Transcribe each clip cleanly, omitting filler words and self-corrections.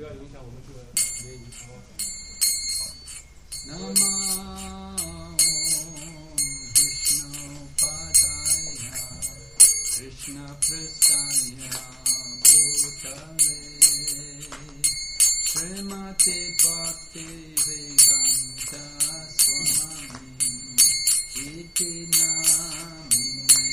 不要影响我们这个联谊。 Namo Vishnu Padaya Krishna Prasthaya Bhutale Srimati Bhakti Vedanta Swami Iti Namine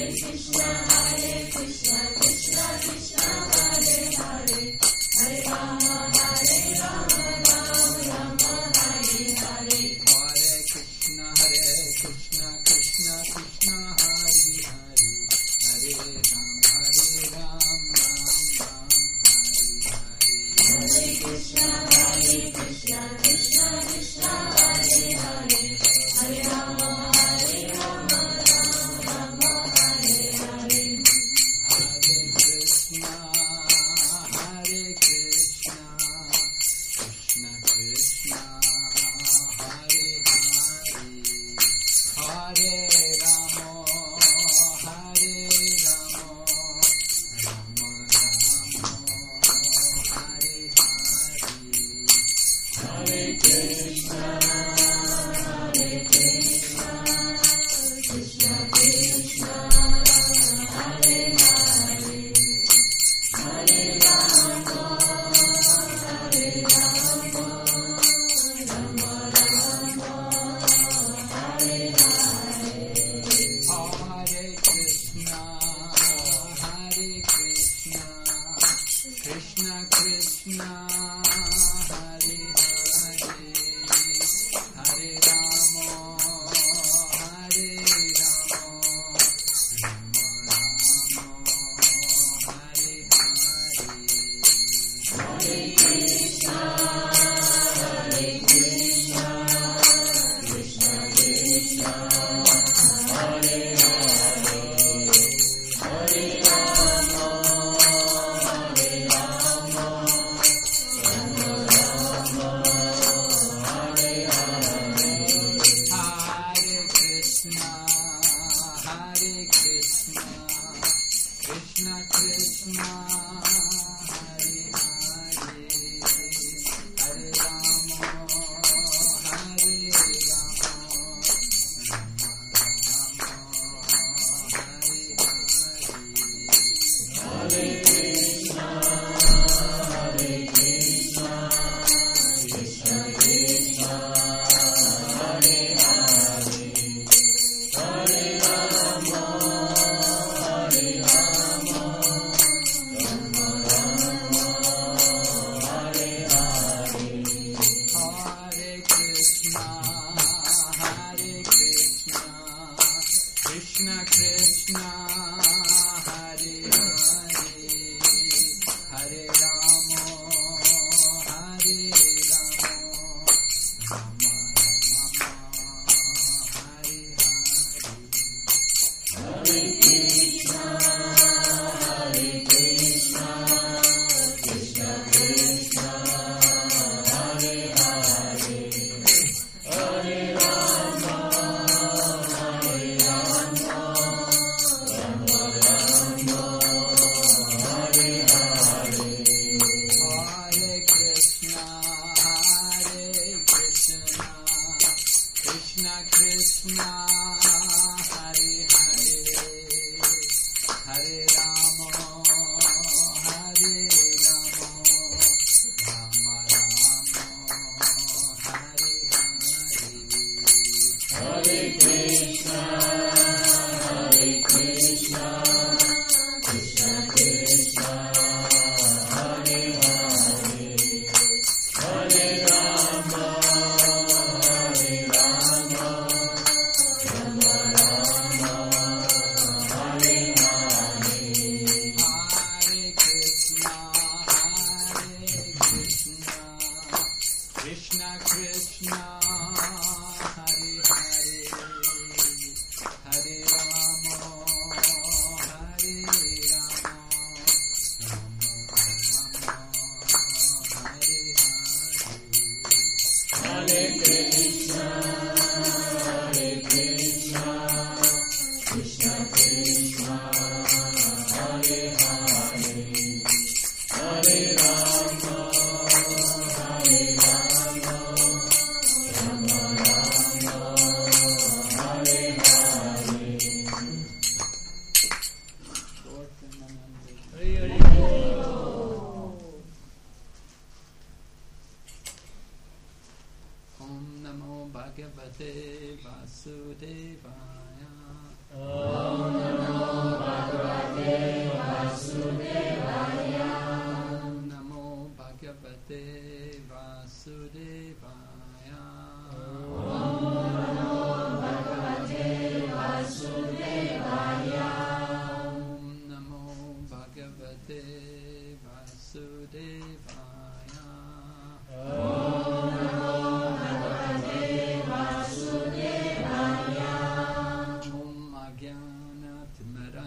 Bhagavate Vasudevaya. Om Namo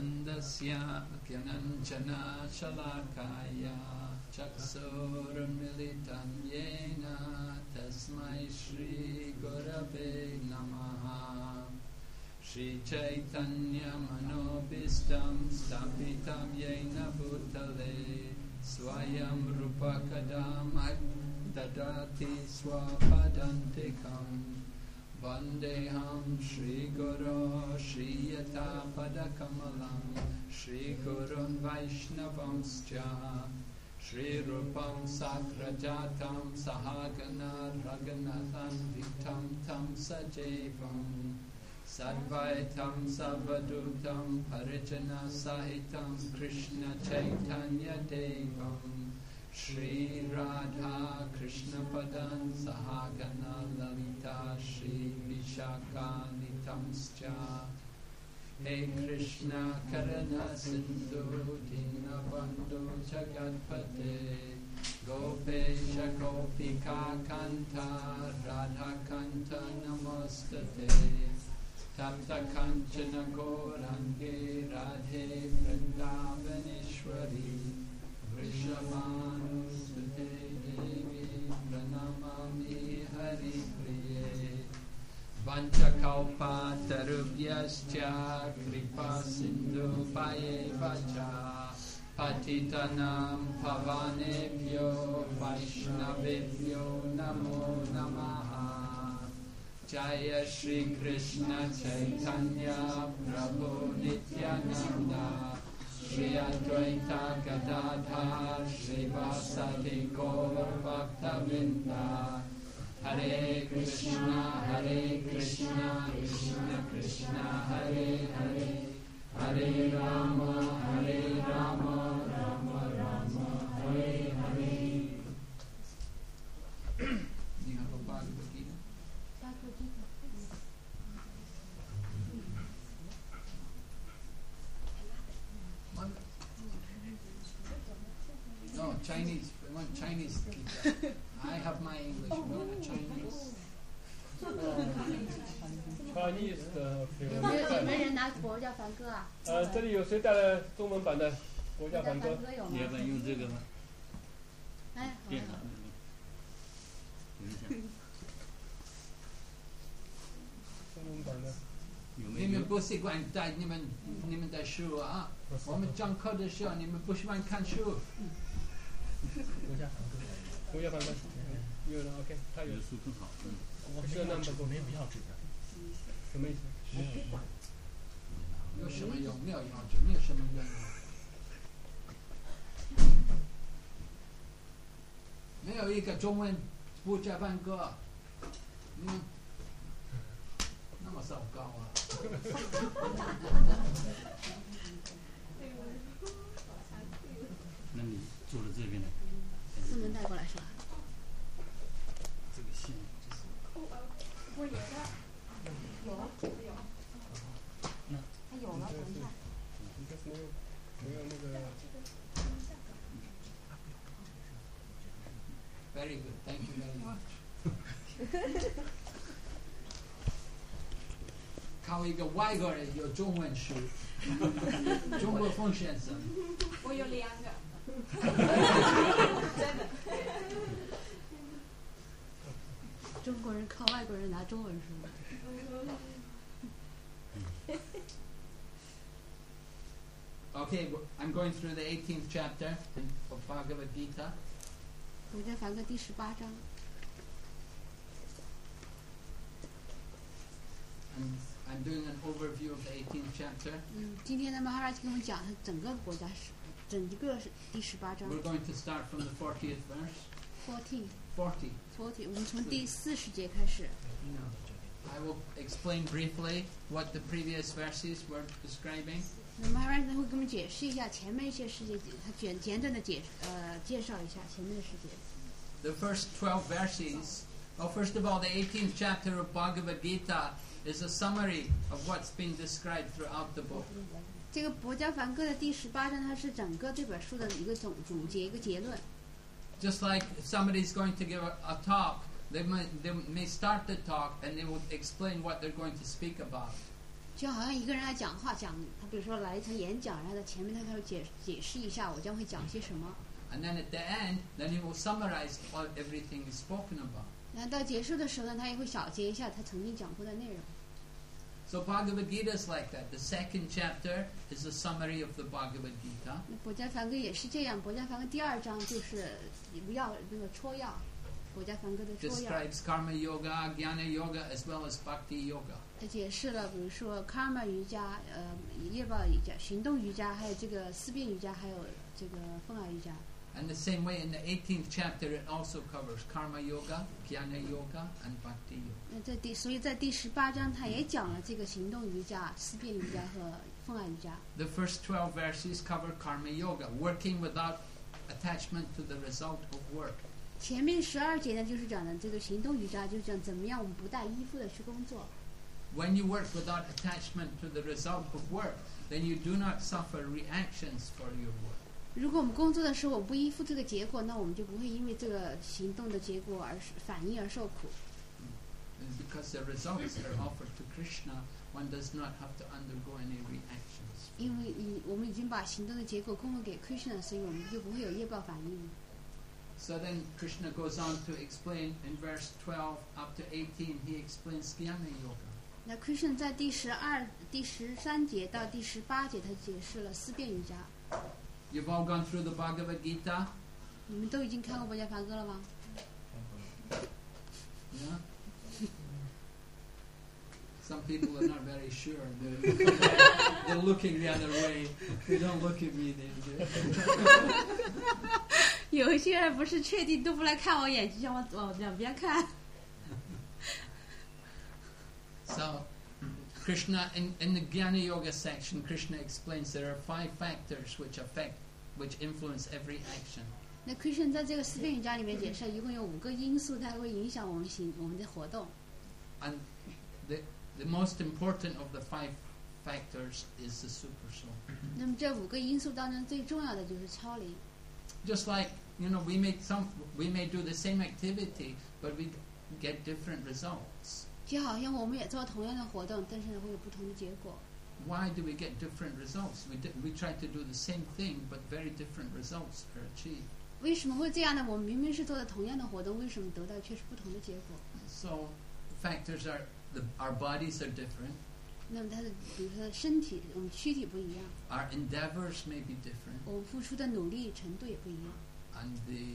Tandasya Gyananjana Shalakaya Chaksurmilitam Yena Tasmai Shri Gurave Namaha Shri Chaitanya Manobhistam Stapitam Yena Bhutale Swayam Rupakadam Dadati Swapadantikam Vandeham Shri Guru Shri Yata Padakamalam Shri Gurun Vaishnavamscha Shri Rupam Sakrajatam Sahagana Raghunathan Vitam Tam Sajevam Sadvaitam Savadutam Parijana Sahitam Krishna Chaitanya Devam Shri Radha Krishna Padan Sahagana Lalita Shri Vishaka Nitamscha Hey Krishna Karana Sindhu Dinabandhu Jagatpate Gopesha Gopika Kanta Radha Kanta Namastate Tapta Kanchana Gorange Radhe Vrindavaneshwari Vrishabhanusute Devi Pranamami Hari Priye Vanchakalpa Tarubhyascha Kripa Sindhu Vacha Patitanam Pavanebhyo Vaishnavebhyo Namo Namaha Jaya Shri Krishna Chaitanya Prabhu Nityananda Shri Advaita Gadadhar Shri Vasati Gaur Bhaktavinda Hare Krishna Krishna Krishna Hare Hare Hare Rama Rama Rama Hare Hare. You have a Bhagavad Gita? No, Chinese. I want Chinese Gita. I have my English. You want a Chinese? Chinese 的有没有人拿国家梵歌啊？ 这里有谁带了中文版的国家梵歌？ 有吗？ 你要不然用这个吗？ 哎， 电脑有一下， 中文版的有没有？ 你们不习惯带你们的书啊？我们上课的时候你们不喜欢看书。 国家梵歌有了 OK， 他有有的书更好。 我是那么多， 没有要这个， 什么意思？ 有什么用？没有用，没有什么用。没有一个中文国家梵歌，那么糟糕啊！ 那你坐在这边来， 不能带过来是吧？ 这个线就是我也是。有了，还有了，等一下。 应该是没有那个。 Very good, thank you very much. 靠一个外国人有中文书，中国风先生。 我有2个。真的。 中国人靠外国人拿中文书。 Okay, I'm going through the 18th chapter of Bhagavad Gita. 国家梵歌第18章。 I'm doing an overview of the 18th chapter. 今天的马哈拉给我们讲他整个国家是第18章。 We're going to start from the 40th verse. 40. 我们从第40节开始。 I will explain briefly what the previous verses were describing. 那马哈拉会给我们解释一下前面一些世界，他简短的介绍一下前面的世界。 The first 12 verses. Well, first of all, the 18th chapter of Bhagavad Gita is a summary of what's been described throughout the book. 这个国家梵歌的第18章，它是整个这本书的一个总结，一个结论。 Just like if somebody's going to give a talk, they may start the talk and they will explain what they're going to speak about. 就好像一个人来讲话，他比如说来一场演讲，然后在前面他会解释一下我将会讲些什么， And then at the end, then he will summarize what everything is spoken about. 然后到结束的时候呢，他也会小结一下他曾经讲过的内容。 So Bhagavad Gita is like that. The second chapter is a summary of the Bhagavad Gita. 那《博家梵歌》也是这样，《博家梵歌》第2章就是要那个戳要，《博家梵歌》的戳要。 Describes karma yoga, jnana yoga, as well as bhakti yoga. 它解释了，比如说 karma 瑜伽、业报瑜伽、行动瑜伽，还有这个思辨瑜伽，还有这个风雅瑜伽。 And the same way in the 18th chapter, it also covers karma yoga, jnana yoga, and bhakti yoga. 所以在第18章，它也讲了这个行动瑜伽、思辨瑜伽和风雅瑜伽。 The first 12 verses cover karma yoga, working without attachment to the result of work. 前面12节呢，就是讲的这个行动瑜伽，就是讲怎么样我们不带依附的去工作。 When you work without attachment to the result of work, then you do not suffer reactions for your work. 如果我们工作的时候我们不依附这个结果，那我们就不会因为这个行动的结果而反应而受苦。 And because the results are offered to Krishna, one does not have to undergo any reactions. 因为我们已经把行动的结果供奉给 Krishna， 所以我们就不会有业报反应。 So then Krishna goes on to explain in verse 12 up to 18, he explains Jnana Yoga. 那 Krishna 在第13节到第18节，他解释了思辨瑜伽。 You've all gone through the Bhagavad Gita? 你们都已经看过《博家梵歌》了吗？ Yeah? Some people are not very sure. They're looking the other way. They don't look at me. They 有一些人不是确定，都不来看我眼睛，让我往两边看。 So, Krishna, in the Jnana Yoga section, Krishna explains there are 5 factors which influence every action. 那 Krishna 在这个思辨瑜伽里面解释，一共有5个因素，它会影响我们的活动。 And the most important of the 5 factors is the super soul. 那么这5个因素当中最重要的就是超灵。 Just like, we may do the same activity, but we get different results. 就好像我们也做同样的活动，但是呢会有不同的结果。 Why do we get different results? We try to do the same thing, but very different results are achieved. 为什么会这样呢？我们明明是做的同样的活动，为什么得到却是不同的结果？ So, factors are our bodies are different. 那么它的，比如说身体，我们躯体不一样， Our endeavors may be different, 我们付出的努力程度也不一样， and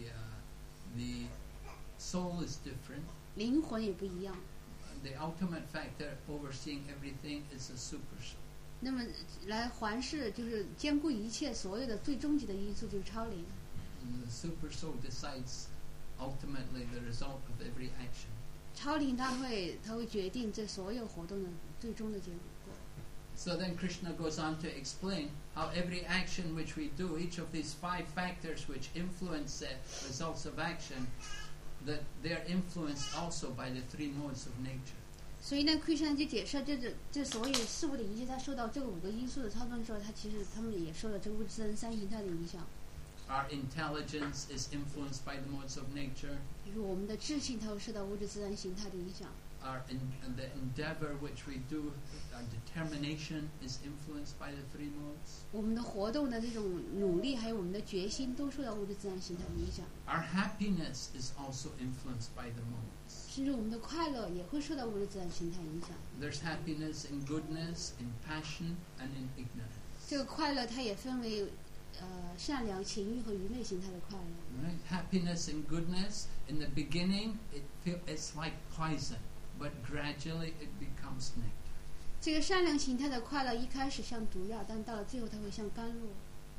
the soul is different. 灵魂也不一样。 The ultimate factor overseeing everything is the super soul. 那么来环视，就是兼顾一切所有的最终极的因素就是超灵。 And the super soul decides ultimately the result of every action. 超灵它会决定这所有活动的最终的结果。 So then Krishna goes on to explain how every action which we do, each of these 5 factors which influence the results of action, that they're influenced also by the 3 modes of nature. 所以呢 ，Krishna 就解释这所有事物的一切，它受到这个5个因素的操纵之后，他们也受到这个物质自然3形态的影响。 Our intelligence is influenced by the modes of nature. 就是我们的智性，它会受到物质自然形态的影响。 The endeavor which we do, our determination is influenced by the 3 modes. 我们的活动的这种努力，还有我们的决心，都受到物质自然形态的影响。 Our happiness is also influenced by the modes. 甚至我们的快乐也会受到物质自然形态影响。 There's happiness in goodness, in passion, and in ignorance. 这个快乐它也分为善良、情欲和愚昧形态的快乐。 Right? Happiness and goodness, in the beginning, it's like poison, but gradually it becomes nectar. 这个善良形态的快乐一开始像毒药，但到了最后它会像甘露。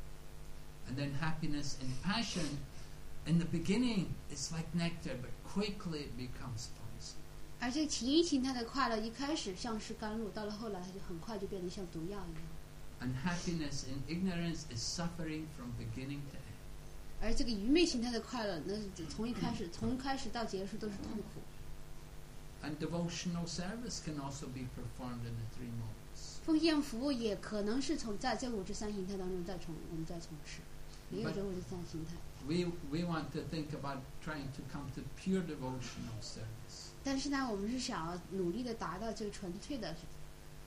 And then happiness and passion, in the beginning, it's like nectar, but quickly it becomes poison. 而这个情欲形态的快乐一开始像是甘露，到了后来它就很快就变得像毒药一样。 And happiness in ignorance is suffering from beginning to end. 而这个愚昧形态的快乐，那从开始到结束都是痛苦。 And devotional service can also be performed in the 3 modes. 奉献服务也可能是在这物质3形态当中我们在从事，也有这物质3形态。 We want to think about trying to come to pure devotional service. 但是呢，我们是想要努力的达到这个纯粹的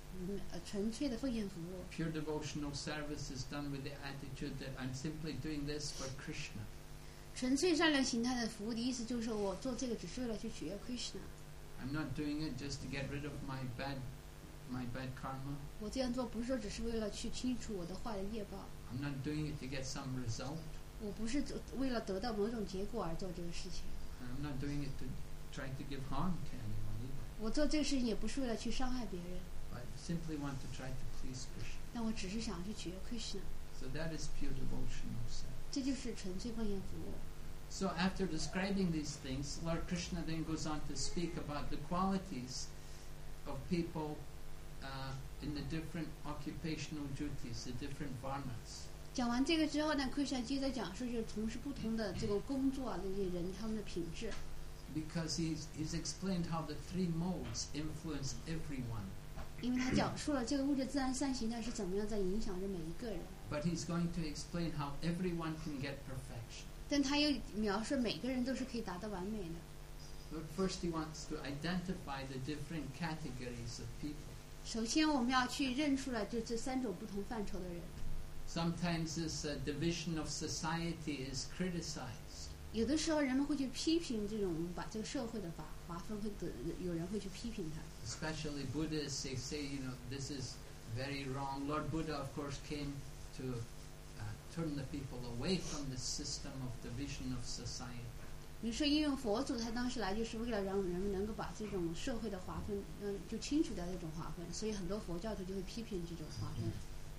纯粹的奉献服务。 Pure devotional service is done with the attitude that I'm simply doing this for Krishna. 纯粹善良形态的服务的意思就是说我做这个只是为了去取悦 Krishna， I'm not doing it just to get rid of my bad karma. 我这样做不是说只是为了去清除我的坏的业报， I'm not doing it to get some result. 我不是为了得到某种结果而做这个事情， I'm not doing it to try to give harm to anyone either. 我做这个事情也不是为了去伤害别人， I simply want to try to please Krishna. 但我只是想去取悦 Krishna， So that is pure devotional service. 这就是纯粹奉献服务。 So after describing these things, Lord Krishna then goes on to speak about the qualities of people in the different occupational duties, the different varnas. 讲完这个之后呢，Krishna接着讲述就是从事不同的这个工作啊，这些人他们的品质。 Because he's explained how the three modes influence everyone. 因为他讲述了这个物质自然三形态是怎么样在影响着每一个人， But he's going to explain how everyone can get perfection. 但他又描述每个人都是可以达到完美的。 But first he wants to identify the different categories of people. 首先，我们要去认出来就这三种不同范畴的人。 Sometimes this division of society is criticized. 有的时候，人们会去批评这种把这个社会的划分，有人会去批评它。 Especially Buddhists, they say, this is very wrong. Lord Buddha, of course, came to turn the people away from the system of division of society. 比如说，因为佛祖他当时来就是为了让人们能够把这种社会的划分，就清除掉这种划分，所以很多佛教徒就会批评这种划分。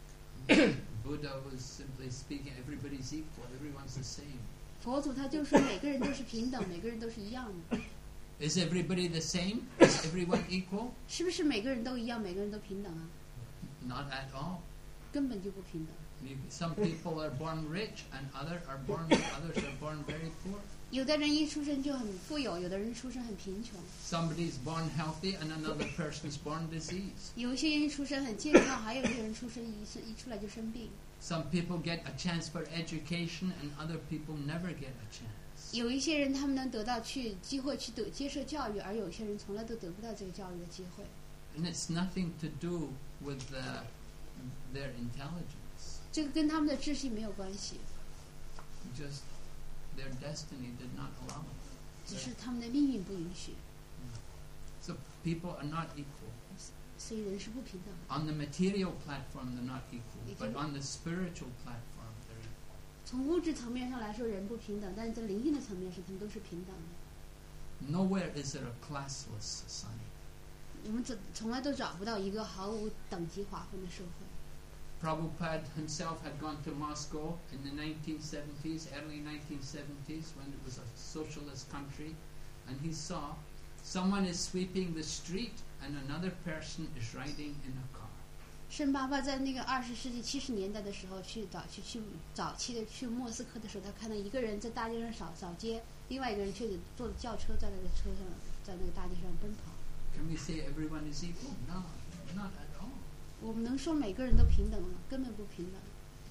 Buddha was simply speaking, everybody's equal, everyone's the same. 佛祖他就说每个人都是平等，每个人都是一样的。 Is everybody the same? Is everyone equal? 是不是每个人都一样，每个人都平等啊？ Not at all. 根本就不平等。 Some people are born rich and others are born very poor. 有的人一出生就很富有，有的人出生很贫穷。 Somebody's born healthy and another person's born diseased. 有一些人出生很健康，还有一些人出生一出来就生病。 Some people get a chance for education and other people never get a chance. 有一些人他们能得到机会去接受教育，而有些人从来都得不到这个教育的机会。 And it's nothing to do with their intelligence. 这个跟他们的智性没有关系， Just their destiny did not allow it. 只是他们的命运不允许， So people are not equal. 所以人是不平等的。 On the material platform, they're not equal. But on the spiritual platform, they're equal. 从物质层面上来说，人不平等，但是在灵性的层面上，他们都是平等的。 Nowhere is there a classless society. 我们从来都找不到一个毫无等级划分的社会。 Prabhupada himself had gone to Moscow in the 1970s, early 1970s, when it was a socialist country, and he saw someone is sweeping the street and another person is riding in a car. 圣巴巴在那个20世纪70年代的时候去早期的去莫斯科的时候，他看到一个人在大街上扫街，另外一个人却坐着轿车在那个车上，在那个大街上奔跑。 Can we say everyone is equal? No, not at all. 我们能说每个人都平等吗？根本不平等。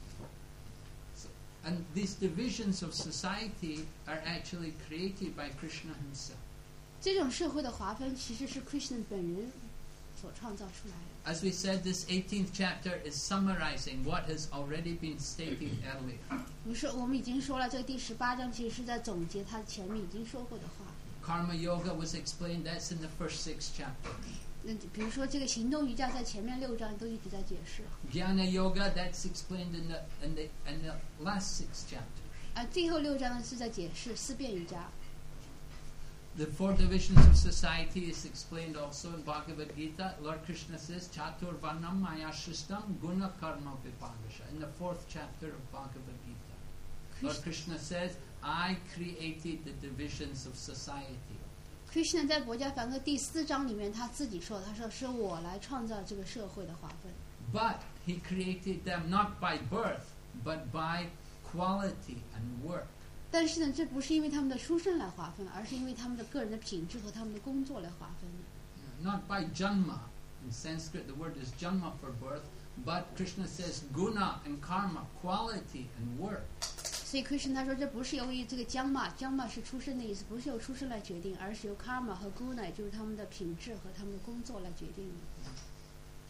And these divisions of society are actually created by Krishna himself. 这种社会的划分其实是 Krishna 本人所创造出来的。 As we said, this 18th chapter is summarizing what has already been stated earlier. 我们已经说了，这个第18章其实是在总结他前面已经说过的话。 Karma yoga was explained, that's in the first 6 chapters. 比如说这个行动瑜伽在前面6章都一直在解释。 Jnana yoga, that's explained in the last 6 chapters. 最后6章呢是在解释4变瑜伽。 The 4 divisions of society is explained also in Bhagavad Gita. Lord Krishna says, Chatur Varnam Maya Shristam Guna Karma Vipagasha. In the 4th chapter of Bhagavad Gita, Lord Krishna says, I created the divisions of society. Krishna 在《博伽梵歌》第4章里面他自己说，他说是我来创造这个社会的划分。 But he created them not by birth, but by quality and work. 但是呢，这不是因为他们的出生来划分，而是因为他们的个人的品质和他们的工作来划分的。 Not by janma. In Sanskrit, the word is janma for birth. But Krishna says guna and karma, quality and work. 所以 Krishna 他说，这不是由于这个jamma是出生的意思，不是由出生来决定，而是由 karma 和 guna， 也就是他们的品质和他们的工作来决定的。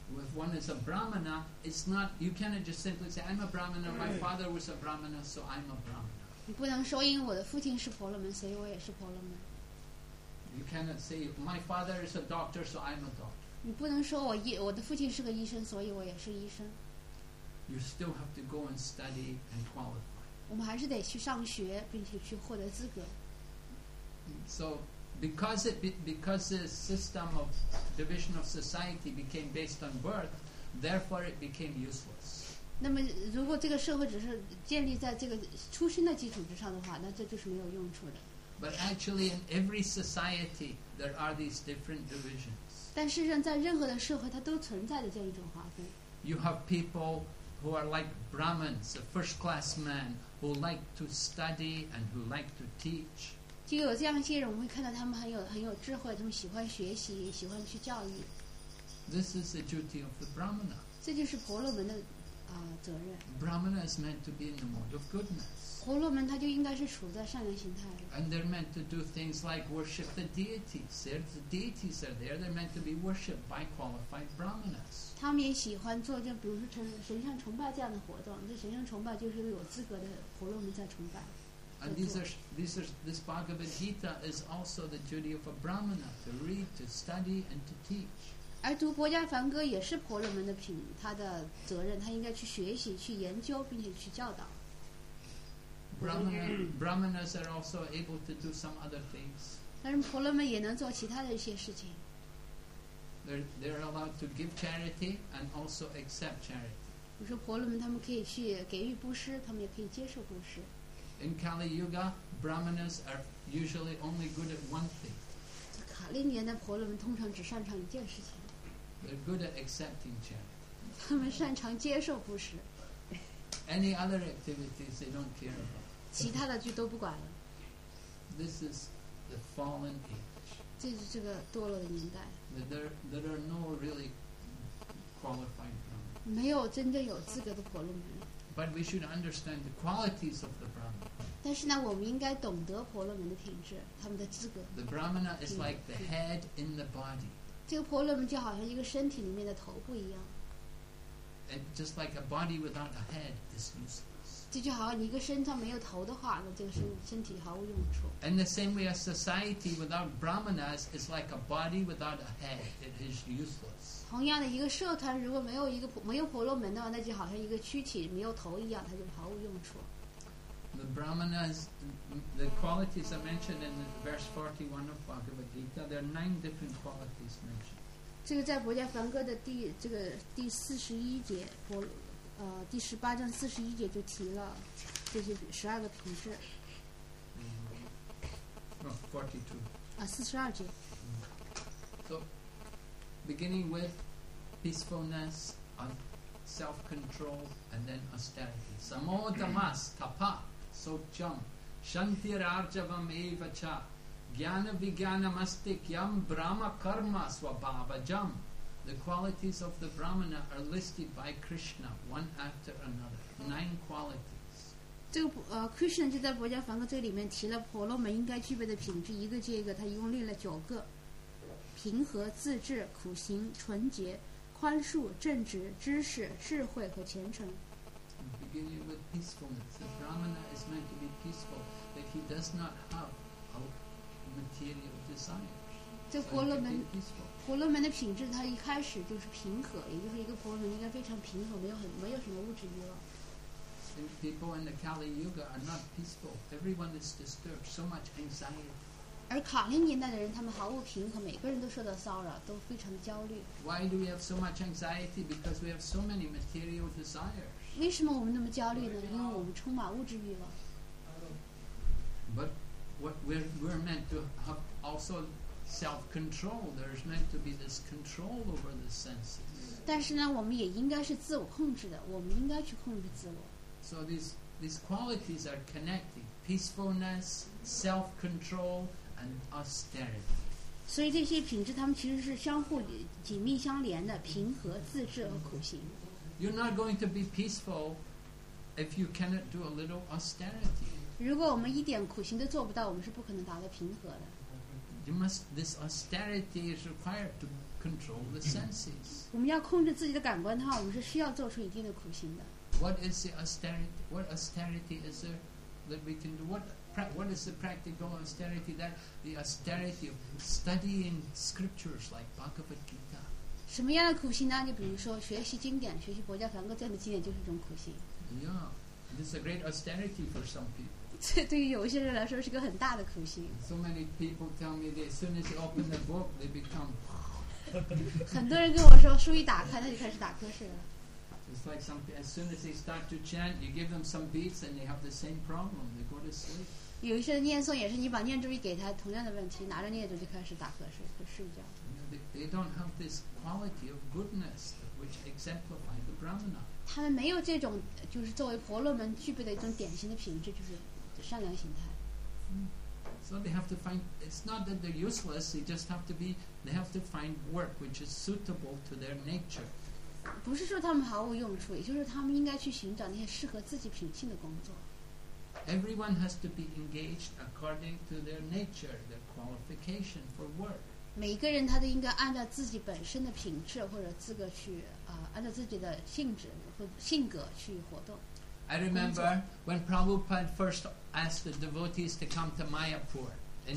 if one is a Brahmana, it's not, you cannot just simply say, I'm a Brahmana, my father was a Brahmana, so I'm a Brahmana. 你不能说因为我的父亲是婆罗门，所以我也是婆罗门。 You cannot say, my father is a doctor, so I'm a doctor. 你不能说我的父亲是个医生，所以我也是医生。 You still have to go and study and qualify. 我们还是得去上学，并且去获得资格。 So, because the system of division of society became based on birth, therefore it became useless. 那么，如果这个社会只是建立在这个出生的基础之上的话，那这就是没有用处的。 But actually, in every society, there are these different divisions. 但事实上，在任何的社会，它都存在着这样一种划分。 You have people who are like Brahmins, a first-class man, who like to study and who like to teach. 就有这样一些人，我们会看到他们很有智慧，他们喜欢学习，喜欢去教育。 This is the duty of the Brahmana. 这就是婆罗门的责任。 Brahmana is meant to be in the mode of goodness. 婆罗门他就应该是处在善良形态的。 And they're meant to do things like worship the deities. The deities are there. They're meant to be worshipped by qualified Brahmanas. 他们也喜欢做，就比如说神像崇拜这样的活动。这神像崇拜就是有资格的婆罗门在崇拜。 And this Bhagavad Gita is also the duty of a Brahmana, to read, to study, and to teach. 而读《般若梵歌》也是婆罗门的他的责任，他应该去学习、去研究，并且去教导。 Brahmanas are also able to do some other things. 但是婆罗门也能做其他的一些事情。 They're allowed to give charity and also accept charity. 比如说婆罗门他们可以去给予布施，他们也可以接受布施。 In Kali Yuga, Brahmanas are usually only good at one thing. 卡利年的婆罗门通常只擅长一件事情， They're good at accepting charity. 他们擅长接受布施， Any other activities they don't care about. 其他的就都不管了。 This is the fallen age. 这是这个堕落的年代， There are no really qualified Brahmanas. 没有真正有资格的婆罗门。 But we should understand the qualities of the Brahmana. 但是呢，我们应该懂得婆罗门的品质，他们的资格。 The Brahmana is like the head in the body. 这个婆罗门就好像一个身体里面的头部一样， And just like a body without a head is useless. 这就好像你一个身上没有头的话，那这个身体毫无用处。 In the same way, a society without Brahmanas is like a body without a head. It is useless. 同样的，一个社团如果没有婆罗门的话，那就好像一个躯体没有头一样，它就毫无用处。 The Brahmanas, the qualities are mentioned in verse 41 of Bhagavad Gita. There are 9 different qualities mentioned. 这个在《般若梵歌》的第41节，第18章41节就提了这些12个品质。 No, 42. 42节。 So, beginning with peacefulness, self-control, and then austerity. Samodamas, tapa, socham, shantirarjavam eva cha, jnana vijnanamastik brahma karma swabhavajam. The qualities of the Brahmana are listed by Krishna, one after another. 9 qualities. 这个Krishna 就在《般若梵歌》这里面提了婆罗门应该具备的品质，一个接一个，他一共列了9个：平和、自制、苦行、纯洁、宽恕、正直、知识、智慧和虔诚。 Beginning with peacefulness. The Brahmana is meant to be peaceful, that he does not have material desires. 这 So 婆 he 罗 can 门 be peaceful. 婆罗门的品质，它一开始就是平和，也就是一个婆罗门应该非常平和，没有什么物质欲望。 And people in the Kali Yuga are not peaceful. Everyone is disturbed. So much anxiety. 而卡利年代的人，他们毫无平衡，每个人都受到骚扰，都非常的焦虑。 Why do we have so much anxiety? Because we have so many material desires. 为什么我们那么焦虑呢？因为我们充满物质欲望。 But what we're meant to have also self-control. There's meant to be this control over the senses. 但是呢，我们也应该是自我控制的，我们应该去控制自我。 So these qualities are connected: peacefulness, self-control, and austerity. 所以这些品质，它们其实是相互紧密相连的，平和、自制和苦行。 You're not going to be peaceful if you cannot do a little austerity. 如果我们一点苦行都做不到，我们是不可能达到平和的。 This austerity is required to control the senses. 我们要控制自己的感官的话，我们是需要做出一定的苦行的。 What is the austerity? What austerity is there that we can do? What is the practical austerity? That the austerity of studying scriptures like Bhagavad Gita. 什么样的苦行呢？就比如说学习经典，学习佛教梵歌这样的经典就是一种苦行。 Yeah, this is a great austerity for some people. 这对于有一些人来说是个很大的苦行。 So many people tell me that as soon as they open the book, they become. 很多人跟我说，书一打开，他就开始打瞌睡了。 It's like as soon as they start to chant, you give them some beats and they have the same problem. They go to sleep. 有一些人念诵也是，你把念珠一给他，同样的问题，拿着念珠就开始打瞌睡，就睡觉。 They don't have this quality of goodness which exemplify the Brahmana. 他们没有这种，就是作为婆罗门具备的一种典型的品质，就是善良形态。 So they have to find. It's not that they're useless. They just have to be. They have to find work which is suitable to their nature. 不是说他们毫无用处，也就是他们应该去寻找那些适合自己品性的工作。 Everyone has to be engaged according to their nature, their qualification for work. 每一个人他都应该按照自己本身的品质或者资格去按照自己的性质或性格去活动。 I remember when Prabhupada first asked the devotees to come to Mayapur in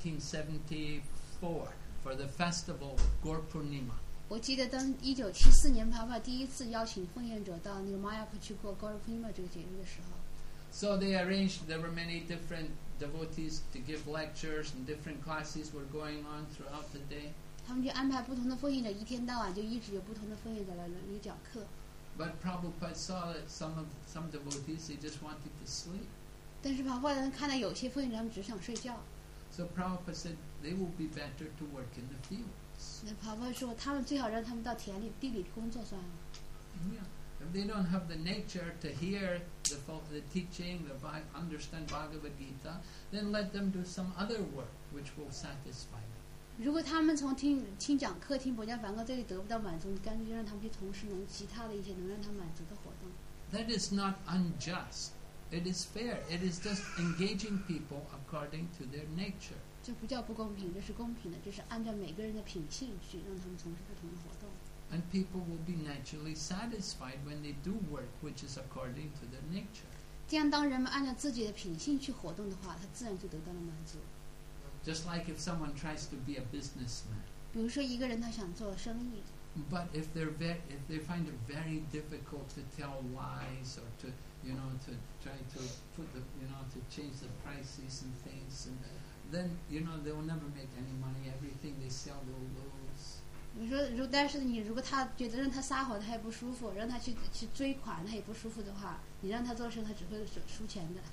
1974 for the festival Gaur Purnima. 我记得当1974年帕帕第一次邀请奉献者到那个玛雅普去过 Gaur Purnima 这个节日的时候。 So they arranged, there were many different devotees to give lectures and different classes were going on throughout the day. 他们就安排不同的奉献者，一天到晚就一直有不同的奉献者来讲课。 But Prabhupada saw that some devotees, they just wanted to sleep. 但是帕帕看到有些奉献者他们只想睡觉。 So Prabhupada said they will be better to work in the fields. 那帕帕说，他们最好让他们到田里、地里工作算了。 Yeah. If they don't have the nature to hear the teaching, understand Bhagavad Gita, then let them do some other work which will satisfy them. 如果他们从听讲课、听佛教梵歌这里得不到满足，你干脆就让他们去从事其他的一些能让他们满足的活动。 That is not unjust. It is fair. It is just engaging people according to their nature. 这不叫不公平，这是公平的，这是按照每个人的品性去让他们从事不同的活动。 And people will be naturally satisfied when they do work which is according to their nature. 这样，当人们按照自己的品性去活动的话，他自然就得到了满足。 Just like if someone tries to be a businessman. 比如说，一个人他想做生意， But if they find it very difficult to tell lies or to try to put to change the prices and things, and then they will never make any money. Everything they sell they will lose. 比如说，但是你如果他觉得让他撒谎他也不舒服，让他去追款他也不舒服的话，你让他做生意他只会输钱的。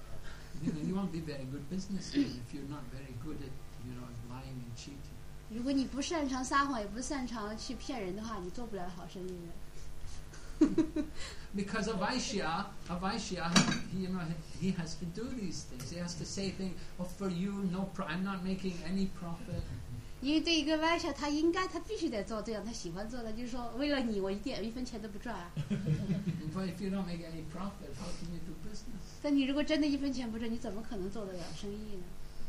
You won't be very good businessman if you're not very good at lying and cheating. 如果你不擅长撒谎，也不擅长去骗人的话，你做不了好生意人。 Because a Vaishya, he has to do these things. He has to say things. Oh, for you, I'm not making any profit. 因为对一个外销，他必须得做这样，他喜欢做的，就是说为了你，我一分钱都不赚啊。 But if you don't make any profit, how can you do business? 但你如果真的一分钱不赚，你怎么可能做得了生意呢？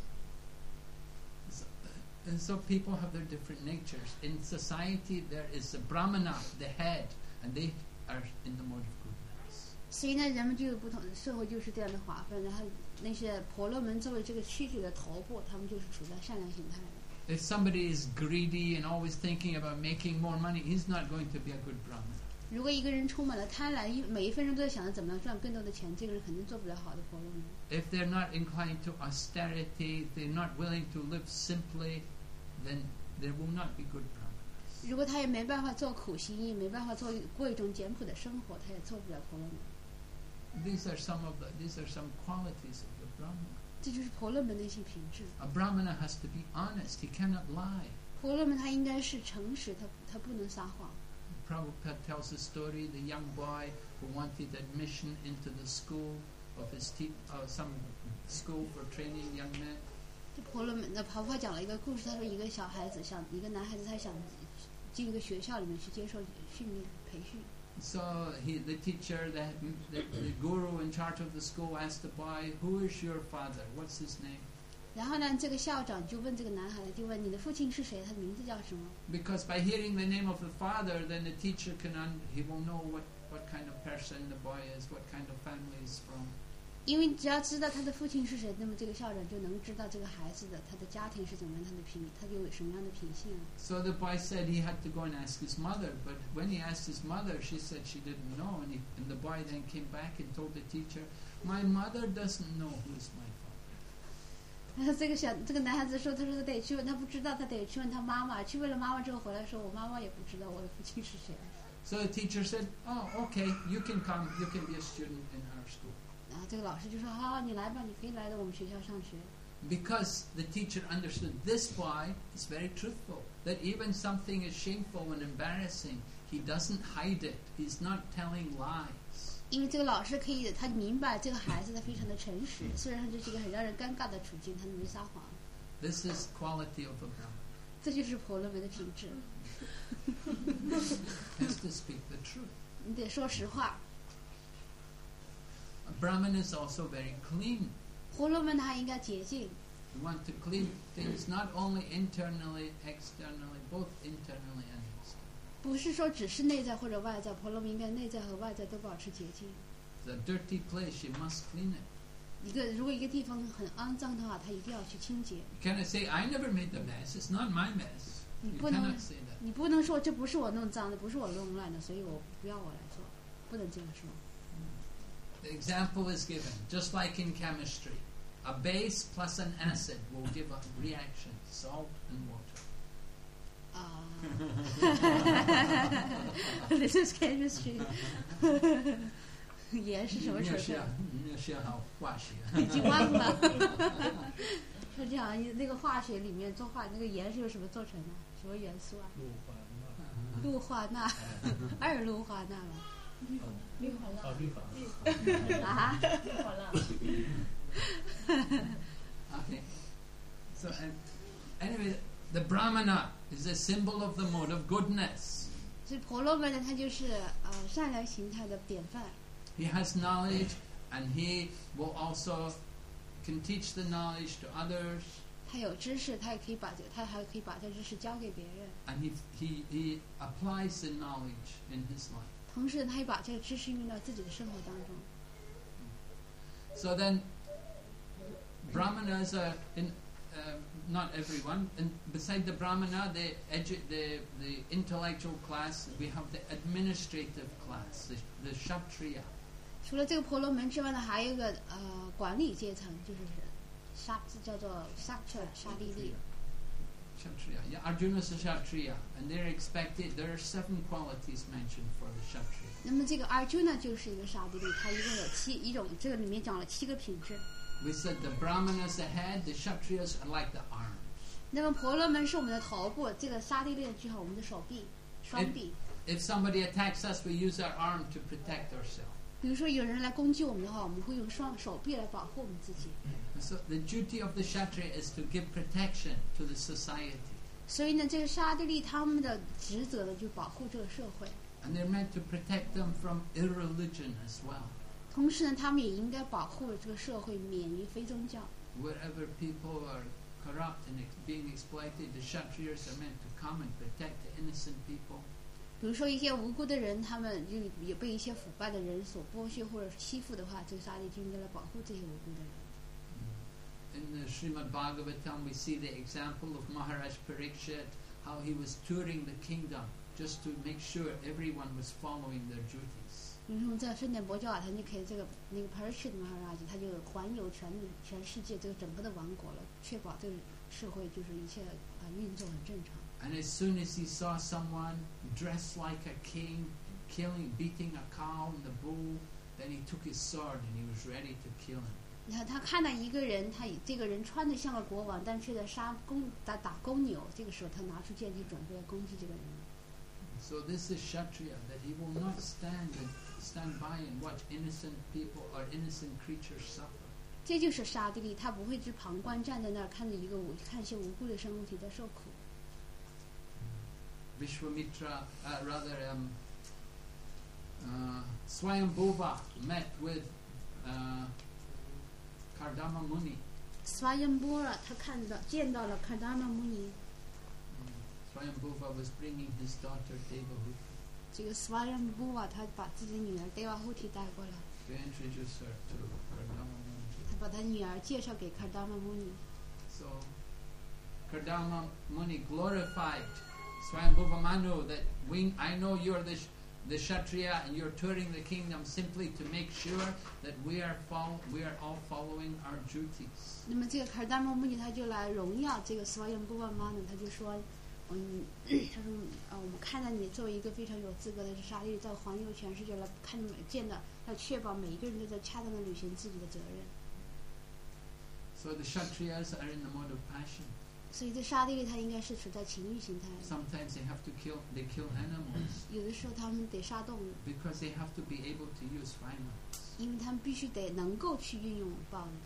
And so people have their different natures. In society, there is a Brahmana, the head, and they are in the mode of goodness. 所以呢，人们就有不同的社会就是这样的划分，然后那些婆罗门作为这个区域的头部，他们就是处在善良形态的。 If somebody is greedy and always thinking about making more money, he's not going to be a good Brahmana. 如果一个人充满了贪婪，每一分钟都在想着怎么样赚更多的钱，这个人肯定做不了好的婆罗门。 If they're not inclined to austerity, they're not willing to live simply, then there will not be good Brahmanas. 如果他也没办法做苦行义，没办法过一种简朴的生活，他也做不了婆罗门。 These are some qualities of the Brahmana. 这就是婆罗门的一些品质。 A Brahmana has to be honest. He cannot lie. 婆罗门他应该是诚实，他不能撒谎。 Prabhupada tells a story, the young boy who wanted admission into the school of some school for training young men. 这婆罗门的婆婆讲了一个故事，他说一个男孩子他想进一个学校里面去接受训练培训。 So the teacher, the guru in charge of the school asked the boy, "Who is your father? What's his name?" 然后呢，这个校长就问这个男孩子，就问你的父亲是谁？他的名字叫什么？ Because by hearing the name of the father, then the teacher he will know what kind of person the boy is, what kind of family he's from. 因为只要知道他的父亲是谁，那么这个校长就能知道这个孩子的他的家庭是怎么样，他有什么样的品性。 So the boy said he had to go and ask his mother, but when he asked his mother, she said she didn't know, and the boy then came back and told the teacher, "My mother doesn't know who is my father." 然后这个男孩子说，他说他得去问，他不知道，他得去问他妈妈。去问了妈妈之后回来说，我妈妈也不知道我的父亲是谁。 So the teacher said, "Oh, okay, you can come. You can be a student in our school." 然后这个老师就说，好，你来吧，你可以来到我们学校上学。 Because the teacher understood this boy is very truthful, that even something is shameful and embarrassing, he doesn't hide it. He's not telling lies. 因为这个老师他明白这个孩子他非常的诚实，虽然这是一个很让人尴尬的处境，他没撒谎。 This is quality of a Brahman. 这就是婆罗门的品质， Has to speak the truth. 你得说实话。 A Brahman is also very clean. 婆罗门他应该洁净， You want to clean things not only internally, externally, both internally and externally. 不是说只是内在或者外在，婆罗门应该内在和外在都保持洁净。 It's a dirty place, you must clean it. 如果一个地方很肮脏的话，他一定要去清洁。 You cannot say, "I never made the mess, it's not my mess." 你 You 不能 cannot say that. 你不能说这不是我弄脏的，不是我弄乱的，所以我不要我来做，不能这样说。 The example is given, just like in chemistry. A base plus an acid will give a reaction, salt and water. 啊，This is chemistry 。盐是什么成分？ 你要学好化学。 已经忘了。说这样，那个化学里面那个盐是由什么做成的？什么元素啊？氯化钠，二氯化钠吧？ 氯化钠。 啊？ 氯化钠。 Okay. So anyway, the Brahmana is a symbol of the mode of goodness. 所以婆罗门呢，他就是善良形态的典范。 He has knowledge, and he will also can teach the knowledge to others. 他有知识，他还可以把这知识教给别人。 And he applies the knowledge in his life. 同时，他也把这个知識用到自己的生活当中。 So then, Brahmanas are not everyone. And beside the Brahmana, the intellectual class, we have the administrative class, the Kshatriya. 除了这个婆罗门之外呢，还有一个管理阶层，就是叫做沙利利。 Kshatriya. Yeah, Arjuna is a Kshatriya, and they're expected. There are 7 qualities mentioned for the Kshatriya. 那么这个Arjuna就是一个沙利利，他一共有这个里面讲了7个品质。 We said the Brahmanas the head, the Kshatriyas are like the arms. 那么婆罗门是我们的头部，这个沙利利就好我们的手臂、双臂。 If somebody attacks us, we use our arm to protect ourselves. 比如说有人来攻击我们的话，我们会用手臂来保护我们自己。 So the duty of the Kshatriya is to give protection to the society. 所以呢，这个沙利利他们的职责呢，就保护这个社会。 And they're meant to protect them from irreligion as well. 同时呢，他们也应该保护这个社会免于非宗教。 Wherever people are corrupt and being exploited, the Kshatriyas are meant to come and protect the innocent people. 比如说一些无辜的人，他们就也被一些腐败的人所剥削或者欺负的话，这个沙利就应该来保护这些无辜的人。 In the Srimad Bhagavatam, we see the example of Maharaj Parikshit, how he was touring the kingdom just to make sure everyone was following their duties. 比如说我们在圣典博教瓦坛就可以那个 Parikshit Maharaj，他就环游全世界这个整个的王国了，确保这个社会就是一切运作很正常。 And as soon as he saw someone dressed like a king, beating a cow and the bull, then he took his sword and he was ready to kill him. 你看他看到一个人，这个人穿得像个国王，但却在打公牛，这个时候他拿出剑就准备要攻击这个人。 So this is Kshatriya, that he will not stand by and watch innocent people or innocent creatures suffer. 这就是沙地利，他不会只旁观站在那儿看着看一些无辜的生物体在受苦。 Vishwamitra, Swayambhuva met with Kardama Muni. Swayambhuva 他见到了 Kardama Muni， Swayambhuva was bringing his daughter Devahuti 这个 Swayambhuva 他把自己的女儿 Devahuti 带过来， to introduce her to Kardama Muni. 他把他女儿介绍给 Kardama Muni。 So Kardama Muni glorified Swayambhuva Manu that I know you're the Kshatriya and you're touring the kingdom simply to make sure that we are all following our duties. 那么这个 Kardama Muni 他就来荣耀这个 Swayambhuva Manu， 他就说，他说我们看到你作为一个非常有资格的沙利在环游全世界来见到，要确保每一个人都在恰当的履行自己的责任。 So the Kshatriyas are in the mode of passion. 所以这沙利他应该是处在情欲形态的。 Sometimes they kill animals 有的时候他们得杀动物， because they have to be able to use violence. 因为他们必须得能够去运用暴力，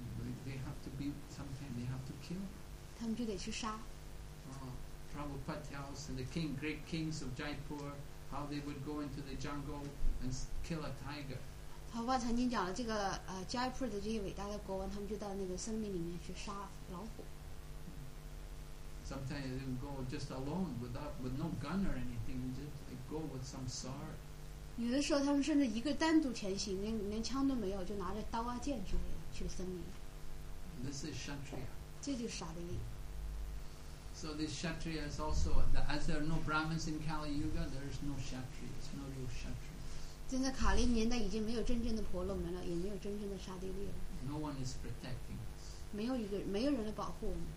Sometimes they have to kill. 他们就得去杀。 Prabhupada tells the great kings of Jaipur how they would go into the jungle and kill a tiger. 帕巴曾经讲了这个Jaipur 的这些伟大的国王，他们就到那个森林里面去杀老虎。 Sometimes they would go just alone with no gun or anything, just go with some sword. 有的时候他们甚至一个单独前行，连枪都没有，就拿着刀啊剑之类的去森林。 This is Kshatriya. 这就是杀的意。 So this Kshatriya is also, as there are no Brahmins in Kali Yuga, there is no Kshatriyas, no real Kshatriyas. 现在卡利年代已经没有真正的婆罗门了，也没有真正的沙地利了， No one is protecting us. 没有人来保护我们。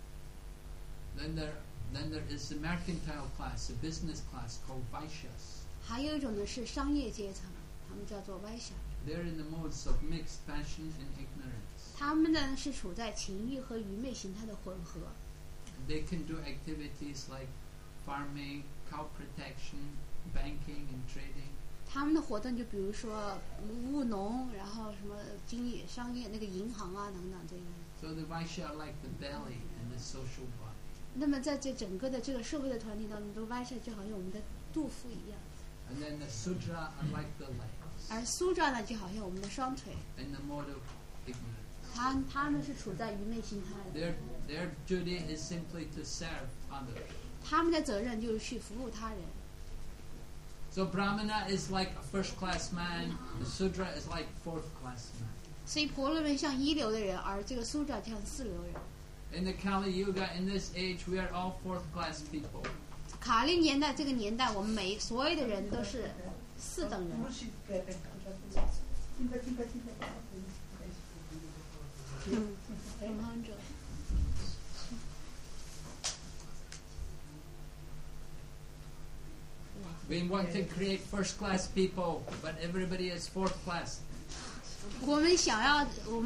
Then there is the mercantile class, the business class called Vaishyas. 还有一种呢是商业阶层，他们叫做歪小， They're in the modes of mixed passion and ignorance. 他们呢是处在情欲和愚昧形态的混合。 They can do activities like farming, cow protection, banking and trading. 他们的活动就比如说务农，然后什么经业、商业那个银行啊等等这个。 So the Vaishya are like the belly and the social body. 那么在这整个的这个社会的团体当中，都歪下就好像我们的肚腹一样， And then the Sudra are like the legs 而苏抓呢就好像我们的双腿， in the mode of ignorance. 他们是处在愚昧心态的， Their duty is simply to serve others. 他们的责任就是去服务他人。 So Brahmana is like a first-class man, the Sudra is like fourth-class man. 所以婆罗门像一流的人，而这个苏抓像四流人。 In the Kali Yuga, in this age, we are all fourth-class people. 卡利年代这个年代，我们所有的人都是四等人。永恒者。 We want to create first-class people, but everybody is fourth-class. 我们想要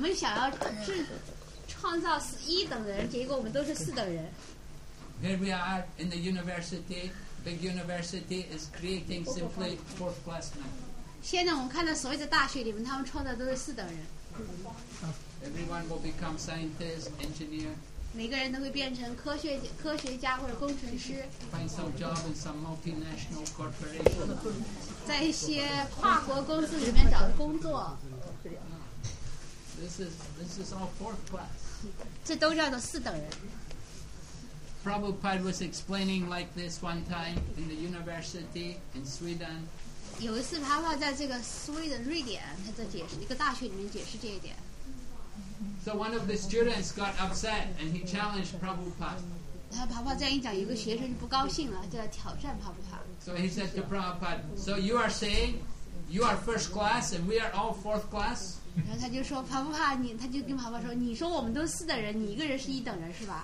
创造一等人，结果我们都是四等人。 Here we are in the university. Big university is creating simply fourth-class men. 现在我们看到所有的大学里面，他们创造都是四等人， Everyone will become scientist, engineer, 每个人都会变成科学家或者工程师， find some job in some multinational corporation. 在一些跨国公司里面找工作， This is all fourth-class. 这都叫做四等人。 Prabhupada was explaining like this one time in the university in Sweden. 有一次，帕帕在这个苏瑞的瑞典，他在解释一个大学里面解释这一点。 So one of the students got upset and he challenged Prabhupada. 他帕帕这样一讲，有个学生就不高兴了，就来挑战帕帕。 So he said to Prabhupada, so you are saying you are first class and we are all fourth class? 然后他就说帕帕，他就跟帕帕说，你说我们都是四等人，你一个人是一等人是吧？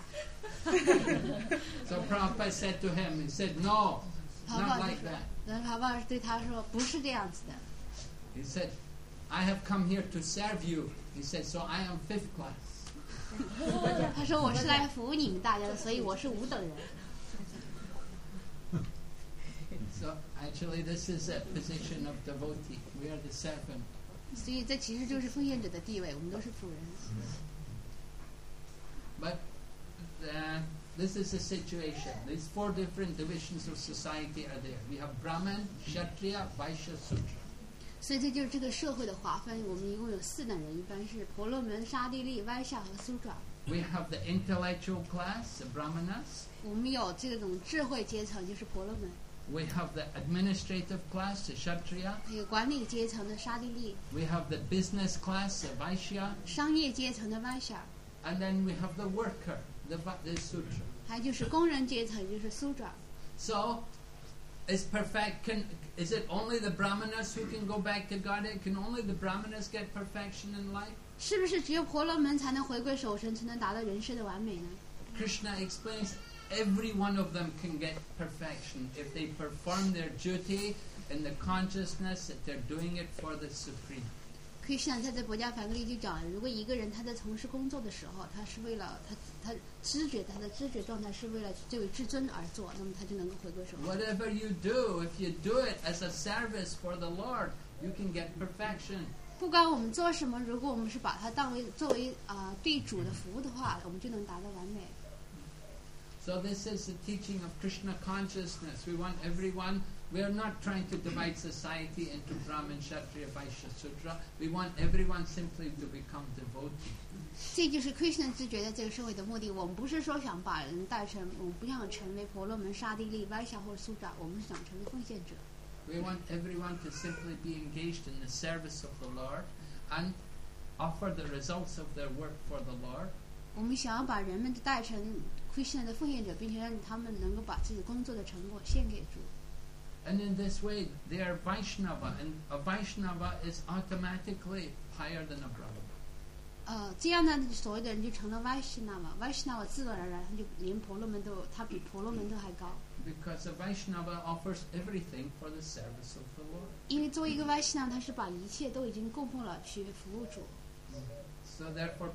So Prabhupada said to him, he said, no, not like that. 然后帕帕对他说，不是这样子的。 He said, I have come here to serve you. He said, so I am fifth class. 他说我是来服务你们大家的，所以我是五等人。 So actually this is a position of devotee. We are the servant. 所以这其实就是奉献者的地位，我们都是仆人。 But this is the situation. These four different divisions of society are there. We have Brahman, Kshatriya, Vaishya, Sudra. 所以这就是这个社会的划分。我们一共有4等人，一般是婆罗门、沙地利、歪夏和苏爪。 We have the intellectual class, the brahmanas. 我们有这种智慧阶层，就是婆罗门； We have the administrative class, the kshatriya. 还有管理阶层的沙地利， We have the business class, the vaishya. 商业阶层的歪夏， And then we have the worker, the sutra. 还有就是工人阶层，就是苏爪。 So, is it only the brahmanas who can go back to Godhead? Can only the brahmanas get perfection in life? 是不是只有婆罗门才能回归守神，才能达到人生的完美呢？ Krishna explains every one of them can get perfection if they perform their duty in the consciousness that they're doing it for the Supreme. Krishna 他在博迦梵歌里就讲，如果一个人他在从事工作的时候，他是为了他知觉，他的知觉状态是为了这位至尊而做，那么他就能够回归守神。 Whatever you do, if you do it as a service for the Lord, you can get perfection. 不管我们做什么，如果我们是把它作为对主的服务的话，我们就能达到完美。 So this is the teaching of Krishna consciousness. We want everyone. We are not trying to divide society into Brahmin, Kshatriya, Vaishya, Sudra. We want everyone simply to become devotee. 这就是 Krishna 知觉在这个社会的目的。我们不是说想把人带成，我们不想成为婆罗门、沙地利、歪夏或者苏爪，我们是想成为奉献者。 We want everyone to simply be engaged in the service of the Lord and offer the results of their work for the Lord. 我们想要把人们带成 Krishna 的奉献者，并且让他们能够把自己工作的成果献给主。 And in this way, they are Vaishnava, and a Vaishnava is automatically higher than a Brahmana. 这样呢，所谓的人就成了 Vaishnava 自然而然他就连婆罗门他比婆罗门都还高。 Because a Vaishnava offers everything for the service of the Lord. 因为作为一个 Vaishnava 他是把一切都已经供奉了去服务主。 So therefore,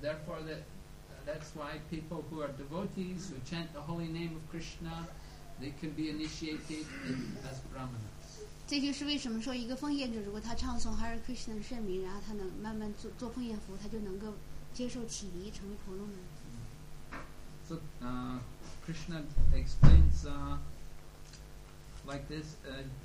that's why people who are devotees, who chant the holy name of Krishna, they can be initiated as brahmanas. 这就是为什么说一个奉献者，如果他唱诵 Hare Krishna 的圣名，然后他能慢慢做奉献服，他就能够接受启迪，成为婆罗门。 So Krishna explains like this.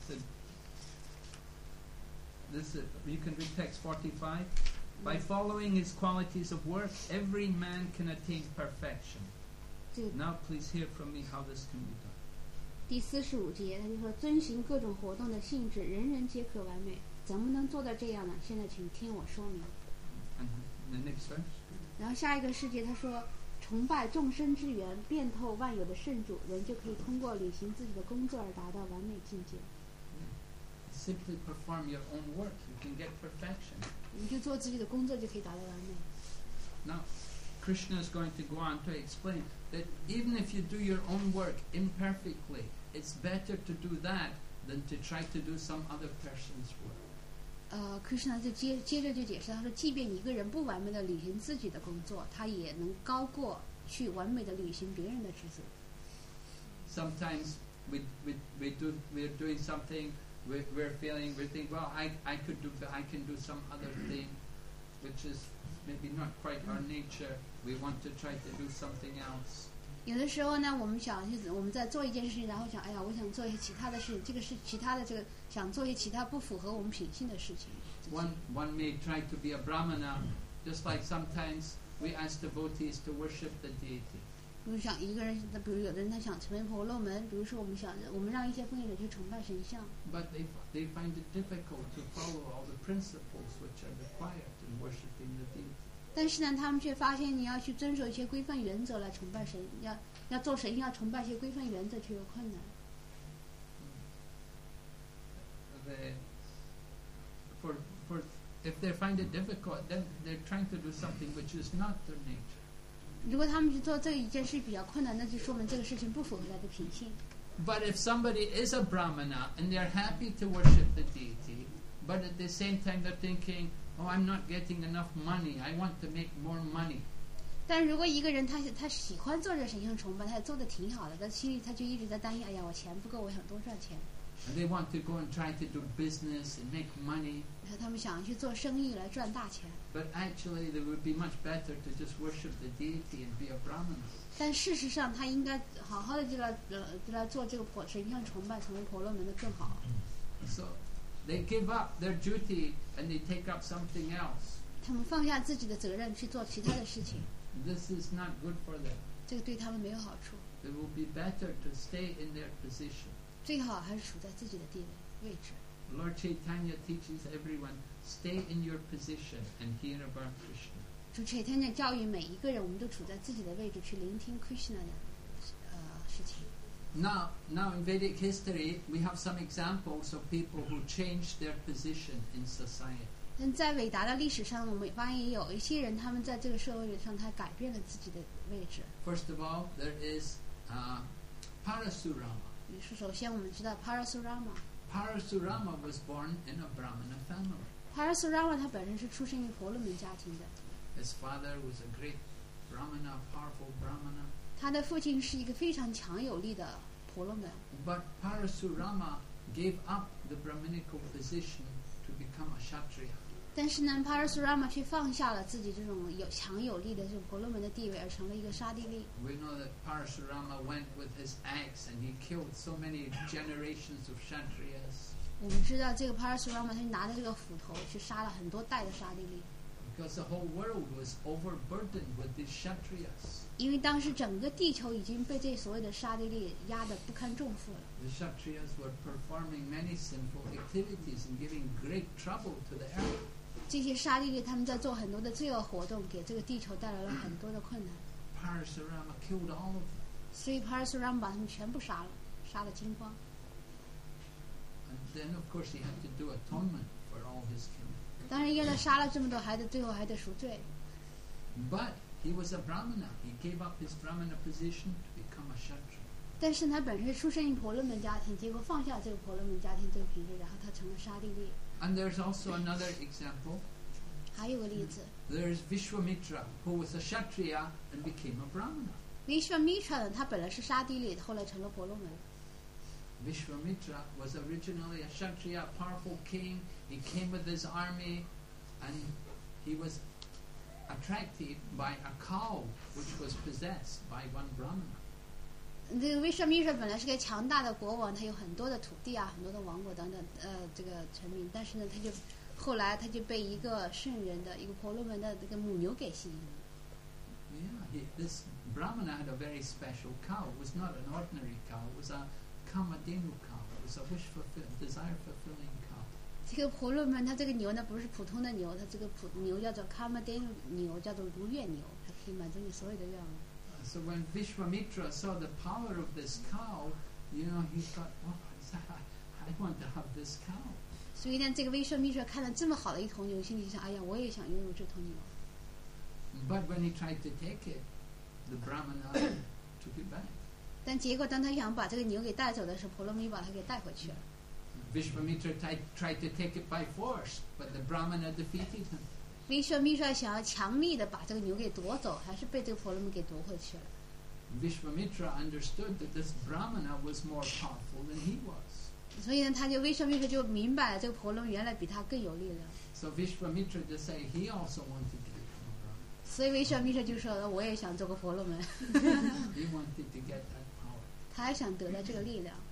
You can read text 45. By following his qualities of work, every man can attain perfection. 这个 Now please hear from me how this can be done. 第45节，他就说遵循各种活动的性质，人人皆可完美。怎么能做到这样呢？现在请听我说明。 And the next verse. 然后下一个世界，他说崇拜众生之源，遍透万有的圣主，人就可以通过履行自己的工作而达到完美境界。 Simply perform your own work. You can get perfection. 你就做自己的工作，就可以达到完美。 Now, Krishna is going to go on to explain that even if you do your own work imperfectly, it's better to do that than to try to do some other person's work. Krishna 就接着就解释，他说，即便一个人不完美的履行自己的工作，他也能高过去完美的履行别人的职责。 Sometimes we're doing something, we think, well, I can do some other thing, which is maybe not quite our nature. We want to try to do something else. 有的时候呢，我们在做一件事情，然后想，哎呀，我想做一些其他的事情，这个是其他的想做一些其他不符合我们品性的事情。 One may try to be a brahmana, just like sometimes we ask devotees to worship the deity. 比如想一个人，比如有的人他想成为婆罗门，比如说我们让一些奉献者去崇拜神像。 But they find it difficult to follow all the principles which are required in worshiping the deity. 但是呢，他们却发现你要去遵守一些规范原则来崇拜神，要做神，要崇拜一些规范原则却有困难。 If they find it difficult, then they're trying to do something which is not their nature. 如果他们去做这一件事比较困难，那就说明这个事情不符合他的品性。 But if somebody is a brahmana and they're happy to worship the deity, but at the same time they're thinking, oh, I'm not getting enough money, I want to make more money. 但如果一个人他喜欢做这神像崇拜，他也做的挺好的，但心里他就一直在担心，哎呀，我钱不够，我想多赚钱。 And they want to go and try to do business and make money. 然后他们想去做生意来赚大钱。 But actually, it would be much better to just worship the deity and be a brahmana. 但事实上，他应该好好的就来做这个神像崇拜，成为婆罗门的更好。 So, they give up their duty and they take up something else. 他们放下自己的责任去做其他的事情， This is not good for them. 这个对他们没有好处。 It will be better to stay in their position. 最好还是处在自己的地位位置。 Lord Chaitanya teaches everyone, stay in your position and hear about Krishna. 主垂天的教育每一个人，我们都处在自己的位置去聆听 Krishna 的事情。 Now in Vedic history, we have some examples of people who changed their position in society. 但在伟大的历史上，我们发现也有一些人，他们在这个社会上，他改变了自己的位置。 First of all, there is Parasurama. 首先，我们知道 Parasurama。 Parasurama was born in a Brahmana family. Parasurama 他本身是出生于婆罗门家庭的， His father was a great Brahmana, powerful Brahmana. 他的父亲是一个非常强有力的婆罗门。 But Parasurama gave up the Brahminical position to become a Kshatriya. 但是呢 ，Parasurama 却放下了自己这种强有力的这种婆罗门的地位，而成了一个刹帝利。 We know that Parasurama went with his axe and he killed so many generations of Kshatriyas. 我们知道这个 Parasurama 他就拿着这个斧头去杀了很多代的刹帝利， Because the whole world was overburdened with these Kshatriyas. 因为当时整个地球已经被这所谓的刹帝利压得不堪重负了。 The Kshatriyas were performing many sinful activities and giving great trouble to the earth. 这些刹帝利他们在做很多的罪恶活动，给这个地球带来了很多的困难。 Parasurama killed all of them. 所以 Parasurama 把他们全部杀了，杀了精光。 And then, of course, he had to do atonement for all his killing. 当然，因为他杀了这么多孩子，最后还得赎罪。 But he was a Brahmana. He gave up his Brahmana position to become a Kshatriya. 但是他本身出生于婆罗门家庭，结果放下这个婆罗门家庭这个品质，然后他成了刹帝利。 And there's also another example. 还有个例子 There's Vishwamitra, who was a Kshatriya and became a Brahmana. ，Vishwamitra 呢，他本来是刹帝利，后来成了婆罗门。 Vishwamitra was originally a Kshatriya, powerful king. He came with his army and he was attracted by a cow which was possessed by one Brahmana. 这个 Vishwamitra 本来是个强大的国王，他有很多的土地啊，很多的王国等等，这个臣民。但是呢，后来他就被一个圣人的一个婆罗门的这个母牛给吸引了。 Yeah, this Brahmana had a very special cow. It was not an ordinary cow. It was a Kamadenu cow. It was a desire-fulfilling cow. 这个婆罗门他这个牛呢，不是普通的牛，他这个牛叫做 Kamadenu 牛，叫做如愿牛，它可以满足你所有的愿望。 So when Vishwamitra saw the power of this cow, he thought, oh, I want to have this cow. 所以呢，这个 Vishwamitra 看了这么好的一头牛，心里想：哎呀，我也想拥有这头牛。 But when he tried to take it, the Brahmana took it back. 但结果当他想把这个牛给带走的时候，婆罗门把它给带回去了。 Vishwamitra tried to take it by force, but the Brahmana defeated him. Vishwamitra 想要强力的把这个牛给夺走，还是被这个婆罗门给夺回去了。 Vishwamitra understood that this Brahmana was more powerful than he was. 所以呢，Vishwamitra 就明白了这个婆罗门原来比他更有力量。 So Vishwamitra decided he also wanted to become a Brahmana. 所以 Vishwamitra 就说：“我也想做个婆罗门。” He wanted to get that power. 他还想得到这个力量。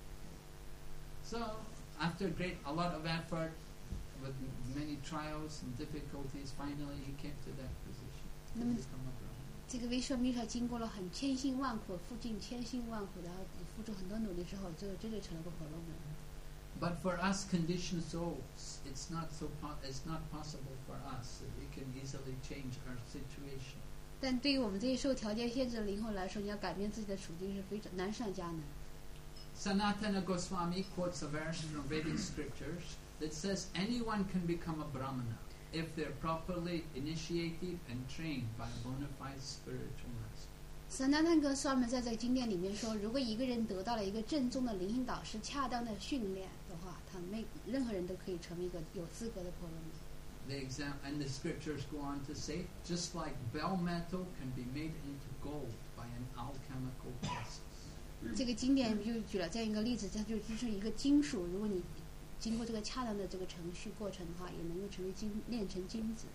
So after a lot of effort, with many trials and difficulties, finally he came to that position to become a Brahmana. 这个 Vishwamitra 经过了很千辛万苦，付尽千辛万苦，然后付出很多努力之后，最后真的成了个婆罗门。 But for us conditioned souls, it's not possible for us that we can easily change our situation. 但对于我们这些受条件限制的灵魂来说，你要改变自己的处境是非常难上加难。 Sanatana Goswami quotes a verse from Vedic scriptures that says anyone can become a Brahmana if they're properly initiated and trained by a bona fide spiritual master. 散达坦格斯瓦们在这个经典里面说，如果一个人得到了一个正宗的灵性导师恰当的训练的话，任何人都可以成为一个有资格的婆罗门。 And the scriptures go on to say, just like bell metal can be made into gold by an alchemical process. 这个经典就举了这样一个例子，它就是一个金属，如果你经过这个恰当的这个程序过程的话，也能够成为炼成金子。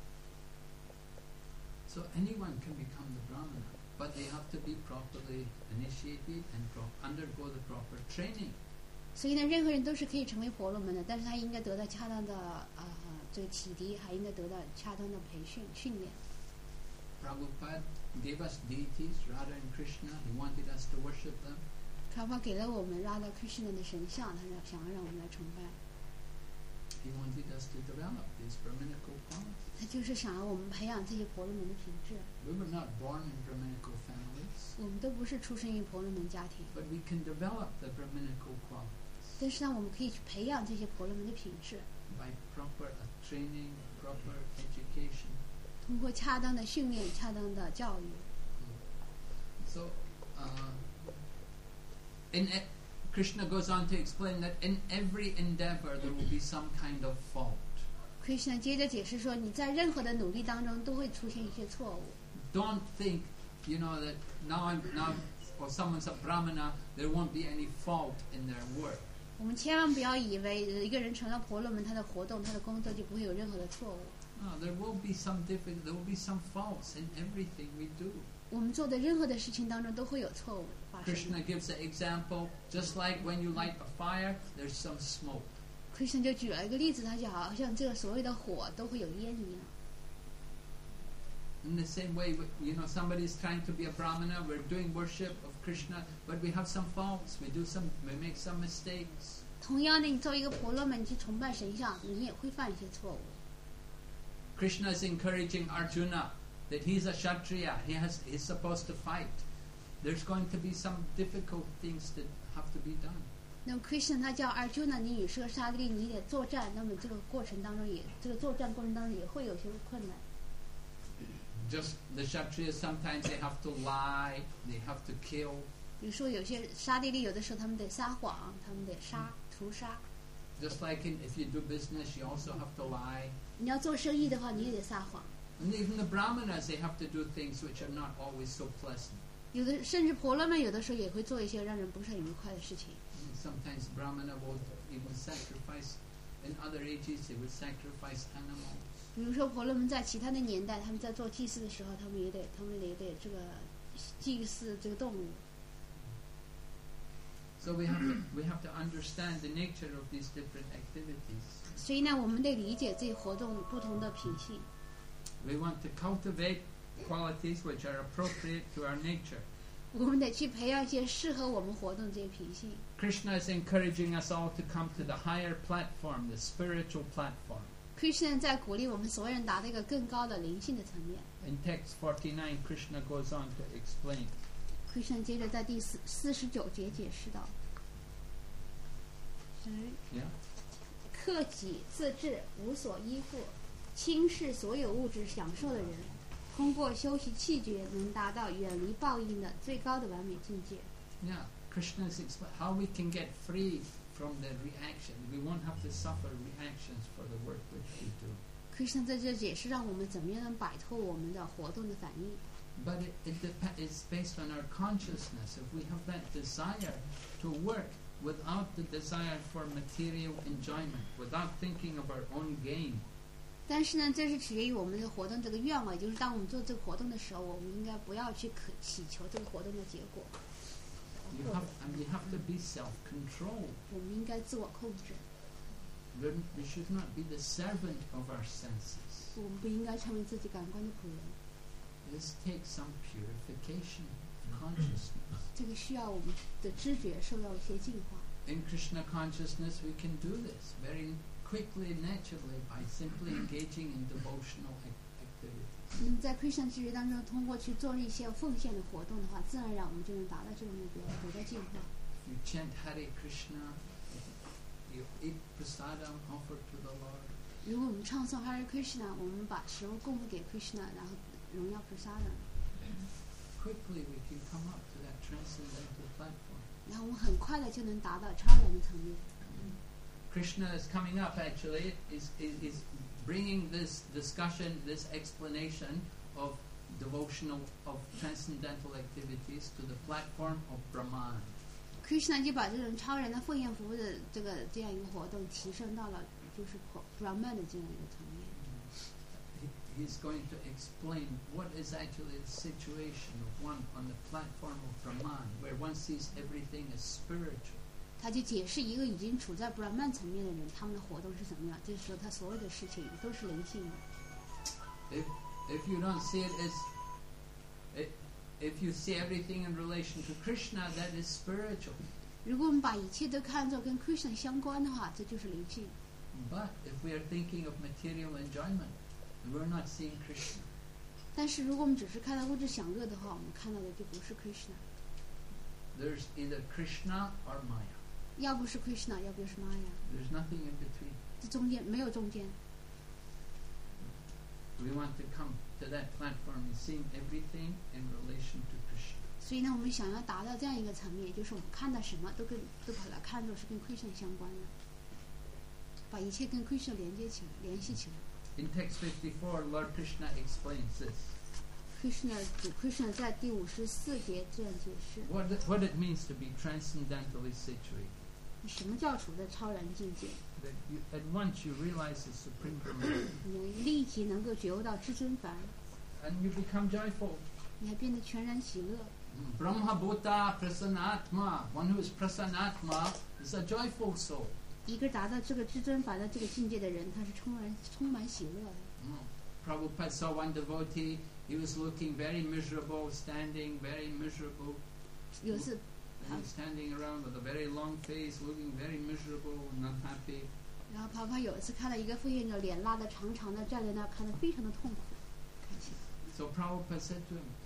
So anyone can become the Brahmana, but they have to be properly initiated and undergo the proper training. 所以呢，任何人都是可以成为婆罗门的，但是他应该得到恰当的这个启迪，还应该得到恰当的培训训练。 Prabhupada gave us deities, Radha and Krishna. He wanted us to worship them. 卡巴给了我们 Radha Krishna 的神像，他想要让我们来崇拜。 He wanted us to develop these Brahminical qualities. 他就是想要我们培养这些婆罗门的品质。 We were not born in Brahminical families, 我们都不是出生于婆罗门家庭， but we can develop the Brahminical qualities 但是呢，我们可以去培养这些婆罗门的品质， by proper training, proper education. 通过恰当的训练、恰当的教育。 So, Krishna goes on to explain that in every endeavor there will be some kind of fault. Krishna 接着解释说，你在任何的努力当中都会出现一些错误。 Don't think, that now or someone's a brahmana, there won't be any fault in their work. 我们千万不要以为一个人成了婆罗门，他的活动、他的工作就不会有任何的错误。 No, there will be some there will be some faults in everything we do. 我们做的任何的事情当中都会有错误发生。 Krishna gives an example, just like when you light a fire, there's some smoke. Krishna 就举了一个例子，他就好像这个所有的火都会有烟一样。 In the same way, somebody is trying to be a brahmana, we're doing worship of Krishna, but we have some faults, we make some mistakes. 同样的，你作为一个婆罗门，你去崇拜神像，你也会犯一些错误。 Krishna is encouraging Arjuna that he's a Kshatriya, he's supposed to fight. There's going to be some difficult things that have to be done. 那么 Krishna 他叫 Arjuna， 你是个沙地利，你得作战。那么这个过程当中这个作战过程当中也会有些困难。 Just the Kshatriyas, sometimes they have to lie, they have to kill. 比如说有些沙地利，有的时候他们得撒谎，他们得屠杀。 Just like if you do business, you also have to lie. 你要做生意的话，你也得撒谎。 And even the brahmanas, they have to do things which are not always so pleasant. 有的甚至婆罗门有的时候也会做一些让人不是很愉快的事情。 Sometimes brahmana will even sacrifice. In other ages, they would sacrifice animals. 比如说婆罗门在其他的年代，他们在做祭祀的时候，他们也得这个祭祀这个动物。 So we have to understand the nature of these different activities. 所以呢，我们得理解这些活动不同的品性。 We want to cultivate qualities which are appropriate to our nature. 我们得去培养一些适合我们活动这些品性。 Krishna is encouraging us all to come to the higher platform, the spiritual platform. Krishna 在鼓励我们所有人达到一个更高的灵性的层面。 In text 49, Krishna goes on to explain. Krishna 接着在第49节解释道： Yeah. 克己自治，无所依附，轻视所有物质享受的人，通过修习气觉，能达到远离报应的最高的完美境界。 Yeah. Krishna is explaining how we can get free from the reaction. We won't have to suffer reactions for the work which we do. Krishna 在这解释让我们怎么样能摆脱我们的活动的反应。 But it's based on our consciousness. If we have that desire to work without the desire for material enjoyment, without thinking of our own gain, 但是呢，这是取决于我们的活动这个愿望，也就是当我们做这个活动的时候，我们应该不要去祈求这个活动的结果。 you have to be self-controlled. 我们应该自我控制， We should not be the servant of our senses. 我们不应该成为自己感官的仆人。 This takes some purification of consciousness. 这个需要我们的知觉受到一些净化。 In Krishna consciousness, we can do this very quickly and naturally by simply engaging in devotional activities. 那么在 Krishna 知觉当中，通过去做一些奉献的活动的话，自然而然我们就能达到这个目标，得到净化。 You chant Hare Krishna, you eat prasadam offered to the Lord. 如果我们唱诵 Hare Krishna， 我们把食物供奉给 Krishna， 然后荣耀 Prasada， Quickly we can come up to that transcendental platform. 然后我们很快的就能达到超然的层面。 Krishna is coming up actually, is bringing this discussion, this explanation of transcendental activities to the platform of Brahman. Krishna 就把这种超然的奉献服务的这样一个活动提升到了就是 Brahman 的这样一个层面。 He's going to explain what is actually the situation of one on the platform of Brahman, where one sees everything as spiritual. 他就解释一个已经处在布拉曼层面的人，他们的活动是怎么样，就是说他所有的事情都是灵性的。 If you don't see it as, if you see everything in relation to Krishna, that is spiritual. 如果我们把一切都看作跟 Krishna 相关的话，这就是灵性。 But if we are thinking of material enjoyment, we're not seeing Krishna. 但是如果我们只是看到物质享乐的话，我们看到的就不是 Krishna。 There's either Krishna or Maya. 要不是 Krishna， 要不就是 Maya， There's nothing in between. 这中间没有中间。 We want to come to that platform and seeing everything in relation to Krishna. 所以呢，我们想要达到这样一个层面，就是我们看到什么都把它看作是跟 Krishna 相关的，把一切跟 Krishna 联系起来。 In text 54, Lord Krishna explains this. Krishna 在第54节这样解释， What it means to be transcendentally situated. 什么叫处在超然境界？ That you, at once you realize the supreme Brahman, 你立即能够觉悟到至尊梵， and you become joyful. 你还变得全然喜乐。 Brahma Bhuta Prasanatma. One who is Prasanatma is a joyful soul. 一个达到这个至尊梵的这个境界的人，他是充满喜乐的。 Prabhupada saw one devotee. He was looking very miserable, standing very miserable. 有次 He was standing around with a very long face, looking very miserable and unhappy. 然后帕帕有一次看到一个奉献者脸拉得长长的站在那儿，看得非常的痛苦。 So Prabhupada said to him,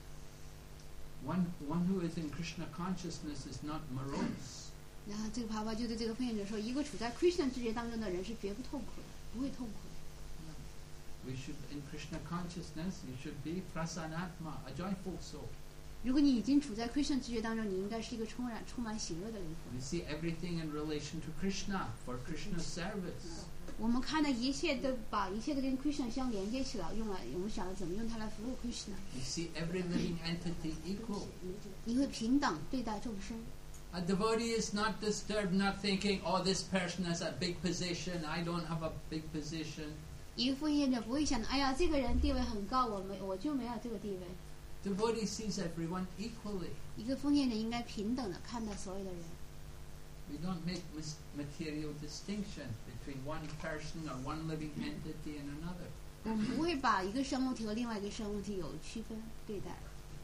one who is in Krishna consciousness is not morose. 然后这个帕帕就对这个奉献者说，一个处在 Krishna 知觉当中的人是绝不痛苦的，不会痛苦的。 We should, in Krishna consciousness, you should be prasanatma, a joyful soul. 如果你已经处在 Krishna 知觉当中，你应该是一个充满喜乐的灵魂。 We see everything in relation to Krishna, for Krishna's service. 我们看的一切都把一切都跟 Krishna 相连接起来，我们想着怎么用它来服务 Krishna。 We see every living entity equal. 你会平等对待众生。 A devotee is not disturbed, not thinking, oh, this person has a big position, I don't have a big position. 一个奉献者不会想，哎呀，这个人地位很高，我就没有这个地位。 Devotee sees everyone equally. 一个奉献者应该平等的看待所有的人。 We don't make material distinction between one person or one living entity and another. 我们不会把一个生物体和另外一个生物体有区分对待，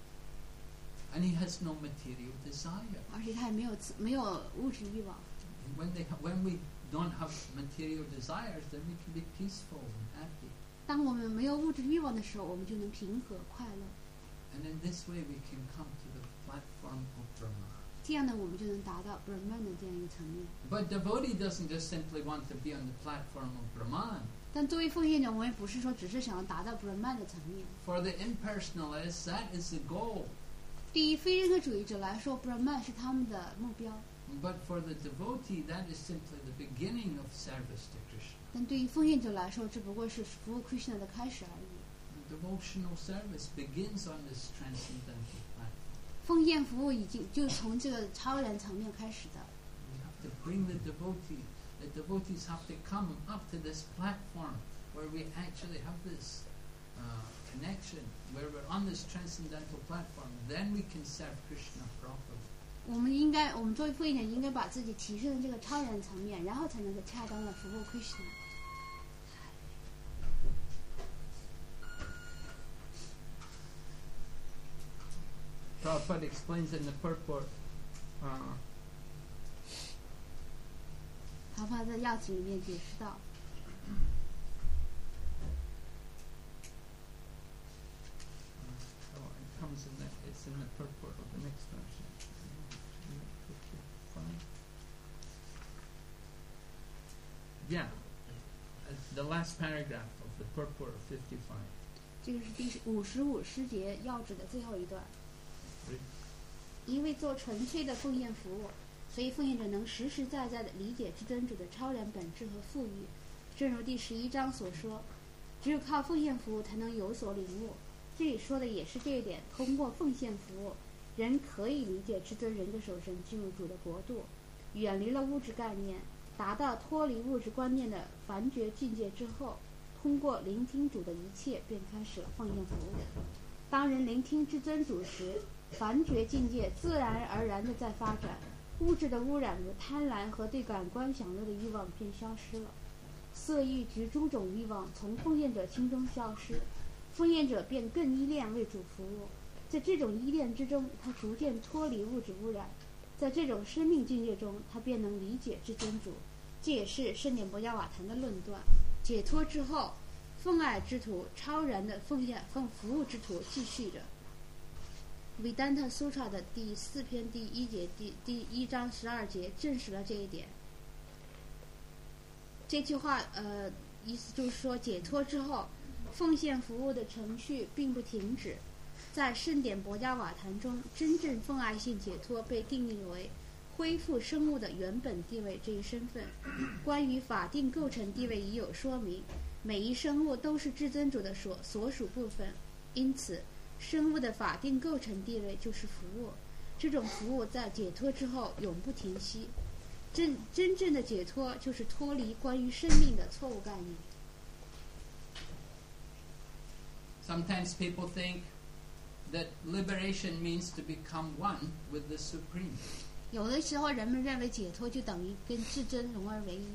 And he has no material desire. 而且他也没有物质欲望。 When we don't have material desires, then we can be peaceful and happy. 当我们没有物质欲望的时候，我们就能平和快乐。 And in this way we can come to the platform of Brahma. 这样呢，我们就能达到 Brahman 的这样一个层面。 But devotee doesn't just simply want to be on the platform of Brahman. 但作为奉献者，我们也不是说只是想要达到 Brahman 的层面。 For the impersonalists, that is the goal. 对于非人格主义者来说 ，Brahman 是他们的目标； But for the devotee, that is simply the beginning of service to Krishna. 但对于奉献者来说，只不过是服务 Krishna 的开始而已。 Devotional service begins on this transcendental platform. 奉献服务已经就从这个超然层面开始的。 We have to bring the devotee. The devotees have to come up to this platform where we actually have this connection, where we're on this transcendental platform. Then we can serve Krishna properly. 我们作为奉献者应该把自己提升到这个超然层面，然后才能够恰当的服务 Krishna。 Prabhupada explains in the purport. 他发在要旨里面解释到， It comes in it's in the purport of the next version. Yeah, the last paragraph of the purport of 55. 这个是第55诗节要旨的最后一段。因为做纯粹的奉献服务，所以奉献者能实实在在地理解至真主的超然本质和富裕。正如第11章所说，只有靠奉献服务才能有所领悟。这里说的也是这一点，通过奉献服务，人可以理解至尊人格守神进入主的国度，远离了物质概念，达到脱离物质观念的凡觉境界之后，通过聆听主的一切，便开始了奉献服务。当人聆听至尊主时，凡觉境界自然而然地在发展， 物质的污染的贪婪和对感官享乐的欲望便消失了，色欲及诸种欲望从奉献者心中消失，奉献者便更依恋为主服务。在这种依恋之中，他逐渐脱离物质污染，在这种生命境界中，他便能理解至尊主。这也是圣典博加瓦坛的论断。解脱之后，奉爱之徒、超然的奉服务之徒继续着。Vedanta Sutra 的第4篇第1节第1章12节证实了这一点。这句话意思就是说，解脱之后，奉献服务的程序并不停止。在圣典博加瓦坛中，真正奉爱性解脱被定义为恢复生物的原本地位这一身份。关于法定构成地位已有说明，每一生物都是至尊主的所属部分，因此生物的法定构成地位就是服务。这种服务在解脱之后永不停息。真正的解脱就是脱离关于生命的错误概念。 Sometimes people think that liberation means to become one with the Supreme. 有的时候人们认为解脱就等于跟至尊融而为一。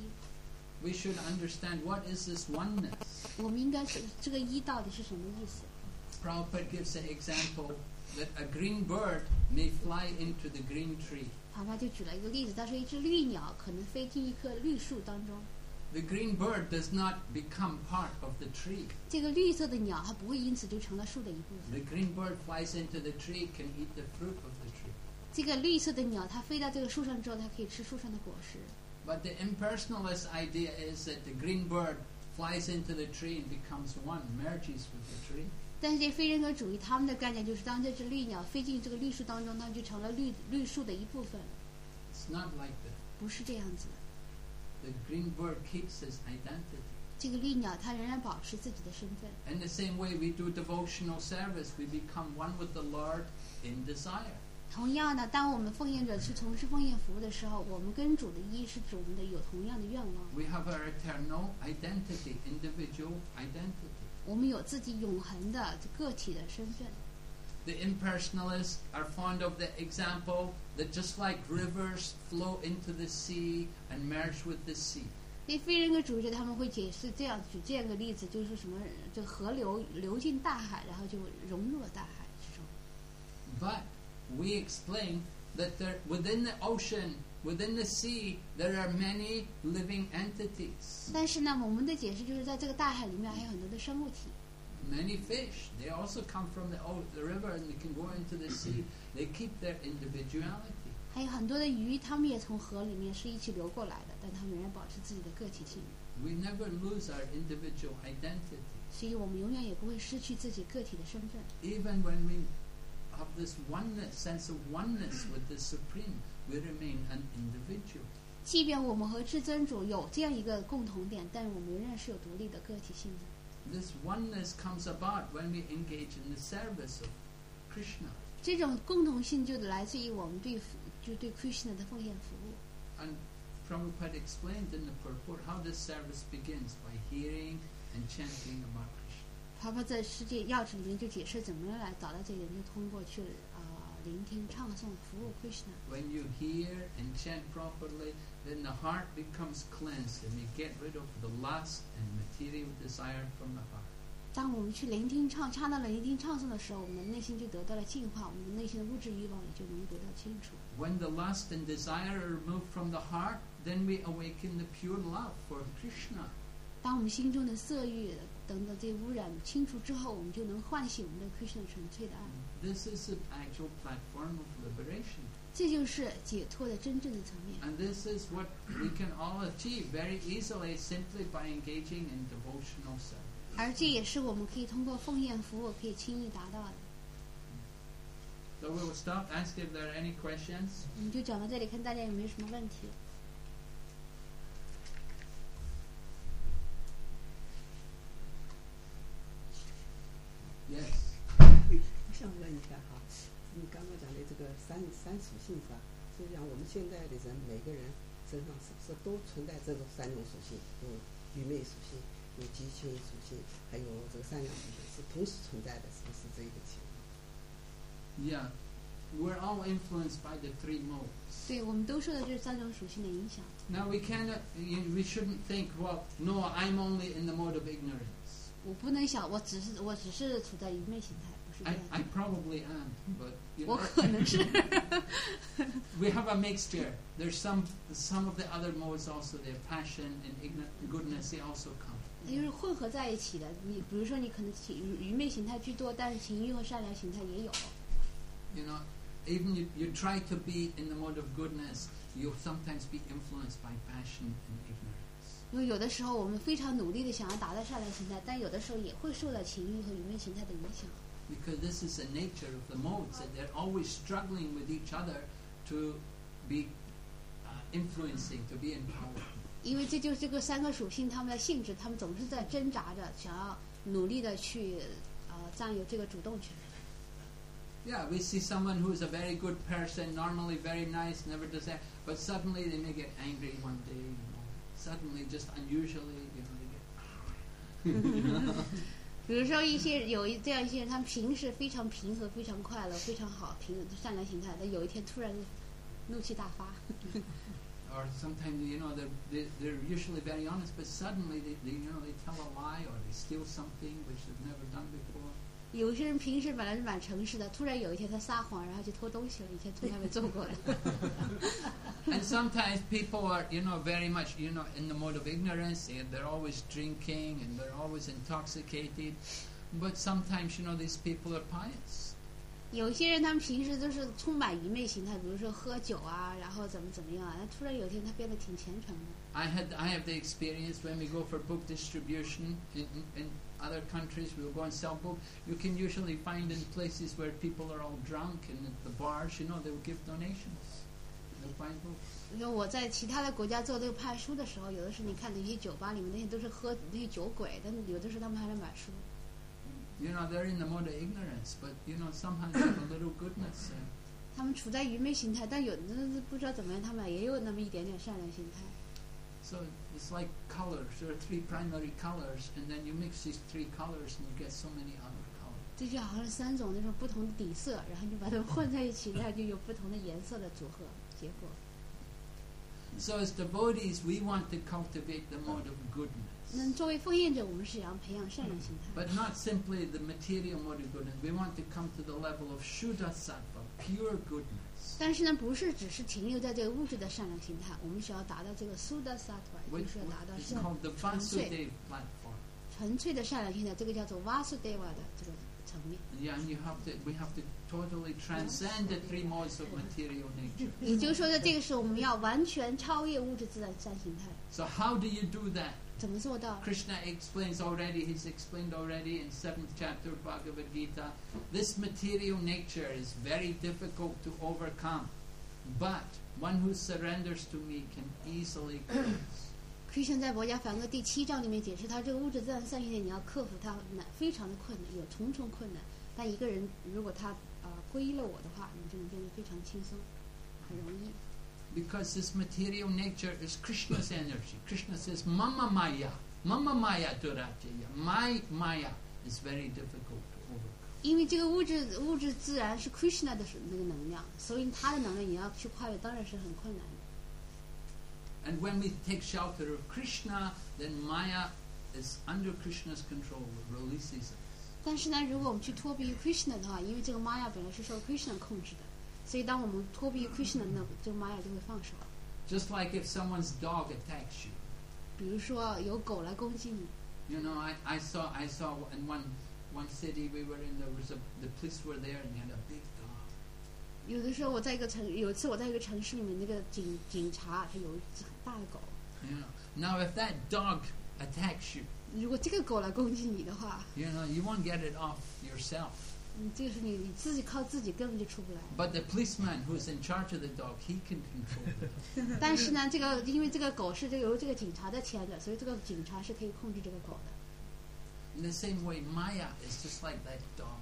We should understand what is this oneness. 我们应该是这个一到底是什么意思？ Prabhupada gives an example that a green bird may fly into the green tree. 他就举了一个例子，他说一只绿鸟可能飞进一棵绿树当中。 The green bird does not become part of the tree. 这个绿色的鸟它不会因此就成了树的一部分。 The green bird flies into the tree, can eat the fruit of the tree. 这个绿色的鸟它飞到这个树上之后，它可以吃树上的果实。 But the impersonalist idea is that the green bird flies into the tree and becomes one, merges with the tree. 但是这非人格主义他们的概念就是，当这只绿鸟飞进这个绿树当中，它就成了绿树的一部分。 It's not like that. 不是这样子的。 The green bird keeps its identity. 这个绿鸟它仍然保持自己的身份。 In the same way we do devotional service, we become one with the Lord in desire. 同样的，当我们奉献者去从事奉献服务的时候，我们跟主的一是指我们的有同样的愿望。 We have our eternal identity, individual identity. 我们有自己永恒的个体的身份。 The impersonalists are fond of the example that just like rivers flow into the sea and merge with the sea. 那非人格主义者他们会举这样一个例子，就是说什么，这河流流进大海，然后就融入了大海之中。 But we explain that within the ocean, within the sea, there are many living entities. 但是呢，我们的解释就是在这个大海里面还有很多的生物体。 Many fish, they also come from the river and they can go into the sea. They keep their individuality. 还有很多的鱼，它们也从河里面是一起流过来的，但它们仍然保持自己的个体性。 We never lose our individual identity. 所以我们永远也不会失去自己个体的身份。 Even when we have this oneness, sense of oneness with the Supreme, we remain an individual. 即便我们和至尊主有这样一个共同点，但是我们仍然是有独立的个体性的。 This oneness comes about when we engage in the service of Krishna. 这种共同性就来自于我们对 Krishna 的奉献服务。 And Prabhupada explained in the purport how this service begins by hearing and chanting about Krishna. 他们在世界要旨里面就解释怎么来找到这个人，就通过去聆听、唱诵、服务 Krishna。 When you hear and chant properly, then the heart becomes cleansed and you get rid of the lust and material desire from the heart. 当我们去聆听唱到了聆听唱诵的时候，我们的内心就得到了净化，我们的内心的物质欲望也就能得到清除。 When the lust and desire are removed from the heart, then we awaken the pure love for Krishna. 当我们心中的色欲等等这些污染清除之后，我们就能唤醒我们对 Krishna 纯粹的爱。 This is the actual platform of liberation. 这就是解脱的真正的层面。 And this is what we can all achieve very easily simply by engaging in devotional service. 而这也是我们可以通过奉献服务可以轻易达到的。 So we will stop, ask if there are any questions. 我们就讲到这里，看大家有没有什么问题。 Yes. 我想问一下哈，你刚刚讲的这个三属性是吧？实际上我们现在的人每个人身上是不是都存在这种三种属性？有愚昧属性，有激情属性，还有这个善良属性，是同时存在的，是不是这个情况？ Yeah. we're all influenced by the three modes. 对，我们都受到这三种属性的影响。 Now we shouldn't think, well, no, I'm only in the mode of ignorance. 我不能想，我只是处在愚昧形态，不是这 I 样。 probably am, but 我可能是。 we have a mixture. There's some of the other modes also there, passion and goodness, they also come. 就是混合在一起的。你比如说，你可能愚昧形态居多，但是情欲和善良形态也有。 You know, even you try to be in the mode of goodness, you'll sometimes be influenced by passion and ignorance. 因为有的时候我们非常努力的想要达到善良形态，但有的时候也会受到情欲和愚昧形态的影响。 Because this is the nature of the modes, that they're always struggling with each other to be influencing, to be in power. 因为这就是这个三个属性它们的性质，它们总是在挣扎着，想要努力的去占有这个主动权。 Yeah, we see someone who's a very good person, normally very nice, never does that, but suddenly they may get angry one day, you know. Suddenly, just unusually, you know, they get 比如说这样一些人，他们平时非常平和、非常快乐、非常好、善良形态，但有一天突然怒气大发。 or sometimes, you know, they're usually very honest, but suddenly they tell a lie or they steal something which they've never done before. 有些人平时本来是蛮诚实的，突然有一天他撒谎，然后去偷东西了，以前从来没做过的。 And sometimes people are, you know, very much, you know, in the mode of ignorance, and they're always drinking and they're always intoxicated. But sometimes, you know, these people are pious. 有些人他们平时都是充滿愚昧形態，比如說喝酒啊，然後怎麼樣啊，突然有一天他變得挺虔誠的。 I have the experience when we go for book distribution in other countries, we will go and sell books. You can usually find in places where people are all drunk and at the bars, you know, they will give donations. They'll buy books. 因为我在其他的国家做这个派书的时候，有的时候你看那些酒吧里面那些都是喝那些酒鬼，但有的时候他们还来买书。 You know, they're in the mode of ignorance, but, you know, somehow they have a little goodness there. 他们处在愚昧形态，但有的不知道怎么样，他们也有那么一点点善良形态。 So it's like colors. There are three primary colors, and then you mix these three colors and you get so many other colors. 这就好像是三种那种不同的底色，然后你把它们混在一起，然后就有不同的颜色的组合结果。 So as devotees, we want to cultivate the mode of goodness. 那作为奉献者，我们是想培养善良形态。 But not simply the material mode of goodness. We want to come to the level of Shuddha Sattva, pure goodness. 但是呢，不是只是停留在这个物质的善良形态，我们需要达到这个苏达萨特，就 Which 是要达到 is called the 纯粹 Vasudeva platform. 纯粹的善良形态，这个叫做 Vasudeva 的这个层面。 Yeah, and we have to totally transcend the three modes of material nature. 也就是说，在这个时候，我们要完全超越物质自然三形态。 So how do you do that? 怎么做到？ Krishna he's explained already in 7th chapter of Bhagavad Gita, this material nature is very difficult to overcome, but one who surrenders to me can easily cross. Krishna 在《博伽梵歌》第7章里面解释，他这个物质自然三形态，你要克服它非常的困难，有重重困难。但一个人如果他皈依了我的话，你就能变得非常轻松，很容易。 Because this material nature is Krishna's energy. Krishna says, Mama Maya Durajaya. My Maya is very difficult to overcome. 因为这个物质自然是 Krishna 的那个能量，所以他的能量你要去跨越，当然是很困难的。 And when we take shelter of Krishna, then Maya is under Krishna's control, releases us. 但是呢，如果我们去脱避于 Krishna 的话，因为这个 Maya 本来是受 Krishna 控制的，所以当我们脱避于 Krishna 呢，这个 Maya 就会放手。 Just like if someone's dog attacks you. 比如说有狗来攻击你， You know, I saw in one city we were in, the police were there and they had a big dog. 有的时候有一次我在一个城市里面，那个警察他有一只很大的狗。 You know, now if that dog attacks you, 如果这个狗来攻击你的话， you know, you won't get it off yourself. 这个是你自己靠自己根本就出不来。 But the policeman who's in charge of the dog, he can control it. 但是呢，因为这个狗是由这个警察在牵着，所以这个警察是可以控制这个狗的。 In the same way, Maya is just like that dog.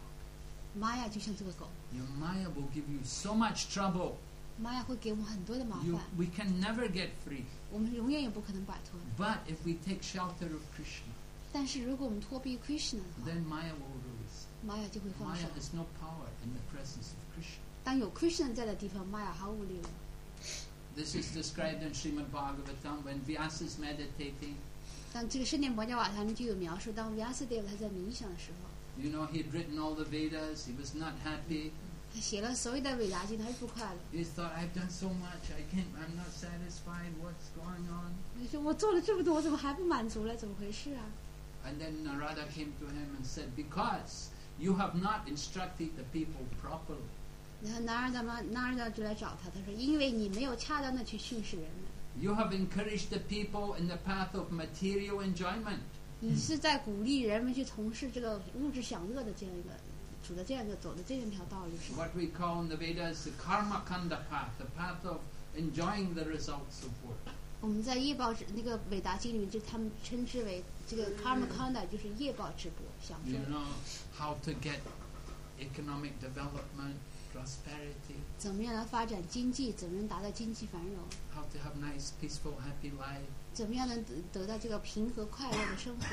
Maya 就像这个狗 Your Maya will give you so much trouble. ，Maya 会给我们很多的麻烦， We can never get free. 我们永远也不可能摆脱。 But if we take shelter of Krishna, 但是如果我们脱避 Krishna 的话 then Maya will release. ，Maya 就会放手 Maya。has no power in the presence of Krishna. 当有 Krishna 在的地方，Maya 毫无力量。 This is described in Srimad Bhagavatam when Vyasa is meditating. 但这个圣殿博伽瓦坛就有描述，当 Vyasadeva 他在冥想的时候， You know, he'd written all the Vedas. He was not happy. 他写了所有的伟达经，他是不快乐。 He thought, I've done so much. I'm not satisfied. What's going on? 你说我做了这么多，我怎么还不满足了？怎么回事啊？ And then Narada came to him and said, because you have not instructed the people properly. 然后拿尔达就来找他，他说：“因为你没有恰当的去训示人们， You have encouraged the people in the path of material enjoyment. 你是在鼓励人们去从事这个物质享乐的这样一个，走的这样一个条道路上。 What we call in the Vedas the karma kanda path, the path of enjoying the results of work. 我们在业报那个伟达经里面，就他们称之为这个 karma kanda，就是业报之果，享受 You。know how to get economic development, prosperity, 怎么样来发展经济？怎么样达到经济繁荣？ how to have nice, peaceful, happy life, 怎么样能得到这个平和快乐的生活？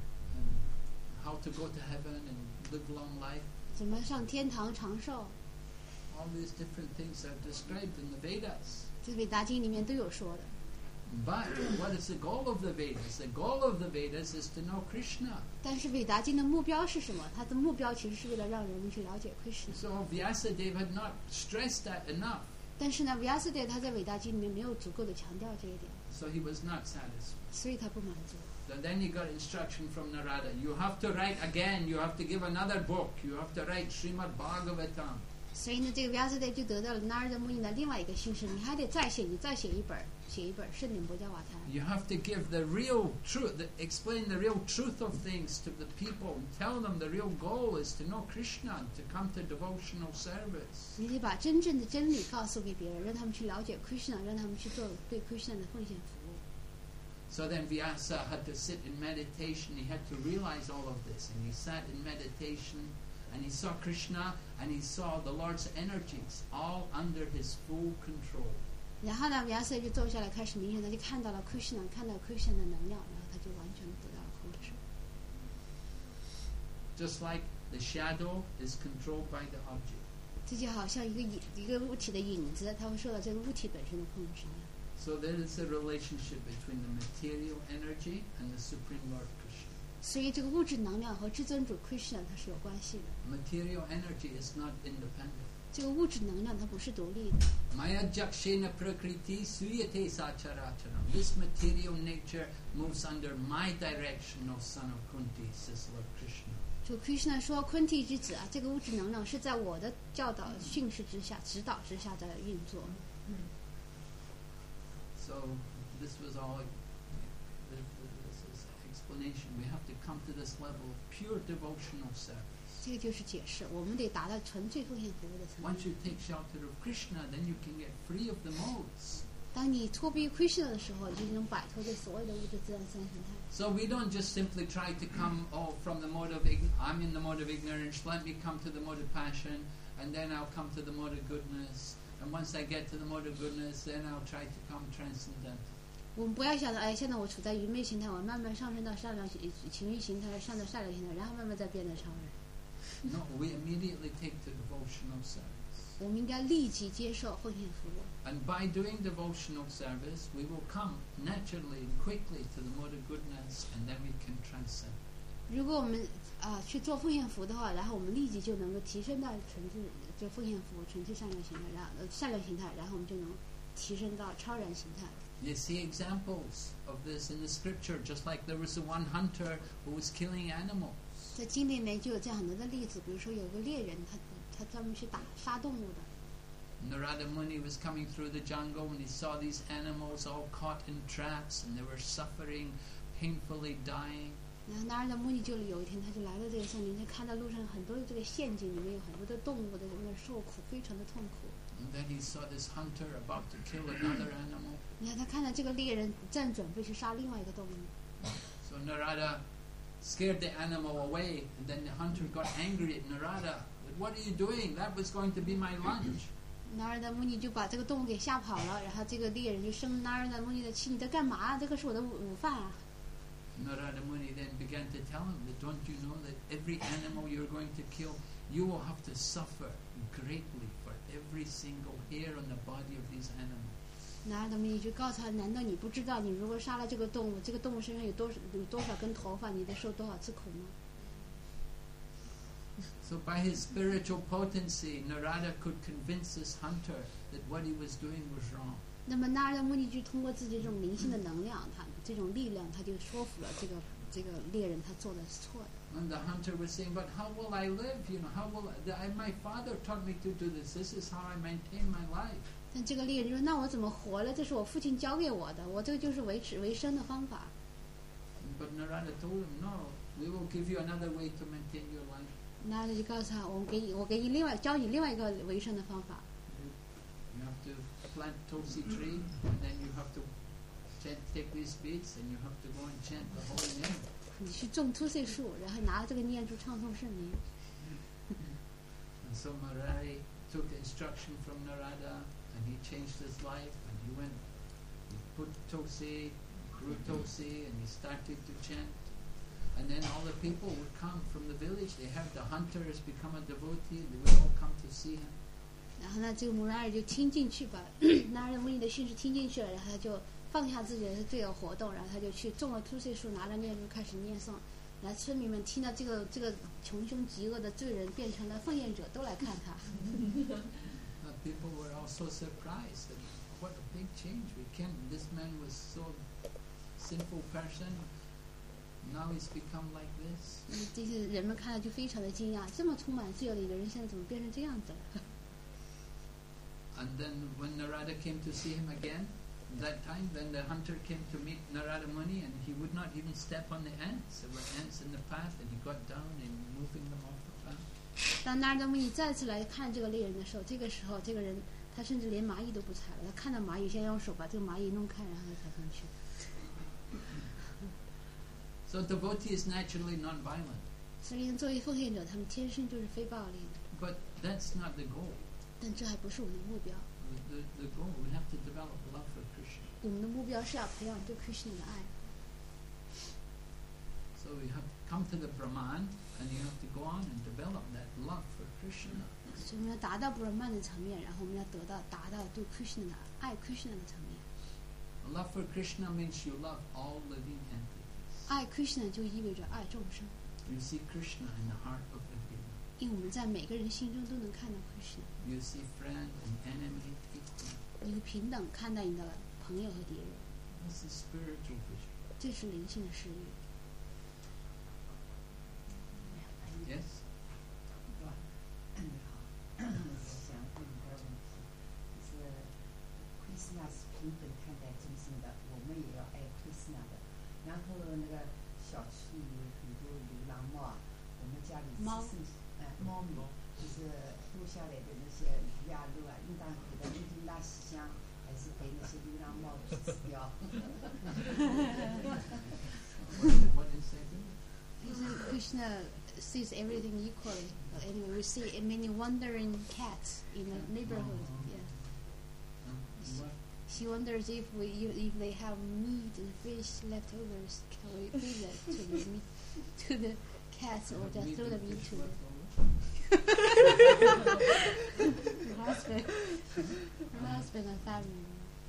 and how to go to heaven and live long life. 怎么上天堂长寿？ All these different things are described in the Vedas. 这伟达经里面都有说的。 But what is the goal of the Vedas? The goal of the Vedas is to know Krishna. 但是伟达经的目标是什么？它的目标其实是为了让人们去了解 Krishna。 So Vyasadeva had not stressed that enough. 但是呢 ，Vyasadeva 他在伟达经里面没有足够的强调这一点， So he was not satisfied. 所以他不满足。 So then he got instruction from Narada. You have to write again. You have to give another book. You have to write Srimad Bhagavatam. 所以呢，这个 Vyasadeva 就得到了 Narada Muni 的另外一个训示，你还得再写一本圣典博伽瓦坛。 You have to give the real truth, explain the real truth of things to the people, and tell them the real goal is to know Krishna and to come to devotional service. 你得把真正的真理告诉给别人，让他们去了解 Krishna， 让他们去做对 Krishna 的奉献服务。 So then Vyasa had to sit in meditation. He had to realize all of this, and he sat in meditation, and he saw Krishna, and he saw the Lord's energies all under his full control. 然后呢 ，Vyasa 就坐下来开始冥想，他就看到了 Krishna， 看到 Krishna 的能量，然后他就完全得到了控制。 Just like the shadow is controlled by the object. 这就好像一个物体的影子，它会受到这个物体本身的控制一样。 So there is a relationship between the material energy and the Supreme Lord Krishna. 所以这个物质能量和至尊主 Krishna 它是有关系的。 Material energy is not independent. 这个物质能量它不是独立的。 Maya jakshena prakriti suyate sacharacharam. This material nature moves under my direction, O son of Kunti, says Lord Krishna. 主 Krishna 说：“昆提之子啊，这个物质能量是在我的教导、训示之下、指导之下在运作。” So this was all. This is explanation. We have to come to this level of pure devotional service. 这个就是解释，我们得达到纯粹奉献服务的层 Once 面。 you take shelter of Krishna, then you can get free of the modes. 当你脱避 Krishna 的时候，你就能摆脱这所有的物质自然三形态。 So we don't just simply try to come from the mode of I'm in the mode of ignorance. Let me come to the mode of passion, and then I'll come to the mode of goodness. And once I get to the mode of goodness, then I'll try to come transcendental. 我们不要想着，哎，现在我处在愚昧形态，我慢慢上升到善良情欲形态，上到善良形态，然后慢慢再变得超人。 No, we immediately take to devotional service. 我们应该立即接受奉献服务。 And by doing devotional service, we will come naturally and quickly to the mode of goodness, and then we can transcend. 如果我们去做奉献服务的话，然后我们立即就能够提升到纯粹就奉献服务纯粹善良形态，然后我们就能提升到超然形态。 You see examples of this in the scripture, just like there was the one hunter who was killing animals. 在经里面就有这样很多的例子，比如说有个猎人，他专门去杀动物的。 Narada Muni was coming through the jungle and he saw these animals all caught in traps and they were suffering, painfully dying. 然后拿尔的目的就有一天，他就来到这个森林，就看到路上很多的这个陷阱里面有很多的动物的在那受苦，非常的痛苦。 And then he saw this hunter about to kill another animal. 你看他看到这个猎人正准备去杀另外一个动物， So Narada scared the animal away, and then the hunter got angry at Narada. What are you doing? That was going to be my lunch. 拿尔的目的就把这个动物给吓跑了，然后这个猎人就生拿尔的目的的气，你在干嘛？这个是我的午饭啊！ Narada Muni then began to tell him that don't you know that every animal you're going to kill, you will have to suffer greatly for every single hair on the body of these animals. 拿尔德穆尼就告诉他：难道你不知道，你如果杀了这个动物，这个动物身上有多少根头发，你得受多少次苦吗？ So by his spiritual potency, Narada could convince this hunter that what he was doing was wrong. 那么纳尔德穆尼就通过自己这种灵性的能量，他这种力量，他就说服了这个猎人，他做的是错的。 And the hunter was saying, "But how will I live? You know, how will my father taught me to do this. This is how I maintain my life." 但这个猎人就说：“那我怎么活了？这是我父亲教给我的，我这个就是维生的方法。” But Narada told him, "No, we will give you another way to maintain your life." 纳尔德就告诉他：“我给你教你另外一个维生的方法。 You have to plant tulsi tree, and then you have to take these beads, and you have to go and chant the holy name. 你去种突穗树，然后拿着这个念珠唱诵圣名。” And so Murari took instruction from Narada, and he changed his life, and he went, he put tulsi, grew tulsi, and he started to chant. And then all the people would come from the village. They heard the hunter has become a devotee. They would all come to see him. 然后呢，这个穆拉尔就听进去吧，纳尔德穆尼的训示听进去了，然后他就放下自己的罪恶活动，然后他就去种了突穗树，拿着念珠开始念诵。然后村民们听到这个穷凶极恶的罪人变成了奉献者，都来看他。 People were also surprised that what a big change we came. This man was so sinful person. Now he's become like this. 这些人们看了就非常的惊讶，这么充满罪恶的一个人，现在怎么变成这样子了？ And then when Narada came to see him again, that time then the hunter came to meet Narada Muni, and he would not even step on the ants. There were ants in the path, and he got down and moving them off the path. 当纳尔德穆尼再次来看这个猎人的时候，这个时候这个人他甚至连蚂蚁都不踩了，他看到蚂蚁，先用手把这个蚂蚁弄开，然后再踩上去。 So devotee is naturally non-violent. 所以作为奉献者，他们天生就是非暴力的。 But that's not the goal. 但这还不是我们的目标。 The goal, we have to develop love for Krishna. 我们的目标是要培养对 Krishna 的爱。 So we have to come to the Brahman, and you have to go on and develop that love for Krishna. 所以我们要达到 Brahman 的层面，然后我们要达到对 Krishna 的爱 Krishna 的层面。 Love for Krishna means you love all living entities. 爱 Krishna 就意味着爱众生， You see Krishna in the heart of everyone. 因为我们在每个人心中都能看到 Krishna。 You see friend and enemy equal. 你会平等看待你的朋友和敌人， This is spiritual vision. 这是灵性的视野。 Yes? 我想问一个问题，就是 Krishna 是平等看待众生的，我们也要爱 Krishna 的。然后那个小区里有很多流浪猫啊，我们家里猫猫咪就是丢下来的那些鱼啊肉啊，应当给它扔进垃圾箱，还是被那些流浪猫去吃掉？ What is that? Krishna sees everything equally. Anyway, we see many wandering cats in the neighborhood. Yeah. What? She wonders if they have meat and fish leftovers, can we feed that to the cats or just throw them into her husband and family.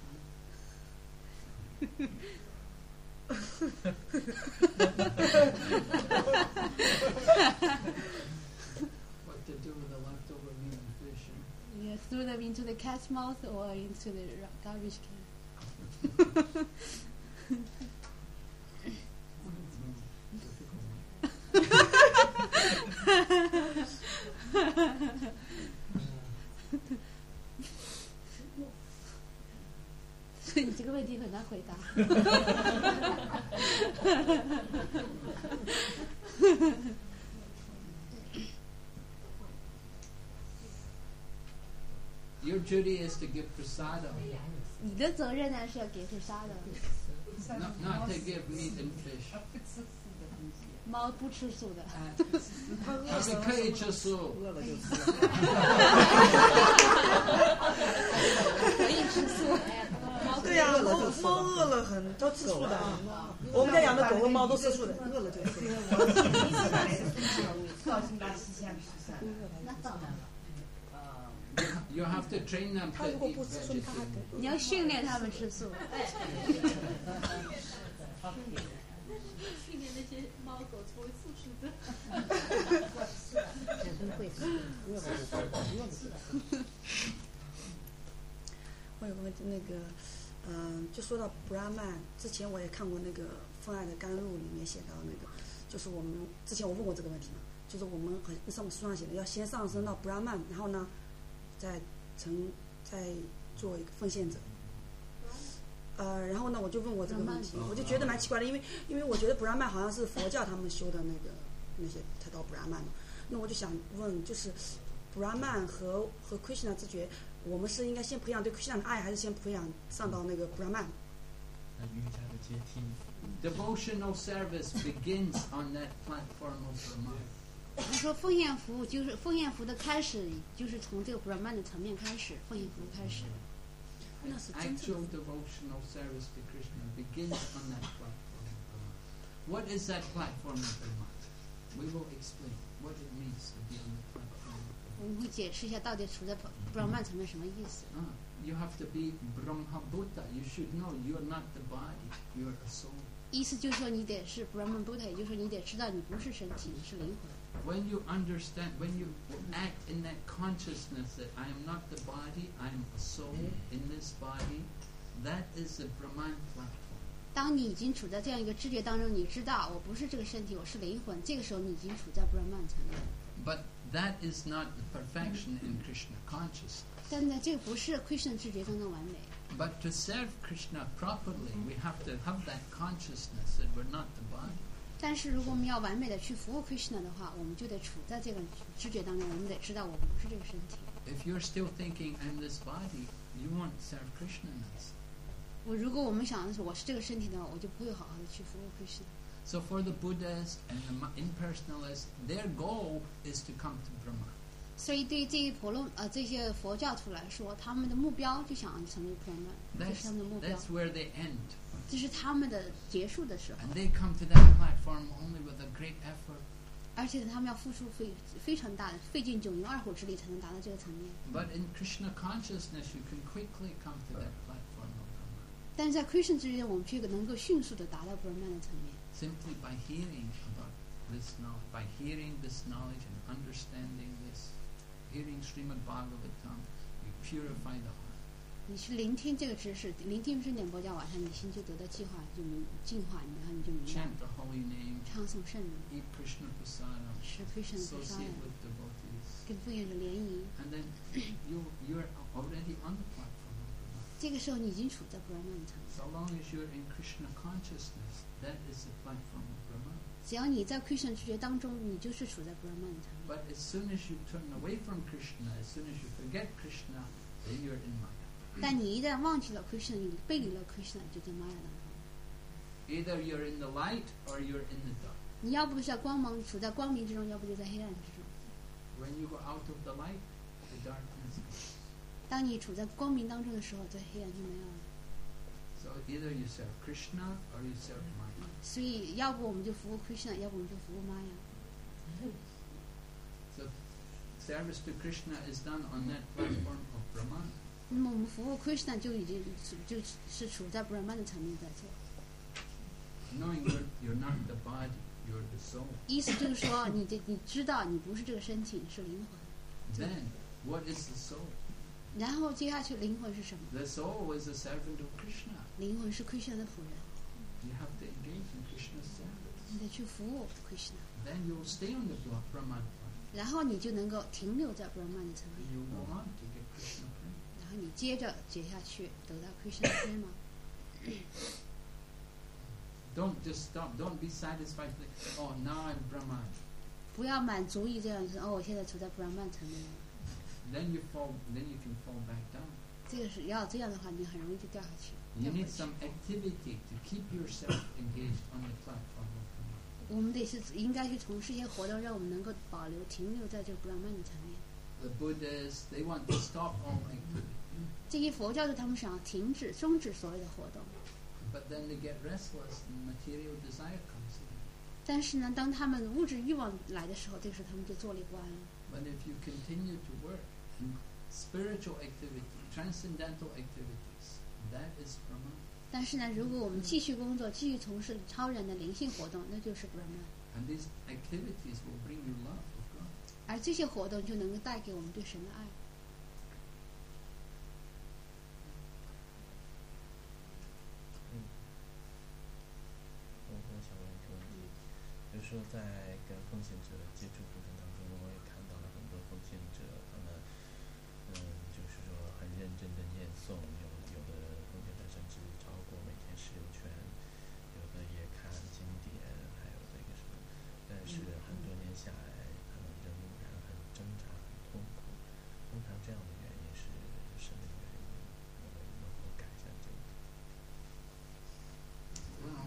What to do with the leftover meat and fish? Yeah, throw them into the cat's mouth or into the garbage can. Difficult. 所以你这个问题很难回答。 Your duty is to give prasadam, 你的责任呢是要给是杀的， not to give meat and fish. 猫不吃素的。 它们可以吃素。 饿了就吃。 可以吃素，猫可以呀， 饿了就吃猫饿了都吃素的。我们家养的狗和猫都吃素的，饿了就吃。 You have to train them 他如果 to 不 eat 吃素，他还 vegetarian. 得。 你要训练他们吃素。 训练那些猫狗成为素食者。 我有个问题，就说到布拉曼，之前我也看过那个《奉爱的甘露》里面写到那个，就是我们之前我问过这个问题嘛，就是我们上书上写的要先上升到布拉曼，然后呢，再做一个奉献者。然后呢，我就问过这个问题，我就觉得蛮奇怪的，因为我觉得布拉曼好像是佛教他们修的那些才到布拉曼的，那我就想问，就是布拉曼和Krishna知觉，我们是应该先培养对Krishna的爱，还是先培养上到那个布拉曼？ 瑜伽的阶梯。 Devotional service begins on that platform of Brahman. 他说奉献服务就是奉献服的开始，就是从这个 Brahman 的层面开始，奉献服务开始。 Actual devotional service to Krishna begins on that platform of Brahman. What is that platform of Brahman? We will explain what it means to be on the platform of Brahman. 我们会解释一下到底处在 Brahman 层面什么意思。 You have to be Brahma Buddha. You should know you're not the body, you're a soul. 意思就是说你得是 Brahman Buddha， 也就是说你得知道你不是身体，你是灵魂。 When you understand, when you act in that consciousness that I am not the body, I am a soul in this body, that is the Brahman platform. 当你已经处在这样一个知觉当中，你知道我不是这个身体，我是灵魂，这个时候你已经处在 Brahman 层面。 But that is not the perfection in Krishna consciousness. 但呢，这个不是 Krishna 知觉中的完美。 But to serve Krishna properly, we have to have that consciousness that we're not the body. 但是如果我们要完美的去服务 Krishna 的话，我们就得处在这个知觉当中，我们得知道我们不是这个身体。 If you're still thinking I'm this body, you won't serve Krishna nice. 如果我们想的是我是这个身体的话，我就不会好好的去服务 Krishna。 So for the Buddhists and the impersonalists, their goal is to come to Brahman. 所以对于这些佛教徒来说，他们的目标就想成为 Brahman， 这是他们的目标。 That's where they end. 这是他们的结束的时候。 And they come to that platform only with a great effort. 而且他们要付出非常大的费尽九牛二虎之力才能达到这个层面。 But in Krishna consciousness, you can quickly come to that platform of Brahman. 但是在 Krishna 之间，我们却能够迅速的达到 Brahman 的层面。 Simply by hearing about this knowledge, by hearing this knowledge and understanding this, hearing Srimad Bhagavatam, you purify the heart. 你去聆听这个知识，聆听经典佛教，晚上你心就得到净化，净化，然后你就明白。 Chant the holy name. 唱诵圣人。 Eat Krishna prasadam. 吃 Krishna 的 Associate prasadam。 with devotees. 跟佛友的联谊。 And then you're already on the platform of Brahman. 这个时候你已经处在 Brahman 层面。 So long as you're in Krishna consciousness, that is the platform of Brahman. 只要你在 Krishna 知觉当中，你就是处在 Brahman 层面。 But as soon as you turn away from Krishna, as soon as you forget Krishna, then you're in Maya. 但你一旦忘记了 Krishna， 你背离了 Krishna， 就在 Maya 当中。 Either you're in the light or you're in the dark. 你要不是在光芒，处在光明之中，要不就在黑暗之中。 When you go out of the light, the darkness comes. 当你处在光明当中的时候，这黑暗就没有了。 So either you serve Krishna or you serve Maya. 所以，要不我们就服务 Krishna， 要不我们就服务 Maya。 So service to Krishna is done on that platform of Brahman. 那么我们服务 Krishna 就已经就是处在 Brahman 的层面在做。 Knowing you're not the body, you're the soul. 意思就是说，你知道你不是这个身体，你是灵魂。 Then, what is the soul? 然后接下去灵魂是什么？ The soul is a servant of Krishna. 灵魂是 Krishna 的仆人。 You have to engage in Krishna's service. 你得去服务 Krishna。 Then you'll stay on the Brahman path. 然后你就能够停留在 Brahman 的层面。 You go on to get Krishna prema. 然后你接着接下去得到 Krishna prema。 Don't just stop. Don't be satisfied with, oh, now I'm Brahman. 不要满足于这样子，我现在处在 Brahman 层面。 Then you can fall back down. 这个是要这样的话，你很容易就掉下去。 You need some activity to keep yourself engaged on the platform of Brahman. 我们得是应该去从事一些活动，让我们能够保留停留在这个 Brahman 的层面。 the Buddhists, they want to stop all activity. 这些佛教徒他们想停止、终止所有的活动， But then they get restless and material desire comes in. 但是呢，当他们物质欲望来的时候，这个时候他们就坐立不安了。 But if you continue to work in spiritual activity, transcendental activities, that is Brahman. 但是呢，如果我们继续工作，继续从事超然的灵性活动，那就是 Brahman。 And these activities will bring you love of God. 而这些活动就能够带给我们对神的爱。 我想问一个问题，就是说在跟奉献者接触过程当中，我也看到了很多奉献者，他们就是说很认真的念诵，有的奉献者甚至超过每天16圈，有的也看经典，还有这个什么，但是很多年下来，他们仍然很挣扎、很痛苦。通常这样的原因是什么原因？我们能否改善这个？ Well,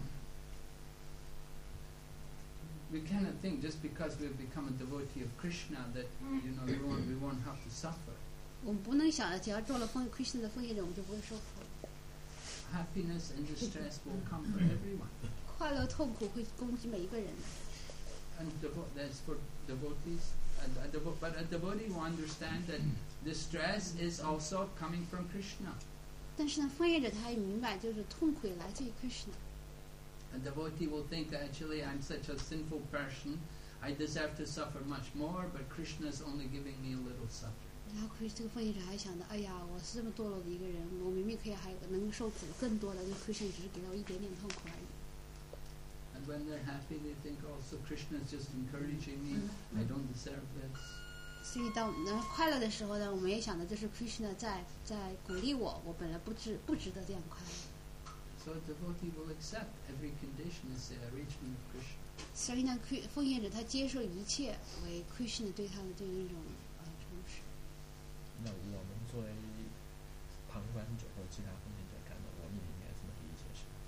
we cannot think just because we've become a devotee of Krishna that we won't have to suffer. 我们不能想着只要做了Krishna 的奉献者，我们就不会受苦。 Happiness and distress will come for everyone. 快乐、痛苦会攻击每一个人的。 And that's for devotees. But a devotee will understand that distress is also coming from Krishna. 但是呢，奉献者他也明白，就是痛苦也来自于 Krishna。 A devotee will think, actually, I'm such a sinful person, I deserve to suffer much more, but Krishna is only giving me a little suffering. 然后这个奉献者还想到，哎呀，我是这么堕落的一个人，我明明可以还能受苦更多的，因为 Krishna 只是给了我一点点痛苦而已。 And when they're happy, they think, oh, so Krishna is just encouraging me, I don't deserve this. 所以当我们快乐的时候呢，我们也想的这是 Krishna 在鼓励我，我本来不值得这样快乐。 So a devotee will accept every condition as the arrangement of Krishna. 所以呢，奉献者他接受一切为 Krishna 对他的这种重视。 那我们作为旁观者或其他奉献者看到，我们应该怎么理解是吧？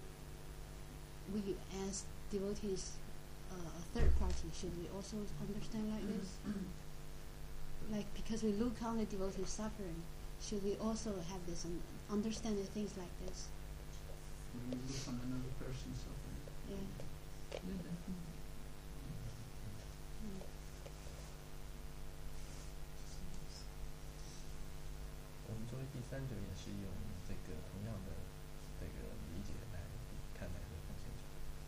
We as devotees, a third party, should we also understand like this? Like because we look on the devotees suffering, should we also have this understand the things like this? When you look on another person suffering. Yeah. Yeah, definitely. 我们作为第三者，也是用这个同样的这个理解来看待这个奉献者。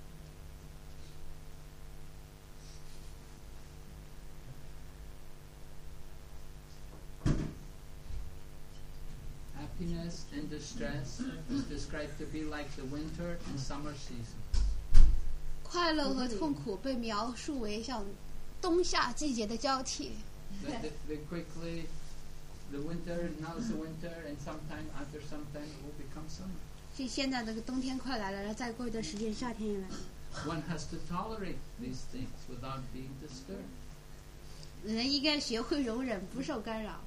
Happiness and distress is described to be like the winter and summer season. 快乐和痛苦被描述为像冬夏季节的交替。 They quickly, the winter, now's the winter, and sometime after some time it will become summer. 所以现在这个冬天快来了，然后再过一段时间夏天也来了。 One has to tolerate these things without being disturbed. 人应该学会容忍，不受干扰。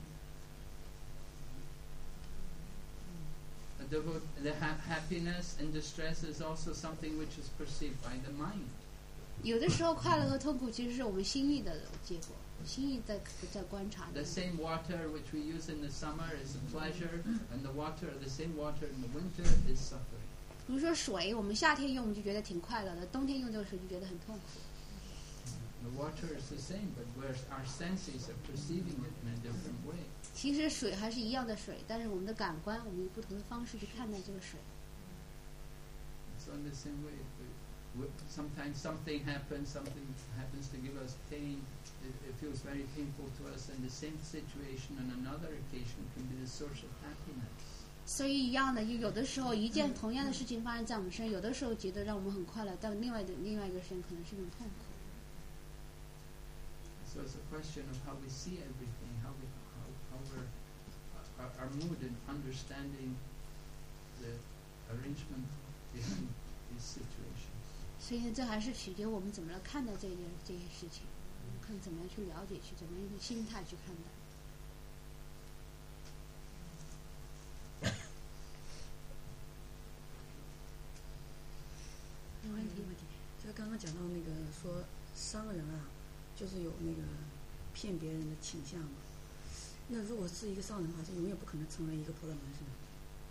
The happiness and distress is also something which is perceived by the mind. 有的时候快乐和痛苦其实是我们心意的结果，心意在观察的 The。same water which we use in the summer is a pleasure, and the same water in the winter is suffering. 比如说水，我们夏天用我们就觉得挺快乐的，冬天用这个水就觉得很痛苦。 The water is the same, but where our senses are perceiving it in a different way. 其实水还是一样的水，但是我们的感官，我们用不同的方式去看待这个水。 So in the same way, sometimes something happens to give us pain. It feels very painful to us, and the same situation on another occasion can be the source of happiness. 所以一样的，有的时候一件同样的事情发生在我们身上，有的时候觉得让我们很快乐，但另外一个时间可能是一种痛苦。 So it's a question of how we see everything, how our mood in understanding the arrangement behind these situations. 所以这还是取决于我们怎么来看待这些事情，看怎么样去了解，去怎么样的心态去看待。 有问题，就刚刚讲到那个说商人啊，就是有那个骗别人的倾向嘛。那如果是一个商人的话，就永远不可能成为一个婆罗门，是吗？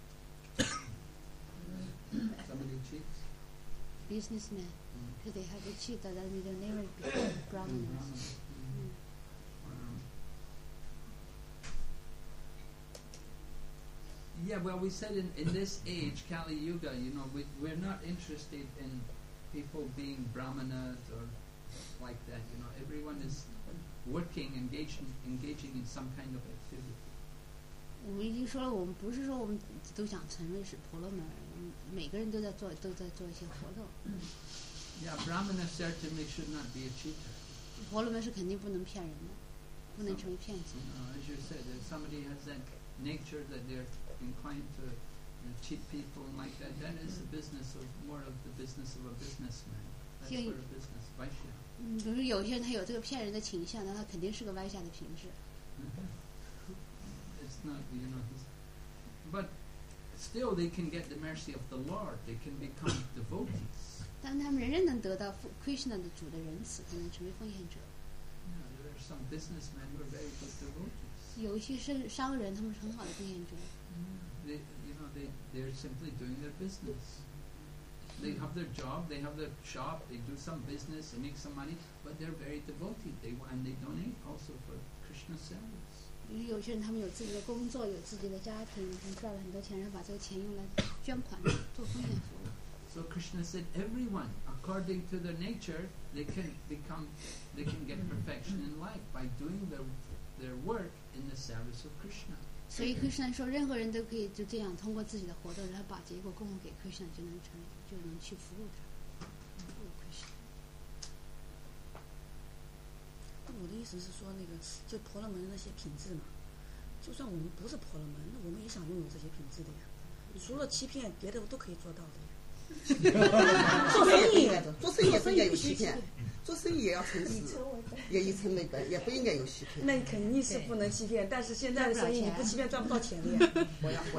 Somebody who cheats. businessman. Because they have to cheat, that they will never become brahmanas. Yeah, well, we said in this age, Kali Yuga, we're not interested in people being brahmanas or like that. Everyone is working, engaging in some kind of activity. 我们已经说了，我们不是说我们都想成为是婆罗门，每个人都在做一些活动。 Yeah, brahmana certainly should not be a cheater. 婆罗门是肯定不能骗人的，不能成为骗子。 As you said, if somebody has that nature that they're inclined to cheat people and like that, that is the business of more of the business of a businessman. That's where a business vaishya. 比如有些人他有这个骗人的倾向，那他肯定是个歪下的品质。 It's not, but still they can get the mercy of the Lord. They can become devotees. 但他们仍然能得到 Krishna 的主的仁慈，他能成为奉献者。 There are some businessmen who are very good devotees. 有一些商人，他们是很好的奉献者。 They're simply doing their business. They have their job, they have their shop, they do some business, they make some money, but they're very devoted. And they donate also for Krishna's service. 有些人他们有自己的工作，有自己的家庭，他们赚了很多钱，然后把这个钱用来捐款做奉献服务。 So Krishna said, everyone, according to their nature, they can get perfection in life by doing their work in the service of Krishna. 所以 Krishna 说，任何人都可以就这样通过自己的活动，然后把结果供奉给 Krishna， 就能去服务他，服务 Krishna。 我的意思是说，就婆罗门那些品质嘛，就算我们不是婆罗门，那我们也想拥有这些品质的呀。除了欺骗，别的都可以做到的呀。 做生意也不应该有欺骗，做生意也要诚实，也以诚为本，也不应该有欺骗。 那肯定是不能欺骗，但是现在的生意你不欺骗赚不到钱的呀。 我要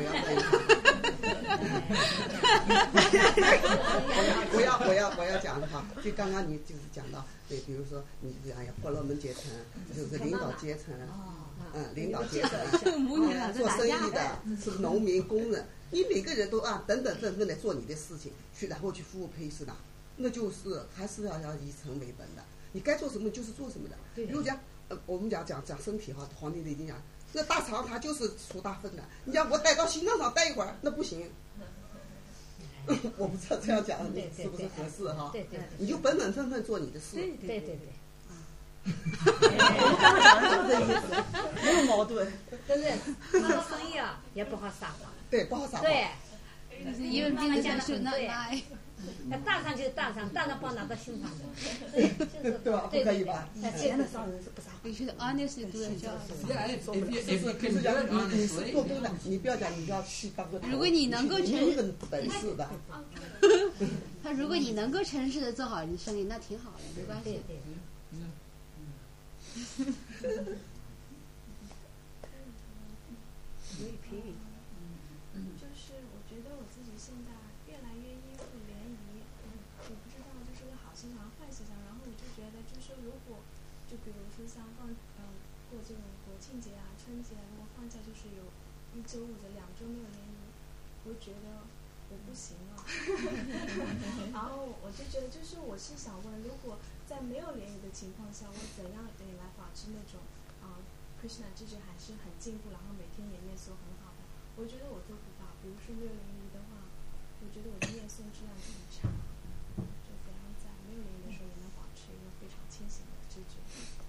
讲的话，就刚刚你就是讲到，对，比如说你婆罗门阶层就是领导阶层，领导阶层，做生意的是农民工人。你每个人都等等正的做你的事情，然后去服务陪侍的，那就是还是要以诚为本的。你该做什么就是做什么的。比如讲，我们讲身体哈，黄帝内经讲，这大肠它就是出大粪的。你讲我带到心脏上待一会儿，那不行。我不知道这样讲是不是合适哈？对，你就本本分分做你的事。 对。 我们刚刚讲的就是这意思，没有矛盾。 对不对？做生意也不好撒谎。 对，不好撒谎。 对， 因为别人讲是那来。 那大肠就是大肠，大肠不好拿到心上的，对吧？不可以吧？ 钱的商人是不撒谎。 必须得 honestly do your job。 if you can do it honestly， 做工的，你不要讲你要去当个。 如果你能够本事的。 他如果你能够诚实的做好你的生意，那挺好的，没关系。 就是我觉得我自己现在越来越依附联谊，我不知道这是个好现象坏现象。然后我就觉得，就是如果就比如说像过这种国庆节春节，如果放假就是有1周或者2周没有联谊，我觉得我不行了。然后我就觉得，就是我是想问，如果在没有联谊的情况下，我怎样来保持那种Krishna 自己还是很进步，然后每天也念诵很好的。我觉得我做不到。比如说没有联谊的话，我觉得我的念诵质量就很差。就怎样在没有联谊的时候也能保持一个非常清醒的知觉。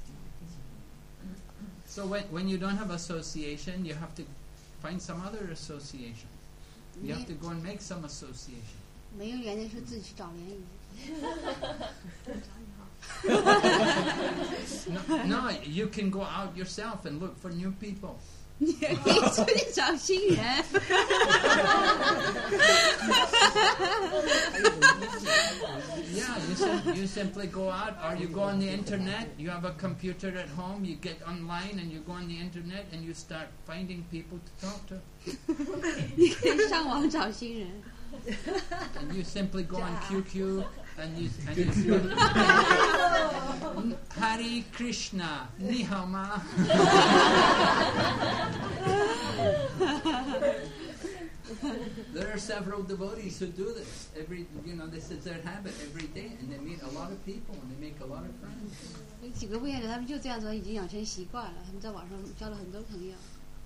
So when you don't have association, you have to find some other association. You have to go and make some association. 没有缘的时候自己去找联谊。 No, you can go out yourself and look for new people. 你可以出去找新人。 Yeah, you simply go out, or you go on the internet. You have a computer at home. You get online and you go on the internet and you start finding people to talk to. 你可以上网找新人。 And you simply go on QQ and you Hare Krishna, Ni hao ma. There are several devotees who do this this is their habit every day, and they meet a lot of people and they make a lot of friends. 有几个奉献者，他们就这样子已经养成习惯了，他们在网上交了很多朋友。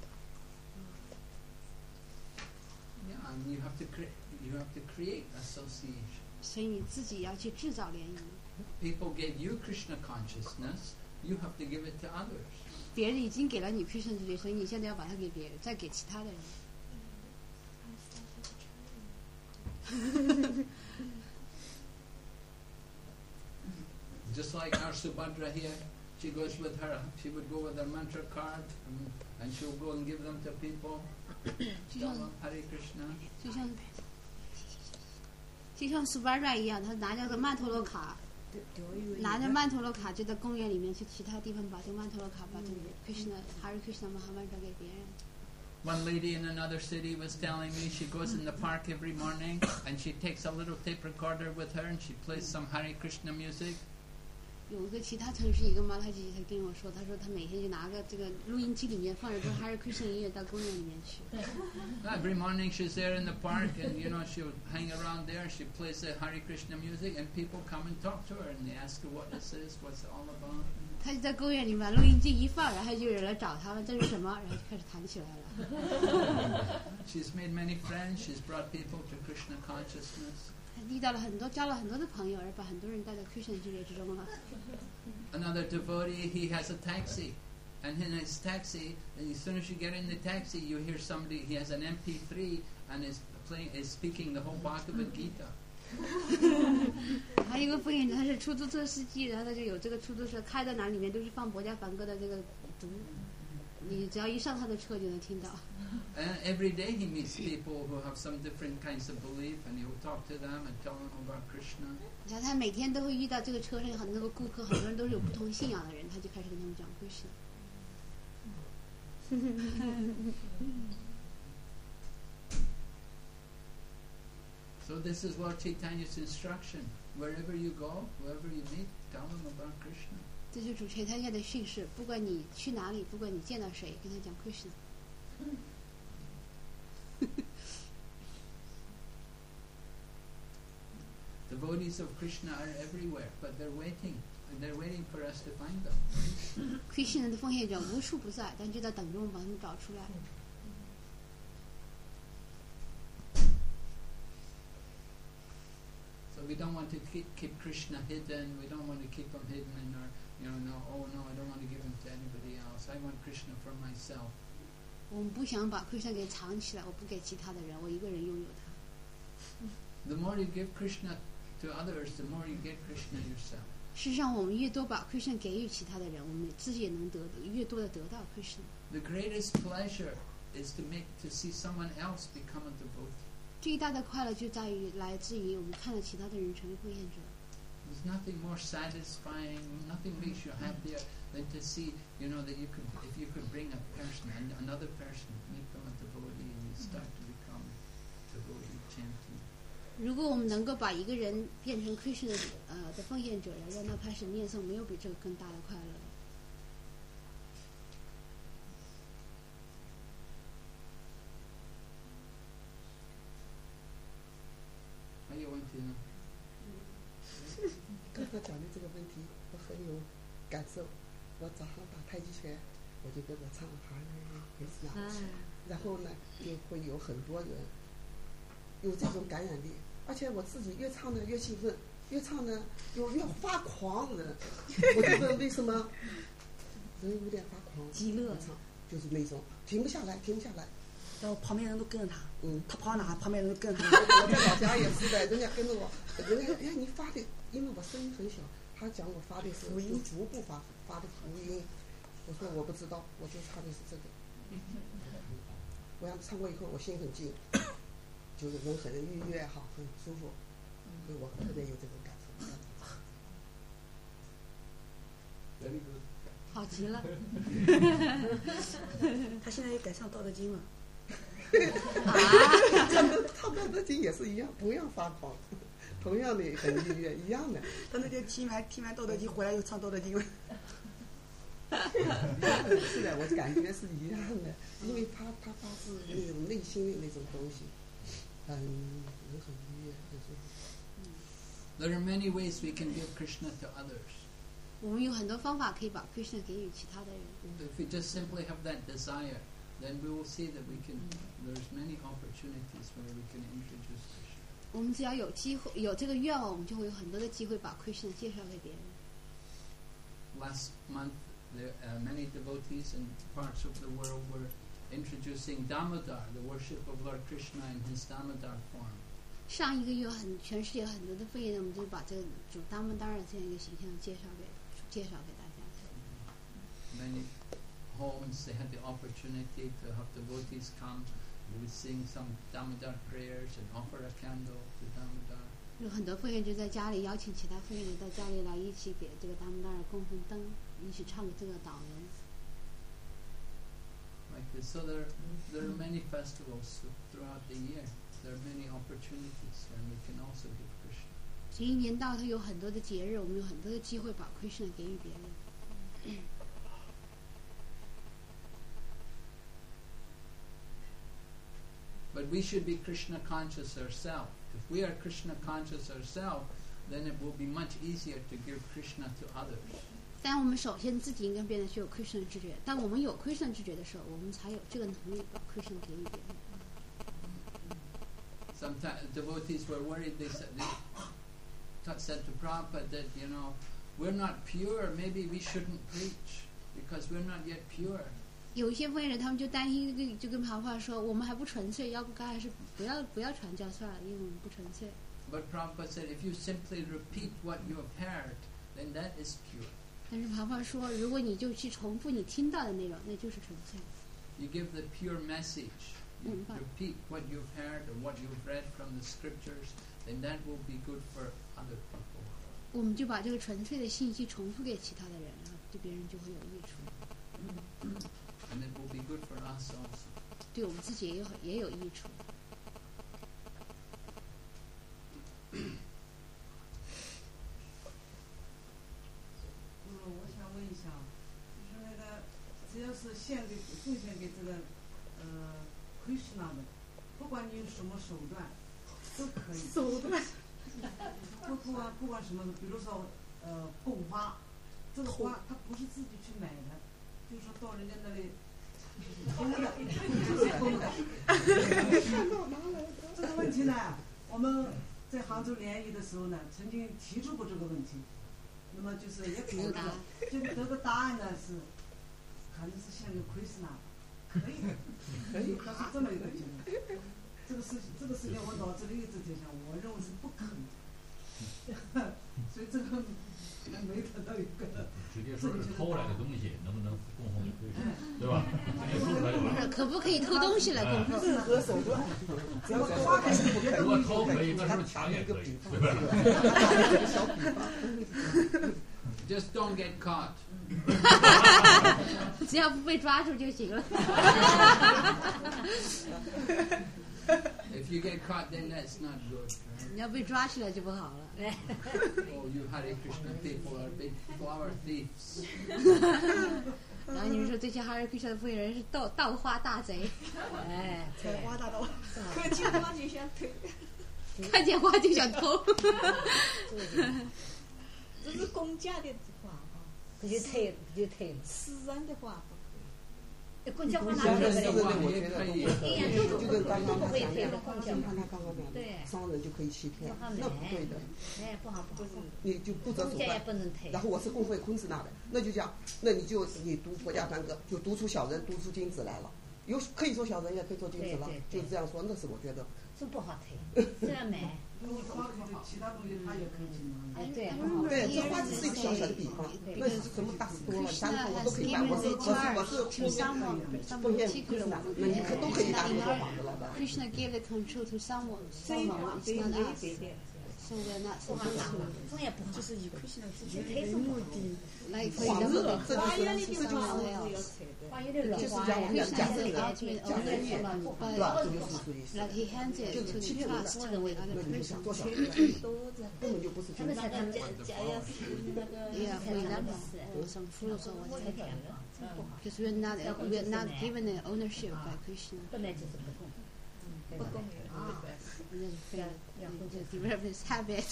Yeah, and you have to create association. 所以你自己要去制造联谊。 People gave you Krishna consciousness, you have to give it to others. 别人已经给了你 Krishna 知觉，所以你现在要把它给别人，再给其他的人。 Just like our Subhadra here, she would go with her mantra card and she'll go and give them to people. Hare Krishna. 就像 Subhadra 一样，他拿着个曼陀罗卡，就在公园里面去其他地方把这个曼陀罗卡把这个 Krishna Hare Krishna Mahamantra 给别人。 One lady in another city was telling me she goes in the park every morning and she takes a little tape recorder with her and she plays some Hare Krishna music. 有一个其他城市一个妈她姐姐跟我说，她说她每天就拿个这个录音机里面放着这 Hare Krishna 音乐到公园里面去。 Every morning she's there in the park and she'll hang around there. She plays the Hare Krishna music and people come and talk to her and they ask her what this is, what's it all about. 她就在公园里把录音机一放，然后就有人来找她们，这是什么？然后就开始弹起来了。 She's made many friends. She's brought people to Krishna consciousness. 遇到了很多，交了很多的朋友，而把很多人带到 Krishna 知觉之中了。 Another devotee, he has a taxi, and in his taxi, as soon as you get in the taxi, you hear somebody. He has an MP3 and is speaking the whole Bhagavad Gita. 还有一个奉献者，他是出租车司机，然后他就有这个出租车开到哪里面都是放博家梵歌的这个读，你只要一上他的车就能听到。 And every day he meets people who have some different kinds of belief, and he will talk to them and tell them about Krishna. 然后他每天都会遇到这个车上有很多个顾客，很多人都是有不同信仰的人，他就开始跟他们讲 Krishna。 So this is Lord Chaitanya's instruction. Wherever you go, whoever you meet, tell them about Krishna. 这就是主垂天下的训示，不管你去哪里，不管你见到谁，跟他讲 Krishna。 Devotees of Krishna are everywhere, but they're waiting for us to find them. Krishna 的奉献者无处不在，但就在等着我们把他们找出来。 So we don't want to keep Krishna hidden. We don't want to keep him hidden in our, I don't want to give him to anybody else. I want Krishna for myself. 我们不想把 Krishna 给藏起来，我不给其他的人，我一个人拥有它。 The more you give Krishna to others, the more you get Krishna yourself. 事实上，我们越多把 Krishna 给予其他的人，我们自己也能越多的得到 Krishna。 The greatest pleasure is to see someone else become a devotee. 最大的快乐就在于来自于我们看到其他的人成为奉献者。 There's nothing more satisfying, nothing makes you happier than to see, that if you could bring a person, another person, make them a devotee, and you start to become devotee chanting. 如果我们能够把一个人变成 Krishna 的奉献者，然后让他开始念诵，没有比这个更大的快乐。 还有问题呢？ 刚才讲的这个问题，我很有感受。我早上打太极拳，我就跟着唱哈利回斯纳，然后呢，就会有很多人有这种感染力，而且我自己越唱呢越兴奋，越唱呢越发狂人。我就问为什么人有点发狂？ 极乐唱就是那种停不下来。 然后旁边人都跟着他，他跑哪，旁边人都跟着他。 我在老家也是的，人家跟着我，人家你发的，因为我声音很小，他讲我发的是就逐步发的福音，我说我不知道，我就唱的是这个。我要唱过以后，我心很静，就是人很愉悦好，很舒服，所以我特别有这种感受。 Very good. 好极了。 他现在也改唱《道德经》了。 唱《道德经》也是一样，不要发狂。 同样的很愉悦，一样的。 他那天听完《道德经》回来又唱《道德经》了。 是的，我感觉是一样的，因为他发自那种内心的那种东西，很愉悦，很舒服。 There are many ways we can give Krishna to others. 我们有很多方法可以把 Krishna 给予其他的人。 If we just simply have that desire, then we will see that we can. There's many opportunities where we can introduce Krishna. 我们只要有机会，有这个愿望，我们就会有很多的机会把 Krishna 介绍给别人。 Last month, many devotees in parts of the world were introducing Damodar, the worship of Lord Krishna in his Damodar form. 上一个月全世界很多的会员，我们就把这个主达摩达尔这样一个形象介绍给大家。 Many homes they had the opportunity to have devotees come. We would sing some Damodar prayers and offer a candle to Damodar. 有很多会员就在家里邀请其他会员到家里来，一起给这个达摩达尔供奉灯，一起唱这个祷文。 Like this. So there are many festivals throughout the year. There are many opportunities when we can also give Krishna. 所以一年到头有很多的节日，我们有很多的机会把 Krishna 给予别人。 But we should be Krishna conscious ourselves. If we are Krishna conscious ourselves, then it will be much easier to give Krishna to others. 但我们首先自己应该变得具有 Krishna 知觉。当我们有 Krishna 知觉的时候，我们才有这个能力把 Krishna 给予别人。 Sometimes devotees were worried. They said to Prabhupada that, we're not pure. Maybe we shouldn't preach because we're not yet pure. 有一些会员他们就担心，就跟庞华说，我们还不纯粹，要不该还是不要传教算了，因为我们不纯粹。 But Prabhupada said, if you simply repeat what you have heard, then that is pure. 但是庞华说，如果你就去重复你听到的内容，那就是纯粹。 You give the pure message. You repeat what you've heard or what you've read from the scriptures, then that will be good for other people. 我们就把这个纯粹的信息重复给其他的人，对别人就会有益处。 And it will be good for us also. 对我们自己也有益处。 我想问一下，就是那个，只要是奉献给这个Krishna 的，不管你用什么手段，都可以。 手段。 不管什么，比如说供花，这个花它不是自己去买的，就是说到人家那里空的，就是空的。这个问题呢，我们在杭州联谊的时候呢，曾经提出过这个问题。那么就是也考虑了，就得个答案呢是，可能是献给Krishna，可以，它是这么一个结论。这个事情我脑子里一直在想，我认为是不可能，所以这个没得到一个。 直接说是偷来的东西，能不能供奉给Krishna，对吧？直接说出来就完了。 可不可以偷东西来供奉？ 任何手段，只要是花开不可以。 如果偷可以，那是不是抢也可以？对吧？ 小比方。 Just don't get caught. 只要不被抓住就行了。 If you get caught, then that's not good. 你要被抓起来就不好了。 Oh, you Hare Krishna people are big flower thieves. 然后你们说这些Hare Krishna的会员是盗花大贼，哎， 采花大盗， 看见花就想偷， 看见花就想偷。 这是公家的花哈， 不就退了。 私人的花不可以。 公家花哪可以？ 我觉得就跟刚刚他讲的，像他刚刚讲的， 对， 商人就可以欺骗，那不对的。 哎，不好。 你就不择手段。然后我是供会昆兹那的，那就讲，那你读佛家三个，就读出小人，读出君子来了。可以做小人，也可以做君子了，就是这样说。那是我觉得。 这不好推，这样买。 其他东西他也可以进吗？ 哎，对， 对，这花只是一个小小的比方，那是什么大事多了，三个我都可以买。我是奉献Krishna，那你都可以拿去做幌子了的。 Krishna gave the control to someone. It's not us. So they're not 不好 supposed 打 to. 风也不好， 就是以 Krishna 自己这为目的 Like for 狂 example, 热，这就是 to someone else. 关于这个就是花呀， 讲我们讲 Krishna 讲 is 这 the 个 ultimate 讲人缘， ownership, 对吧？这 but 就是属于 like he hands it 就是 to 欺 the 骗人 trust 的， of other 那你就 person. 想多想，根本就不是他们才他们家要是那个 Yeah, 才 for 他们 example, some fruits or 才 whatever. 甜嘛，不好， Because we're not given the ownership by Krishna. 本来就是不公，不公平啊， And then 要 we 互相 just develop this habit.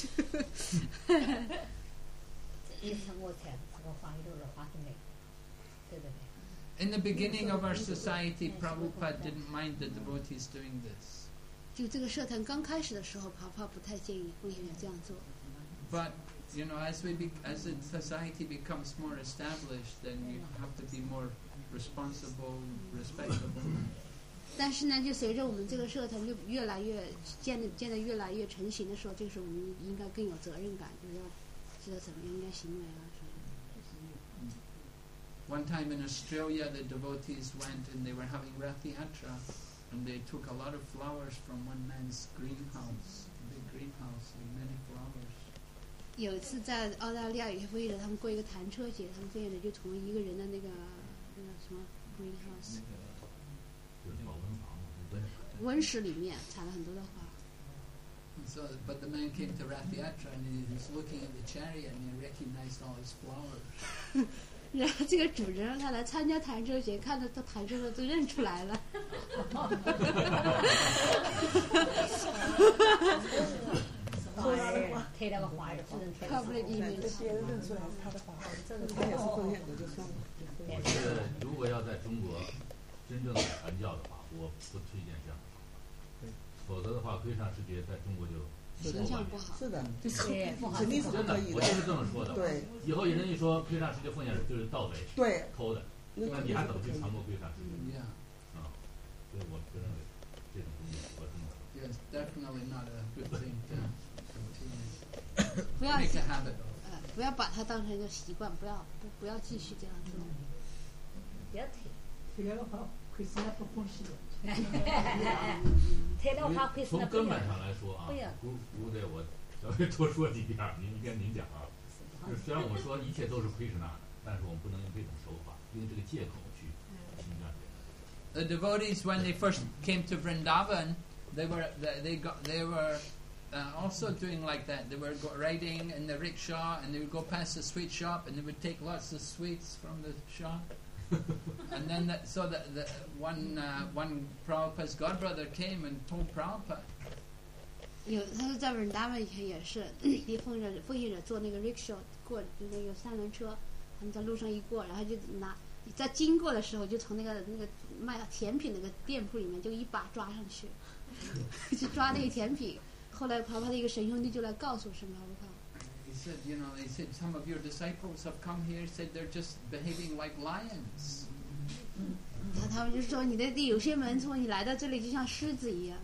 一成我才这个花一路的花是美，对不对？ In the beginning of our society, Prabhupada didn't mind the devotees doing this. 就这个社团刚开始的时候，跑跑不太建议奉献者这样做。 But you know, as the society becomes more established, then you have to be more responsible, respectable. 但是呢，就随着我们这个社团就越来越建得越来越成型的时候，这个时候我们应该更有责任感，就是要知道怎么样应该行为啊什么的。 One time in Australia, the devotees went and they were having Rath Yatra, and they took a lot of flowers from one man's greenhouse, a big greenhouse with many flowers. 有一次在澳大利亚，有些奉献者他们过一个弹车节，他们奉献者就从一个人的那个什么 greenhouse 就是保温房嘛， 温室里面采了很多的花。 And so, but the man came to Rath Yatra and he was looking at the chariot and he recognized all his flowers. 然后这个主人让他来参加弹车节，看到他弹车的都认出来了。 推那个花儿，只能推。 Public image. 别人认出来是他的花， 这个他也是奉献者就算了。 我觉得如果要在中国真正的传教的话，我不推荐这样的方法，否则的话，归上世界在中国就形象不好。 是的， 对，不好。 肯定是不真的可以， 我就是这么说的。 对， 以后有人一说归上世界奉献者就是盗贼， 对， 偷的，那你还怎么去传播归上世界？ Yeah. 啊，所以我就认为这种东西我这么 Yes, definitely not a good thing to 不要 make a habit of. 不要把它当成一个习惯，不要继续这样做。 不要推。 推那个花，亏死那不欢喜的。 推那个花亏死那不要。 从根本上来说啊，姑对我稍微多说几遍，您讲啊。就是虽然我们说一切都是亏是那的，但是我们不能用这种手法，用这个借口去侵占别人。 The devotees, when they first came to Vrindavan, they were also doing like that. They were riding in the rickshaw, and they would go past the sweet shop, and they would take lots of sweets from the shop. And then, one Prabhupada's godbrother came and told Prabhupada. 他说在文达曼以前也是，一奉献者坐那个 rickshaw 过就那个三轮车，他们在路上一过，然后就在经过的时候就从那个卖甜品那个店铺里面就一把抓上去，去抓那个甜品。后来爬爬的一个神兄弟就来告诉神爬爬。 He said, he said, some of your disciples have come here, said they're just behaving like lions. 他们就说你的有些门徒你来到这里就像狮子一样。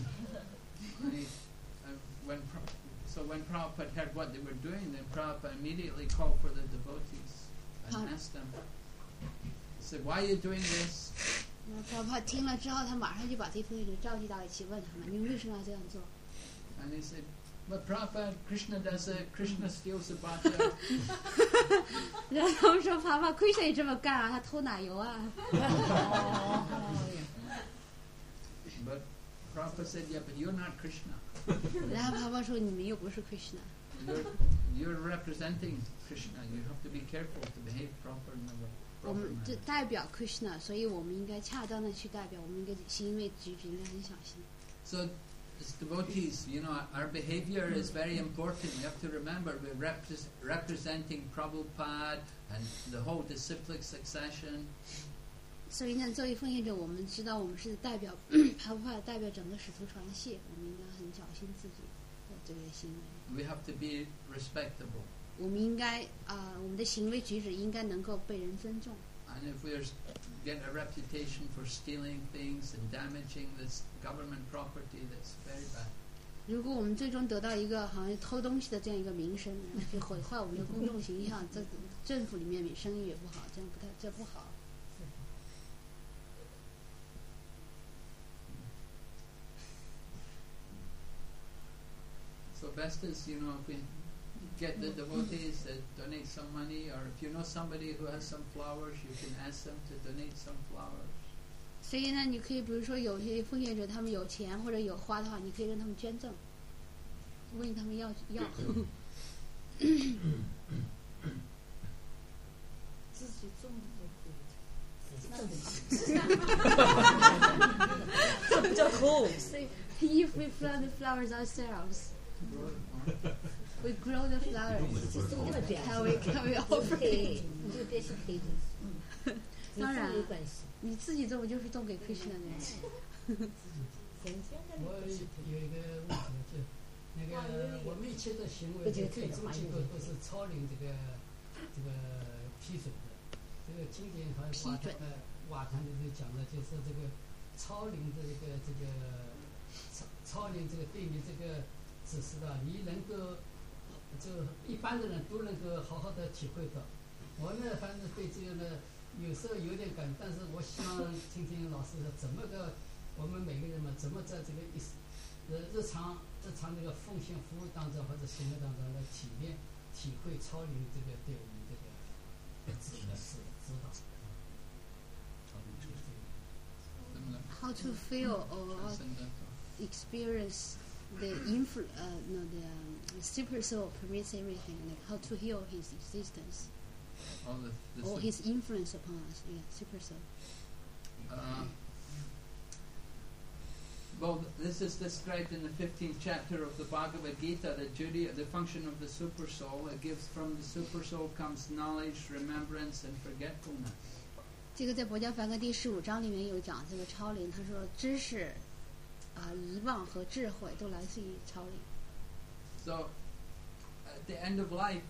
When Prabhupada heard what they were doing, then Prabhupada immediately called for the devotees and asked them, he said, why are you doing this? Prabhupada 听了之后，他马上就把这些奉献者召集到一起，问他们：你们为什么要这样做？ And he said, but Prabhupada, Krishna does it, Krishna steals the butter. 然后他们说：爬爬，Krishna 也这么干啊，他偷奶油啊。 But Prabhupada said, yeah, but you're not Krishna. 然后爬爬说：你们又不是 Krishna。 You're representing Krishna. You have to be careful to behave proper in the way. 我们这代表 Krishna， 所以我们应该恰当的去代表，我们应该行为举止应该很小心。 So, as devotees, our behavior is very important. We have to remember we're representing Prabhupada and the whole disciplic succession. 所以呢，作为奉献者，我们知道我们是代表Prabhupada，代表整个使徒传系，我们应该很小心自己的这个行为。 We have to be respectable. 我们应该我们的行为举止应该能够被人尊重。 And if we get a reputation for stealing things and damaging this government property, that's very bad. 如果我们最终得到一个好像偷东西的这样一个名声，就毁坏我们的公众形象，在政府里面声誉也不好，这不好。 So best is, if we get the devotees that donate some money, or if you know somebody who has some flowers, you can ask them to donate some flowers. 所以呢，你可以比如说有些奉献者他们有钱或者有花的话，你可以让他们捐赠，问他们要。 自己种的就可以。 这比较 cool。 If we plant the flowers ourselves, we grow the flowers. Can we offer it? 你就别去推荐。 当然没关系。 你自己种就是种给 Krishna 的。 我有一个问题，就那个我们一切的行为的最终结果都是超领这个批准的。这个经典和瓦坛里头讲的，就是这个超领这个超领这个对你这个指示的，你能够就一般的人都能够好好的体会到。我呢，反正对这个呢。有时候有点感，但是我希望听听老师是怎么个，我们每个人嘛，怎么在这个日常这个奉献服务当中或者行为当中来体会超灵这个对我们这个指导。 How to feel or experience the super soul permits everything, like how to heal his existence. Or his influence upon us, super soul. Well, this is described in the 15th chapter of the Bhagavad Gita, the function of the super soul. It gives from the super soul comes knowledge, remembrance, and forgetfulness. 这个在《博家梵歌》第15章里面有讲这个超灵，他说知识、遗忘和智慧都来自于超灵。 So, at the end of life,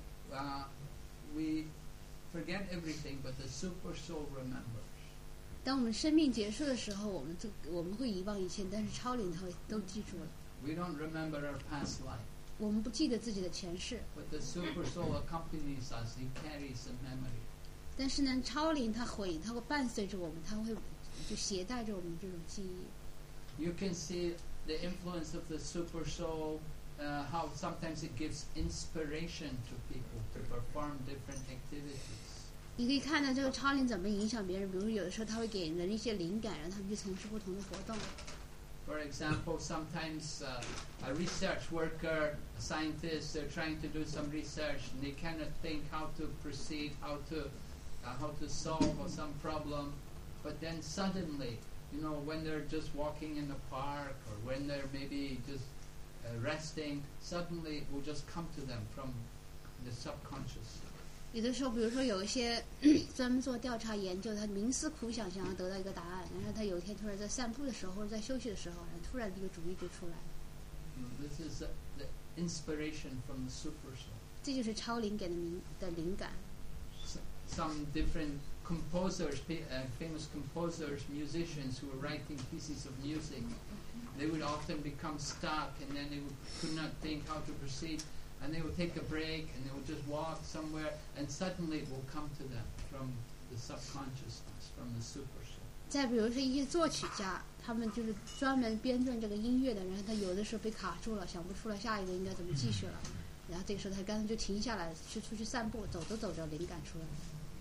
we forget everything, but the super soul remembers. 当我们生命结束的时候，我们会遗忘一切，但是超灵他会都记住了。 We don't remember our past life. 我们不记得自己的前世。 But the super soul accompanies us. He carries the memory. 但是呢，超灵它会伴随着我们，它会就携带着我们这种记忆。 You can see the influence of the super soul. How sometimes it gives inspiration to people to perform different activities. 你可以看到这个超灵怎么影响别人，比如有的时候它会给人一些灵感，让他们去从事不同的活动。 For example, sometimes a research worker, a scientist, they're trying to do some research and they cannot think how to proceed, how to solve some problem, but then suddenly, when they're just walking in the park or when they're maybe just resting, suddenly it will just come to them from the subconscious. 有的时候，比如说有一些专门做调查研究，他冥思苦想，想要得到一个答案，然后他有一天突然在散步的时候或者在休息的时候，然后突然这个主意就出来了。 This is the inspiration from the super soul. 这就是超灵给的灵感。 Some different composers, famous composers, musicians who were writing pieces of music, they would often become stuck and then they could not think how to proceed, and they would take a break and they would just walk somewhere and suddenly it will come to them from the subconsciousness, from the super soul. 再比如说一些作曲家，他们就是专门编撰这个音乐的，然后他有的时候被卡住了，想不出来下一个应该怎么继续了，然后这个时候他干脆就停下来，出去散步，走着走着灵感出来了。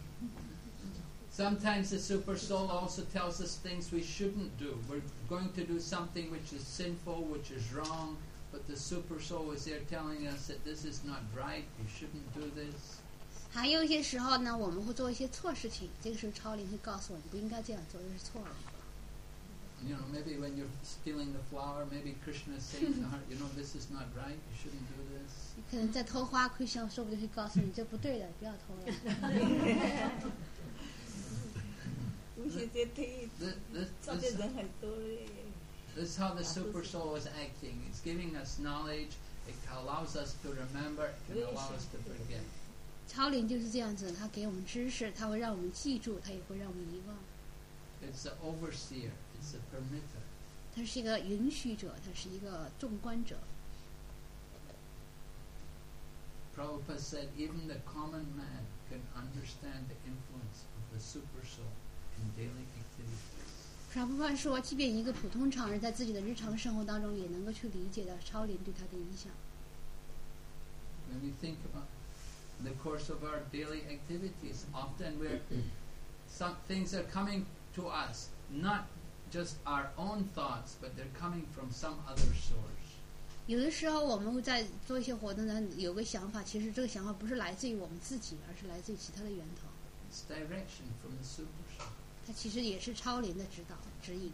Sometimes the super soul also tells us things we shouldn't do. We're going to do something which is sinful, which is wrong, but the super soul is there telling us that this is not right, you shouldn't do this. 还有一些时候呢，我们会做一些错事情，这个时候超灵会告诉我，你不应该这样做，这是错的。 Maybe when you're stealing the flower, maybe Krishna is saying in the heart, this is not right, you shouldn't do this. 可能在偷花，Krishna说不定会告诉你，这不对的，不要偷了。 This is how the super soul is acting. It's giving us knowledge. It allows us to remember. It can allow us to forget. 超灵就是这样子，它给我们知识，它会让我们记住，它也会让我们遗忘。 It's the overseer. It's the permitter. 它是一个允许者，它是一个纵观者。 Prabhupada said even the common man can understand the influence of the super soul in daily activities. 普拉帕说，即便一个普通常人在自己的日常生活当中也能够去理解到超灵对他的影响。 When we think about the course of our daily activities, often some things are coming to us, not just our own thoughts, but they're coming from some other source. 有的时候我们会在做一些活动呢，有个想法，其实这个想法不是来自于我们自己，而是来自于其他的源头。 It's direction from the super soul. 它其实也是超灵的指导指引。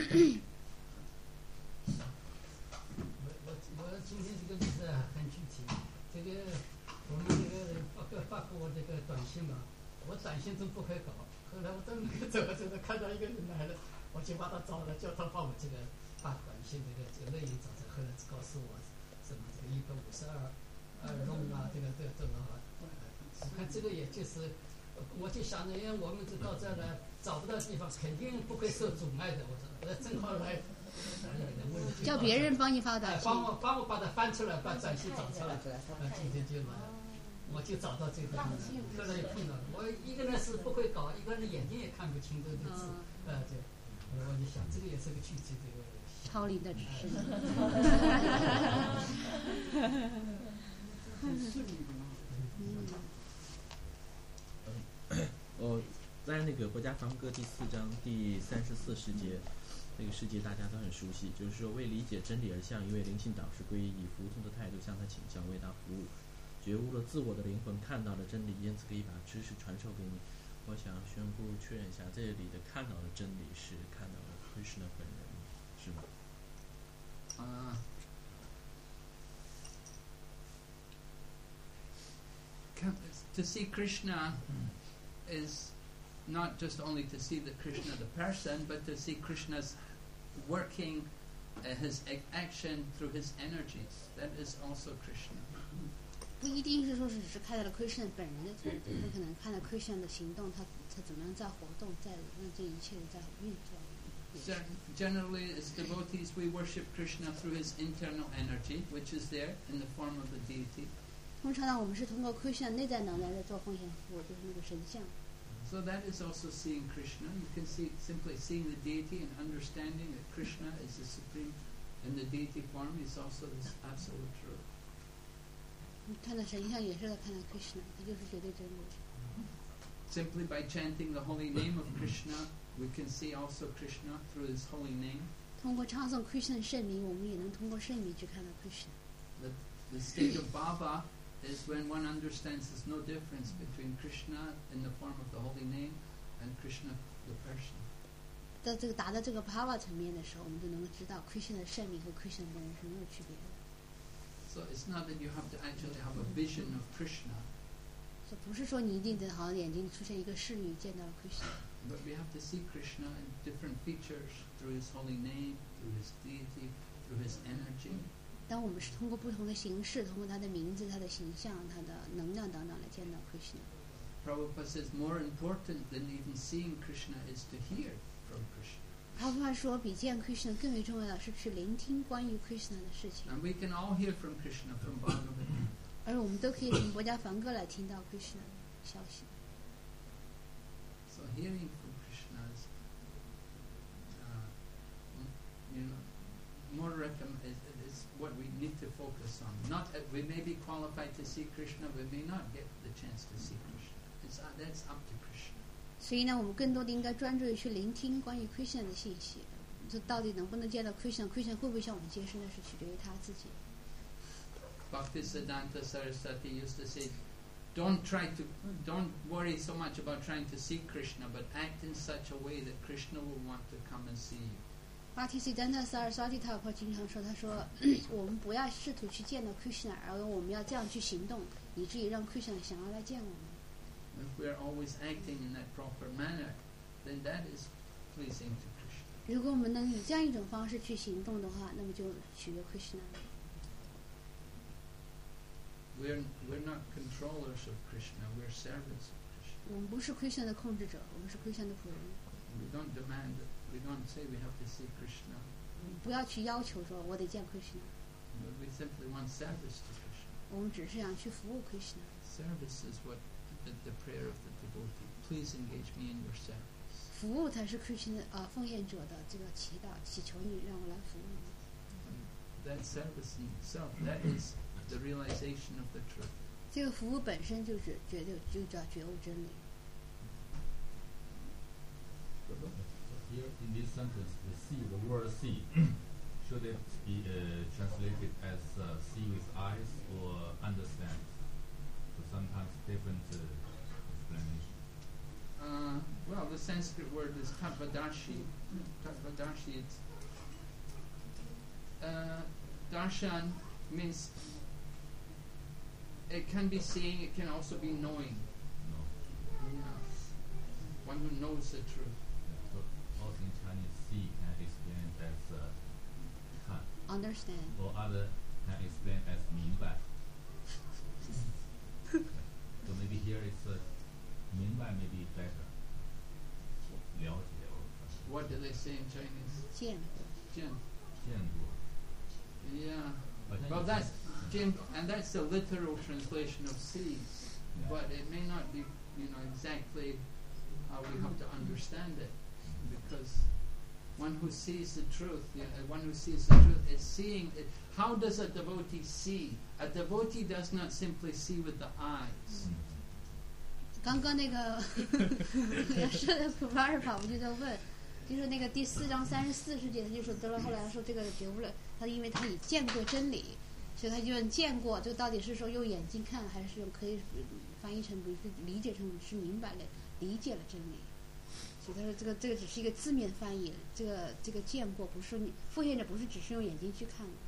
我今天这个例子很具体，这个我们这个发给我这个短信嘛，我短信中不会搞，后来我走看到一个人来了，我就把他找了，叫他把我这个发短信这个内容找着，后来告诉我什么这个152弄啊，这个你看这个也就是，我就想着，因为我们这到这儿来找不到地方，肯定不会受阻碍的。我说，正好来。 叫别人帮你发短信， 帮我把它翻出来，把短信找出来，今天就来了，我就找到这个，后来又碰到了。我一个人是不会搞，一个人眼睛也看不清这个字，对，我就想这个也是个具体这个超灵的指示。 在那个国家梵歌第4章第34世节。这个世界大家都很熟悉，就是说为理解真理而向一位灵性导师皈依，以服从的态度向他请教，为他服务，觉悟了自我的灵魂看到了真理，因此可以把知识传授给你。我想宣布确认一下，这里的看到的真理是看到了 Krishna 本人，是吗 ？To see Krishna is not just only to see the Krishna the person, but to see Krishna's working, his action through his energies. That is also Krishna. 不一定是说只是看到了 Krishna 本人的存在，他可能看到 Krishna 的行动，他怎么样在活动，在让这一切在运作。 Generally, as devotees, we worship Krishna through his internal energy, which is there in the form of the deity. 通常呢，我们是通过 Krishna 内在能量在做奉献服务，就是那个神像。 So that is also seeing Krishna. You can see simply seeing the deity and understanding that Krishna is the supreme, and the deity form is also this absolute truth. 看到神像也是在看到 Krishna， 他就是绝对真理。 Simply by chanting the holy name of Krishna, we can see also Krishna through his holy name. 通过唱诵 Krishna 的圣名，我们也能通过圣名去看到 Krishna。 The state of Bhava is when one understands there's no difference between Krishna in the form of the holy name and Krishna the person. 在这个达到这个 Bhava 层面的时候，我们就能够知道 Krishna 的圣名和 Krishna 本人是没有区别的。 So it's not that you have to actually have a vision of Krishna. 不是说你一定得好像眼睛出现一个视力见到了 Krishna。 But we have to see Krishna in different features through his holy name, through his deity, through his energy. 当我们是通过不同的形式，通过他的名字、他的形象、他的能量等等来见到 Krishna。 Prabhupada says more important than even seeing Krishna is to hear from Krishna. 他话说，比见 Krishna 更为重要的是去聆听关于 Krishna 的事情。 And we can all hear from Krishna from Bhagavad. 而我们都可以从国家梵歌来听到 Krishna 的消息。 So hearing from Krishna is, more is what we need to focus on. Not we may be qualified to see Krishna, we may not get the chance to see Krishna. That's up to Krishna. 所以呢，我们更多的应该专注于去聆听关于 Krishna 的信息。这到底能不能见到 Krishna？Krishna 会不会向我们接生，那是取决于他自己。 Bhaktisiddhanta Saraswati used to say, don't worry so much about trying to see Krishna, but act in such a way that Krishna will want to come and see you. Bhaktisiddhanta Saraswati 他经常说，他说我们不要试图去见到 Krishna， 而我们要这样去行动，以至于让 Krishna 想要来见我们。 If we are always acting in that proper manner, then that is pleasing to Krishna. 如果我们能以这样一种方式去行动的话，那么就取悦 Krishna。 We're not controllers of Krishna. We're servants of Krishna. 我们不是 Krishna 的控制者，我们是 Krishna 的仆人。 We don't demand it. We don't say we have to see Krishna. 不要去要求说我得见 Krishna. But we simply want service to Krishna. 我们只是想去服务 Krishna. Service is what the prayer of the devotee. Please engage me in your service. 服务才是 Christian 奉献者的这个祈祷，祈求你让我来服务你。 That service in itself, that is the realization of the truth. 这个服务本身就是就叫觉悟真理。 Here in this sentence, the see, the word see, should it be translated as see with eyes or understand? So sometimes different explanation. Well, the Sanskrit word is tatvadashi. Tatvadashi, it's darshan means it can be seeing, it can also be knowing. No. Yeah. One who knows the truth. So also in Chinese, see can explain as 看, Understand. or other can explain as 明白. So maybe here it's 明白 maybe better. 了解 or What do they say in Chinese? 见过。 见过. Yeah. But then Well, you that's can- and that's the literal translation of sees, Yeah. but it may not be, exactly how we have to understand it, because one who sees the truth, one who sees the truth is seeing it. How does a devotee see? A devotee does not simply see with the eyes. 刚刚那个说的普巴尔法，我就在问，就是那个第4章34节，他就说得了。后来说这个觉悟了，他因为他已见过真理，所以他就问见过，这到底是说用眼睛看，还是用可以翻译成，比如说理解成是明白了、理解了真理。所以他说这个只是一个字面翻译，这个见过不是说你奉献者不是只是用眼睛去看的。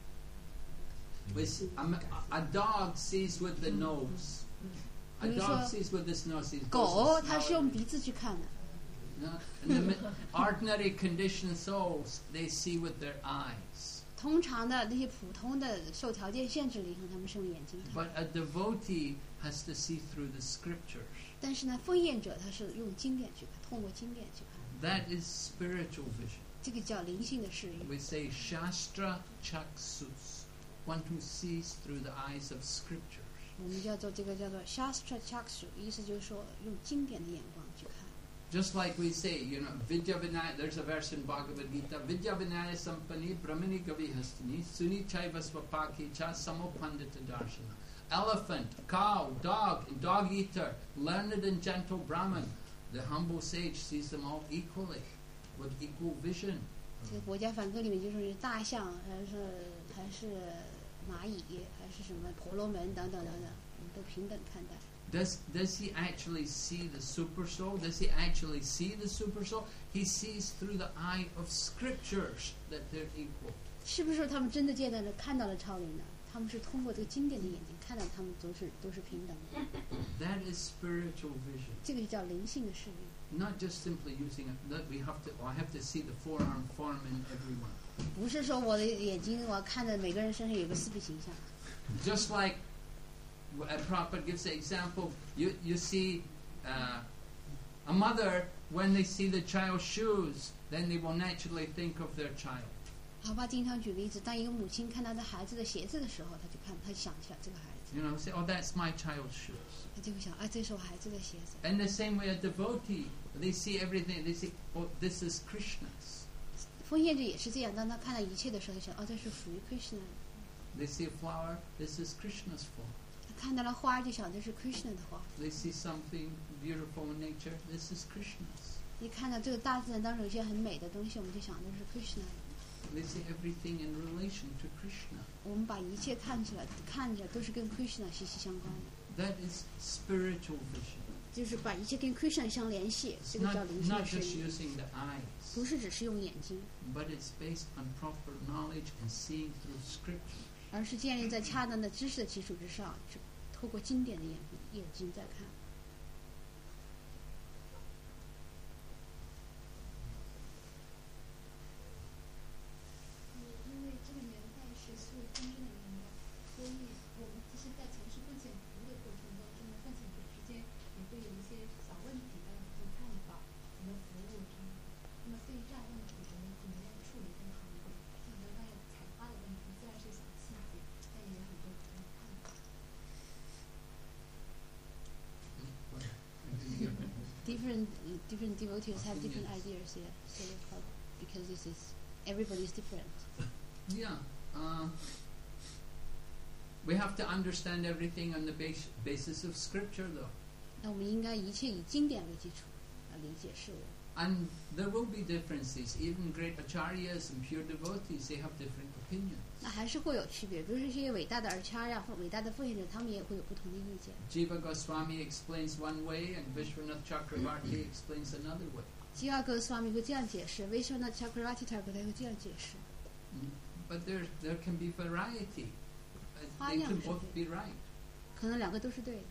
A dog sees with the nose. A dog sees with his nose. 狗它是用鼻子去看的。 In the ordinary conditioned souls, they see with their eyes. 通常的那些普通的受条件限制里头，他们是用眼睛看。 But a devotee has to see through the scriptures. 但是呢，奉献者他是用经典去看，通过经典去看。 That is spiritual vision. 这个叫灵性的视野。 We say Shastra Chaksus, one who sees through the eyes of scriptures. 我们叫做 Shastra Chakshu， 意思就是说用经典的眼光去看。 Just like we say, Vidya Vinaya, there's a verse in Bhagavad Gita, Vidya Vinaya Sampani Brahmani Gavi Hastini Suni Chaiva Swapaki Cha Samo Pandita Darshana. Elephant, cow, dog, dog eater, learned and gentle Brahman. The humble sage sees them all equally, with equal vision. 这个国家梵歌里面就是大象，还是蚂蚁，还是什么婆罗门等等等等，我们都平等看待。 Does he actually see the super soul? Does he actually see the super soul? He sees through the eye of scriptures that they're equal. 是不是说他们真的看到了超灵的？他们是通过这个经典的眼睛看到他们都是平等的。 That is spiritual vision. 这个就叫灵性的视野。 Not just simply using it. That I have to see the forearm form in everyone. 不是说我的眼睛我看着每个人身上有个4臂形象。 Just like Prabhupada gives the example, you see a mother, when they see the child's shoes, then they will naturally think of their child. 好吧，经常举例子，当一个母亲看到她孩子的鞋子的时候，她想起来这个孩子。 Say, oh, that's my child's shoes. 她就会想，哎，这是我孩子的鞋子。 In the same way, a devotee, they see everything. They say, oh, this is Krishna's. 奉献者也是这样，当他看到一切的时候，就想，哦，这是属于 Krishna 的。 They see a flower. This is Krishna's flower. 他看到了花，就想这是 Krishna 的花。 They see something beautiful in nature. This is Krishna's. 一看到这个大自然当中有些很美的东西，我们就想这是 Krishna 的。 They see everything in relation to Krishna. 我们把一切看起来都是跟 Krishna 息息相关的。 That is spiritual vision. 就是把一切跟 Krishna 相联系，这个叫灵性 Not 的视 just 野。 using the eyes, 不是只是用眼睛， but it's based on proper knowledge and seeing through Scripture. 而是建立在恰当的知识的基础之上，是透过经典的眼睛在看。 因为这个年代是所有纷争的年代，所以我们其实在从事奉献服务的过程当中，奉献者之间也会有一些小问题的看法，怎么服务什么。那么对于这样问题，我们怎么样处理更好一点？像刚刚有采花的问题，虽然是小细节，但也有很多不同的看法。 Different different devotees have different ideas. Yeah, so because this is everybody is different. Yeah. We have to understand everything on the basis of scripture, though. 那我们应该一切以经典为基础来理解事物。 And there will be differences. Even great acharyas and pure devotees, they have different opinions. 那还是会有区别，比如说这些伟大的acharya或伟大的奉献者，他们也会有不同的意见。 Jiva Goswami explains one way, and Vishwanath Chakravarti explains another way. Jiva Goswami 会这样解释 ，Vishwanath Chakravarti 他会这样解释。 But there can be variety. They can both be right. 可能两个都是对的。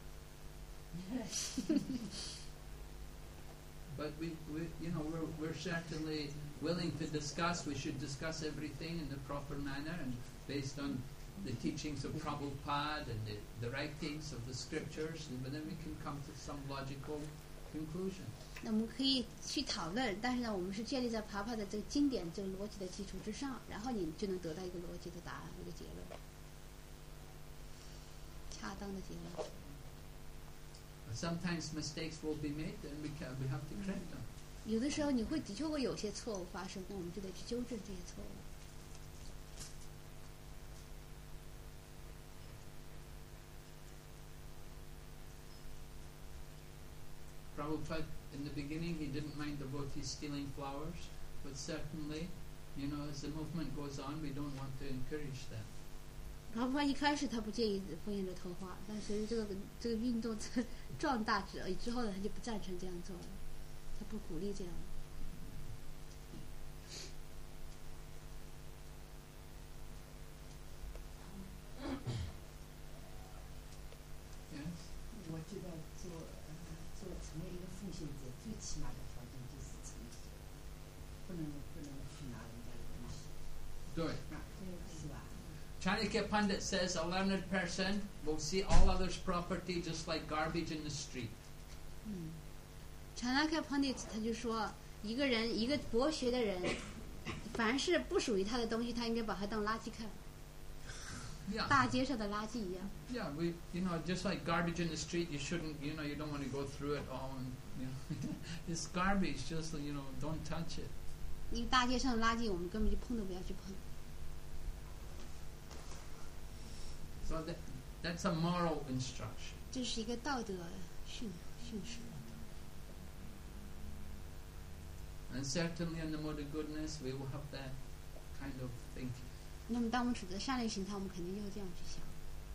But we're certainly willing to discuss. We should discuss everything in the proper manner and based on the teachings of Prabhupada and the writings of the scriptures, and then we can come to some logical conclusion. 那我们可以去讨论，但是呢，我们是建立在帕帕的这个经典这个逻辑的基础之上，然后你就能得到一个逻辑的答案，一个结论，恰当的结论。 Sometimes mistakes will be made, and we have to correct them. 有的时候你的确会有些错误发生，那我们就得去纠正这些错误。 Prabhupada, in the beginning, he didn't mind devotees stealing flowers, but certainly, as the movement goes on, we don't want to encourage that. 帕帕一开始他不介意奉献者偷花，但随着这个运动壮大之后呢，他就不赞成这样做了，他不鼓励这样。 我觉得成为一个奉献者，最起码的条件就是诚实，不能去拿人家的东西。 对。 是吧？ Chanakya Pandit says a learned person will see all others' property just like garbage in the street. Chanakya Pandit 他就说，一个博学的人，凡是不属于他的东西，他应该把它当垃圾看。 Yeah. 大街上的垃圾一样。 Yeah, just like garbage in the street, you shouldn't, you don't want to go through it all, and it's garbage. Just don't touch it. 因为大街上的垃圾，我们根本就碰都不要去碰。 So that's a moral instruction. 这是一个道德训示。 And certainly in the mode of goodness, we will have that kind of thinking. 那么，当我们处在善类形态，我们肯定就会这样去想。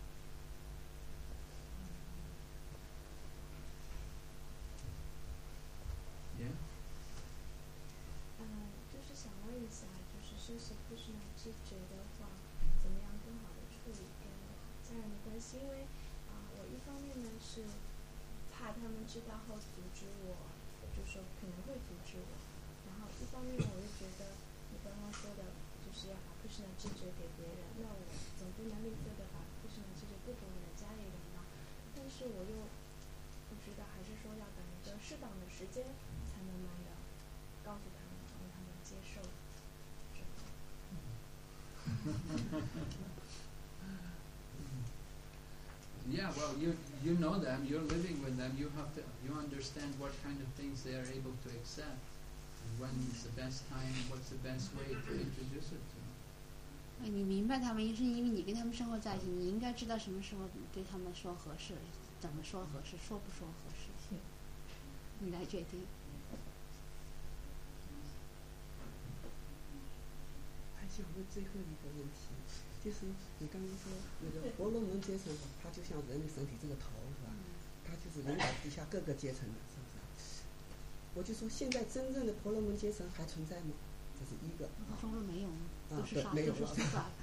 Yeah. 就是想问一下，就是修习不是知觉的话，怎么样更好的处理跟家人的关系？因为我一方面呢是怕他们知道后阻止我，就说可能会阻止我，然后一方面呢我又觉得你刚刚说的。就是要把Krishna知觉给别人，那我总不能吝啬的把Krishna知觉不给我的家里人吧？但是我又不知道，还是说要等一个适当的时间，才慢慢的告诉他们，让他们接受。 Yeah, well, you know them, you're living with them, you understand what kind of things they are able to accept. When's the best time? What's the best way to introduce it to them? 你明白他们，是因为你跟他们生活在一起，你应该知道什么时候对他们说合适，怎么说合适，说不说合适，你来决定。 还想问最后一个问题，就是你刚刚说那个婆罗门阶层，它就像人的身体这个头是吧？它就是领导底下各个阶层的，是不是？我就说，现在真正的婆罗门阶层还存在吗？这是一个。 中国没有，都是没有了。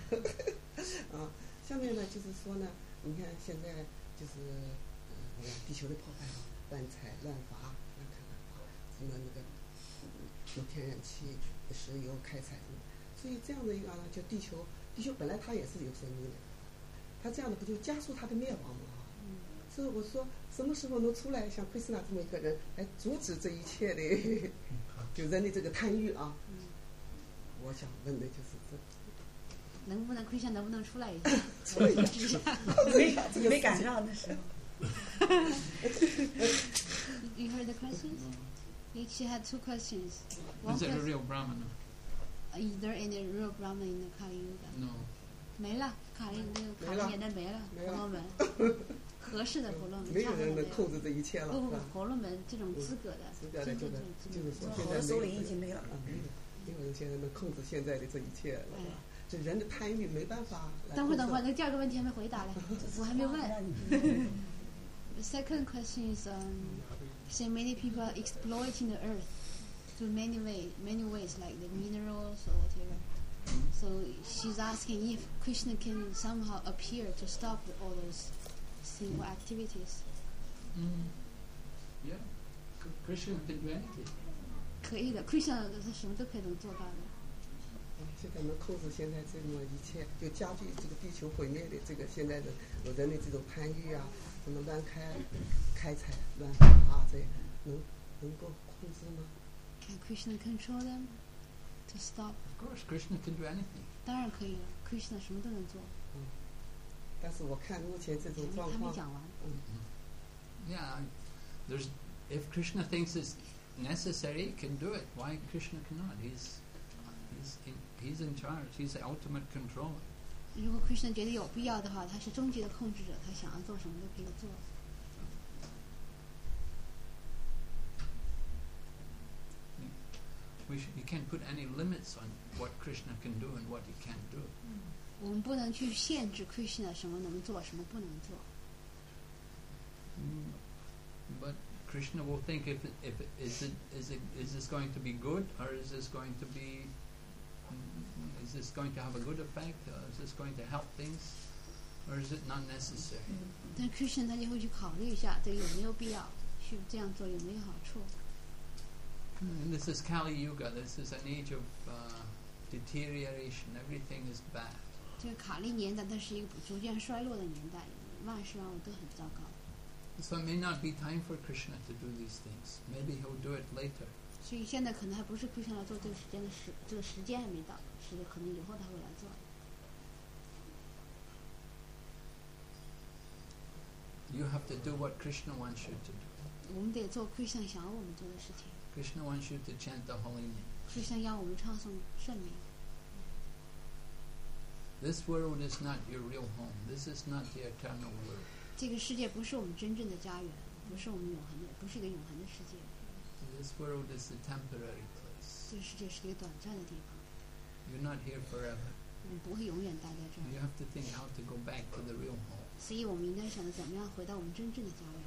下面呢，就是说呢，你看现在就是地球的破坏，乱采乱伐，什么那个用天然气、石油开采什么，所以这样的一个就地球本来它也是有生命的，它这样的不就加速它的灭亡吗？所以我说，什么时候能出来像奎斯纳这么一个人来阻止这一切的，就人的这个贪欲啊？我想问的就是这。 能不能奎斯纳能不能出来一下？没赶上的时候。 You heard the question? She had two questions. One Is there a question, real Brahmana? is there any real Brahman in the Kali Yuga? No. 没了，卡利年代没了，婆罗门，合适的婆罗门， 没有人差不多能控制这一切了。 不是吧婆罗门这种资格的，真正就是说现在没有人现在能控制现在的这一切了，是吧？这人的贪欲没办法。 等会儿，那第二个问题还没回答嘞，我还没问。The second question is, so many people are exploiting the earth through many ways, like the minerals or whatever. So she's asking if Krishna can somehow appear to stop all those sinful activities. Yeah, Krishna can do anything. 可以的 ，Krishna 他什么都可以能做到的。 现在能控制现在这么一切，就加剧这个地球毁灭的这个现在的人的这种贪欲啊，什么乱开采、乱伐啊，这能够控制吗 Can Krishna control them to stop? Of course, Krishna can do anything. 当然可以了 ，Krishna 什么都能做。 但是我看目前这种状况， 还没讲完。 Yeah, if Krishna thinks it's necessary, he can do it. Why Krishna cannot? He's in charge. He's the ultimate controller. 如果 Krishna 觉得有必要的话，他是终极的控制者，他想要做什么都可以做。 You can't put any limits on what Krishna can do and what he can't do. 我们不能去限制 Krishna 什么能做，什么不能做。 But Krishna will think is this going to be good, or is this going to have a good effect, or is this going to help things, or is it not necessary? 但 Krishna 他就会去考虑一下，这有没有必要去这样做，有没有好处。 And this is Kali Yuga. This is an age of deterioration. Everything is bad. 这个卡利年代，它是一个逐渐衰落的年代，万事万物都很糟糕。 So it may not be time for Krishna to do these things. Maybe he'll do it later. 所以现在可能还不是 Krishna 来做这个这个时间还没到，是的，可能以后他会来做。 You have to do what Krishna wants you to do. 我们得做 Krishna 想要我们做的事情。 Krishna wants you to chant the holy name. Krishna 要我们唱诵圣名。 This world is not your real home. This is not the eternal world. 这个世界不是我们真正的家园，不是我们永恒的，不是一个永恒的世界。 This world is a temporary place. 这个世界是一个短暂的地方。 You're not here forever. 我们不会永远待在这儿。 You have to think how to go back to the real home. 所以我们应该想着怎么样回到我们真正的家园。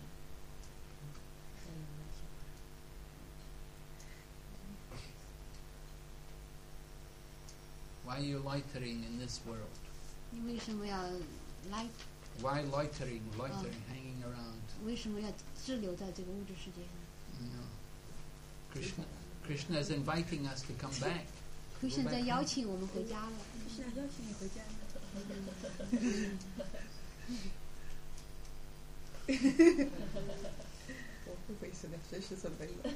Why are you loitering in this world? 你为什么要 Why loitering, hanging around? 为什么要滞留在这个物质世界上 Krishna is inviting us to come back. Krishna 在邀请我们回家了。 是邀请你回家。 我不会是的，随时准备了。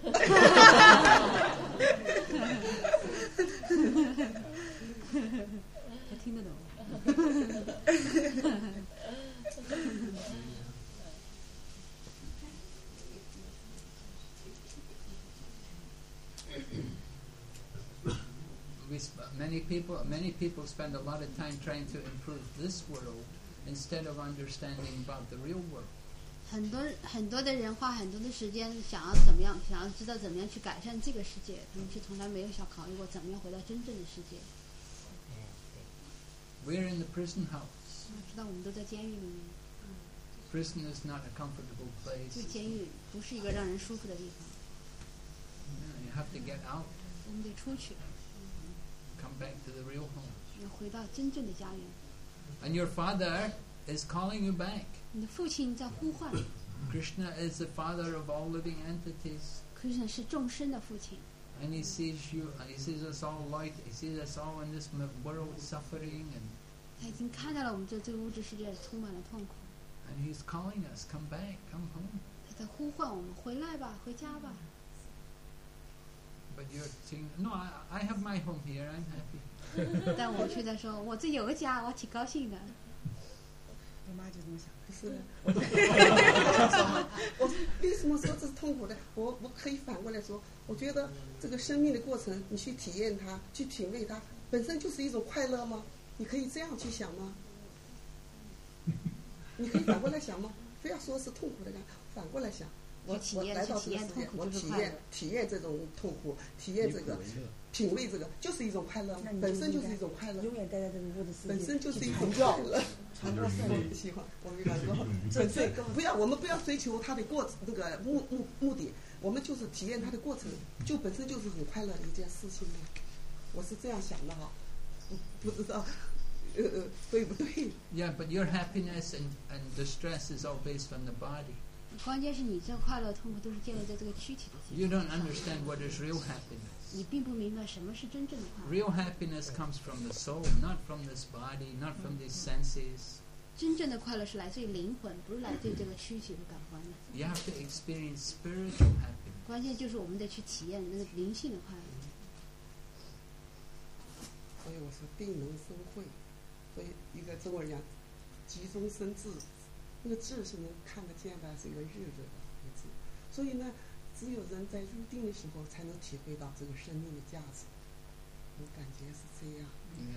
他听得懂。 Many people spend a lot of time trying to improve this world instead of understanding about the real world. 很多的人花很多的时间想要怎么样，想要知道怎么样去改善这个世界，他们却从来没有想考虑过怎么样回到真正的世界。 We're in the prison house. 知道我们都在监狱里面。 Prison is not a comfortable place. 这个监狱不是一个让人舒服的地方。 You have to get out. 我们得出去。 Come back to the real home. 要回到真正的家园。 And your father is calling you back. 你的父亲在呼唤。 Krishna is the father of all living entities. Krishna 是众生的父亲。 And he sees you. He sees us all light. He sees us all in this world suffering. And 他已经看到了我们这个物质世界充满了痛苦。 And he's calling us, come back, come home. 他在呼唤我们回来吧，回家吧。 But you're saying, no, I have my home here. I'm happy. 但我却在说，我这有个家，我挺高兴的。 我妈就这么想。 不是，我为什么说这是痛苦的？我可以反过来说，我觉得这个生命的过程，你去体验它，去品味它，本身就是一种快乐吗？你可以这样去想吗？你可以反过来想吗？非要说是痛苦的感，反过来想，我来到这个世界，我体验这种痛苦，体验这个。品味这个就是一种快乐，本身就是一种快乐， 永远待在这个物质世界， 本身就是一种快乐。我喜欢，我明白说，本身我们不要追求它的那个目的，我们就是体验它的过程，就本身就是很快乐的一件事情嘛。我是这样想的哈，不知道对不对 ？Yeah, but your happiness and distress is all based on the body. 关键是你这快乐痛苦都是建立在这个躯体的基础上。 You don't understand what is real happiness. 你并不明白什么是真正的快乐。 Real happiness comes from the soul, not from this body, not from these senses. 真正的快乐是来自于灵魂，不是来自于这个躯体的感官的。 You have to experience spiritual happiness. 关键就是我们得去体验那个灵性的快乐。 所以我说定能生慧，所以一个中国人讲急中生智，那个智是能看得见的，是一个日子的一个智。所以呢，只有人在入定的时候，才能体会到这个生命的价值。我感觉是这样。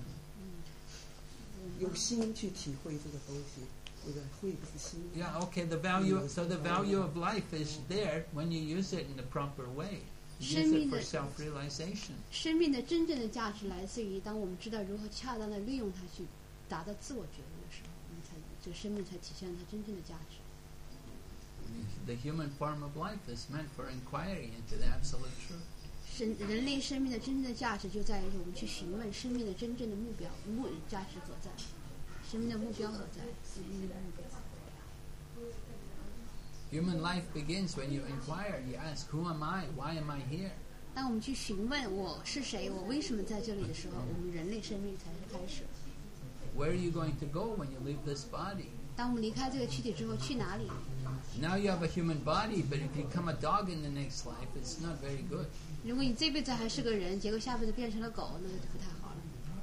有心去体会这个东西，那个慧不是心。 Yeah, okay. The value. So the value of life is there when you use it in the proper way. Use it for self-realization. 生命的真正的价值来自于当我们知道如何恰当的利用它去达到自我觉悟的时候，我们才这个生命才体现它真正的价值。 The human form of life is meant for inquiry into the absolute truth. 人类生命的真正的价值就在于我们去询问生命的真正的目标、价值何在，生命的目标何在，生命的目标。 Human life begins when you inquire. You ask, "Who am I? Why am I here?" 当我们去询问我是谁，我为什么在这里的时候，我们人类生命才是开始。 Where are you going to go when you leave this body? 当我们离开这个躯体之后，去哪里？ Now you have a human body, but if you become a dog in the next life, it's not very good. 如果你这辈子还是个人，结果下辈子变成了狗，那就不太好了。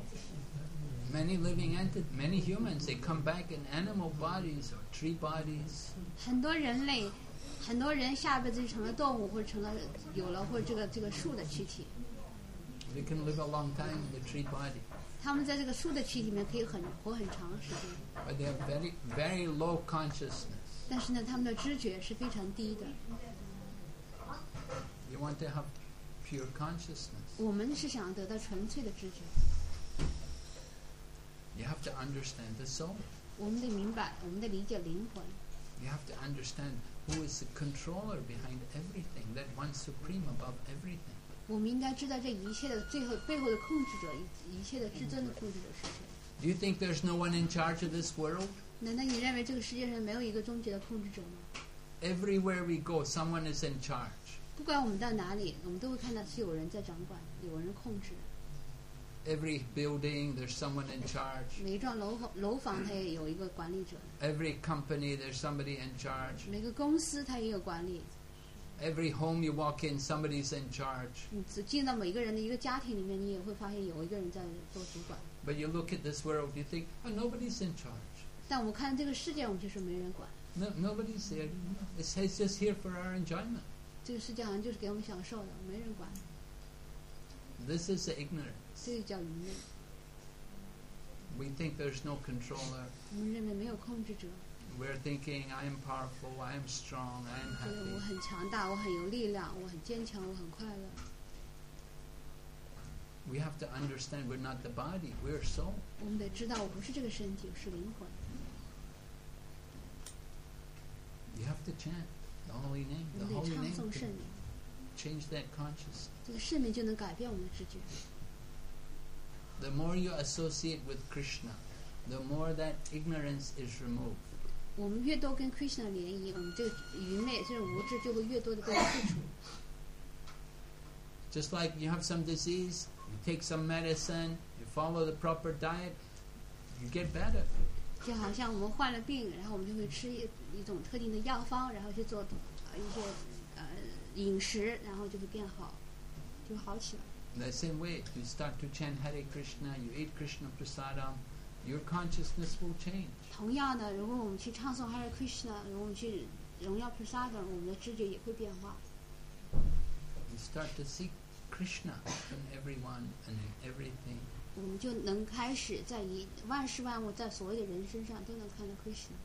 Many humans, they come back in animal bodies or tree bodies. 很多人下辈子就成了动物，或者成了有了或者这个树的躯体。 They can live a long time in the tree body. 他们在这个树的躯体里面可以活很长时间。 But they have very, very low consciousness. 但是呢，他们的知觉是非常低的。 You want to have pure consciousness. 我们是想得到纯粹的知觉。 You have to understand the soul. 我们得明白，我们得理解灵魂。 You have to understand who is the controller behind everything, that one supreme above everything. 我们应该知道这一切的背后的控制者，一切的至尊的控制者是谁。 Do you think there's no one in charge of this world? 难道你认为这个世界上没有一个终极的控制者吗？ Everywhere we go, someone is in charge. 不管我们到哪里，我们都会看到是有人在掌管，有人控制。 Every building, there's someone in charge. 每一幢楼房，它也有一个管理者。 Every company, there's somebody in charge. 每个公司，它也有管理。 Every home you walk in, somebody's in charge. 你进到每个人的一个家庭里面，你也会发现有一个人在做主管。 But you look at this world, you think, oh, nobody's in charge. 但我们看这个世界，我们就说没人管。 Nobody's there. It's just here for our enjoyment. 这个世界好像就是给我们享受的，没人管。 This is the ignorance. 这个叫愚昧。 We think there's no controller. 我们认为没有控制者。 We're thinking, I am powerful, I am strong, I am happy. 我很强大，我很有力量，我很坚强，我很快乐。 We have to understand we're not the body, we're soul. 我们得知道，我不是这个身体，我是灵魂。 You have to chant the holy name. The holy name can change that consciousness. 这个圣名就能改变我们的知觉。 The more you associate with Krishna, the more that ignorance is removed. 我们越多跟 Krishna 联谊，我们这个愚昧、这种无知就会越多的被去除。 Just like you have some disease, you take some medicine, you follow the proper diet, you get better. 就好像我们患了病，然后我们就会吃一种特定的药方，然后去做一些饮食，然后就会变好，就好起来。 In the same way, you start to chant Hare Krishna, you eat Krishna Prasadam, your consciousness will change. 同样的，如果我们去唱诵 Hare Krishna，如果我们去荣耀 Prasada， 我们的知觉也会变化。 You start to see Krishna in everyone and in everything. 我们就能开始在以万事万物，在所谓的人身上都能看到 Krishna。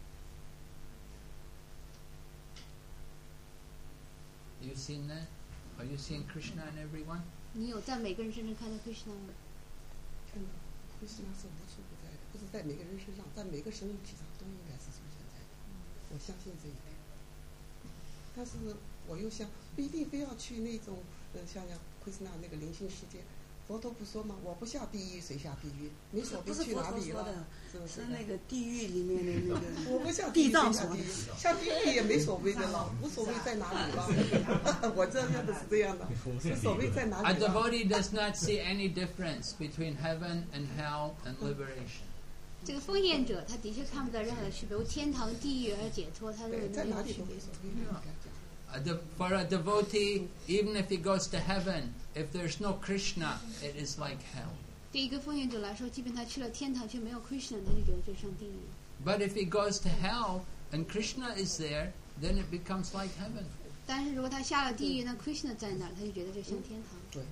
You seen that? Are you seeing Krishna in everyone? 你有在每个人身上看到 Krishna 吗？ 看到 Krishna 是无处不在的，不是在每个人身上，在每个生命体上都应该是出现在的。我相信这一点。但是我又想，不一定非要去那种像Krishna 那个灵性世界。佛陀不说吗？我不下地狱，谁下地狱？没所谓去哪里了？是不是？ 是那个地狱里面的那个我不下地狱， 地藏说的， 下地狱也没所谓的了，无所谓在哪里了。我这样的是这样的，无所谓在哪里了。 A devotee does not see any difference between heaven and hell and liberation. 这个奉献者，他的确看不到任何的区别，如天堂、地狱而解脱，他认为没有区别。 For a devotee, even if he goes to heaven, if there's no Krishna, it is like hell. 对一个奉献者来说，即便他去了天堂，却没有 Krishna， 他就觉得这像地狱。 But if he goes to hell and Krishna is there, then it becomes like heaven. 但是如果他下了地狱，那 Krishna 在那儿，他就觉得这像天堂。 对。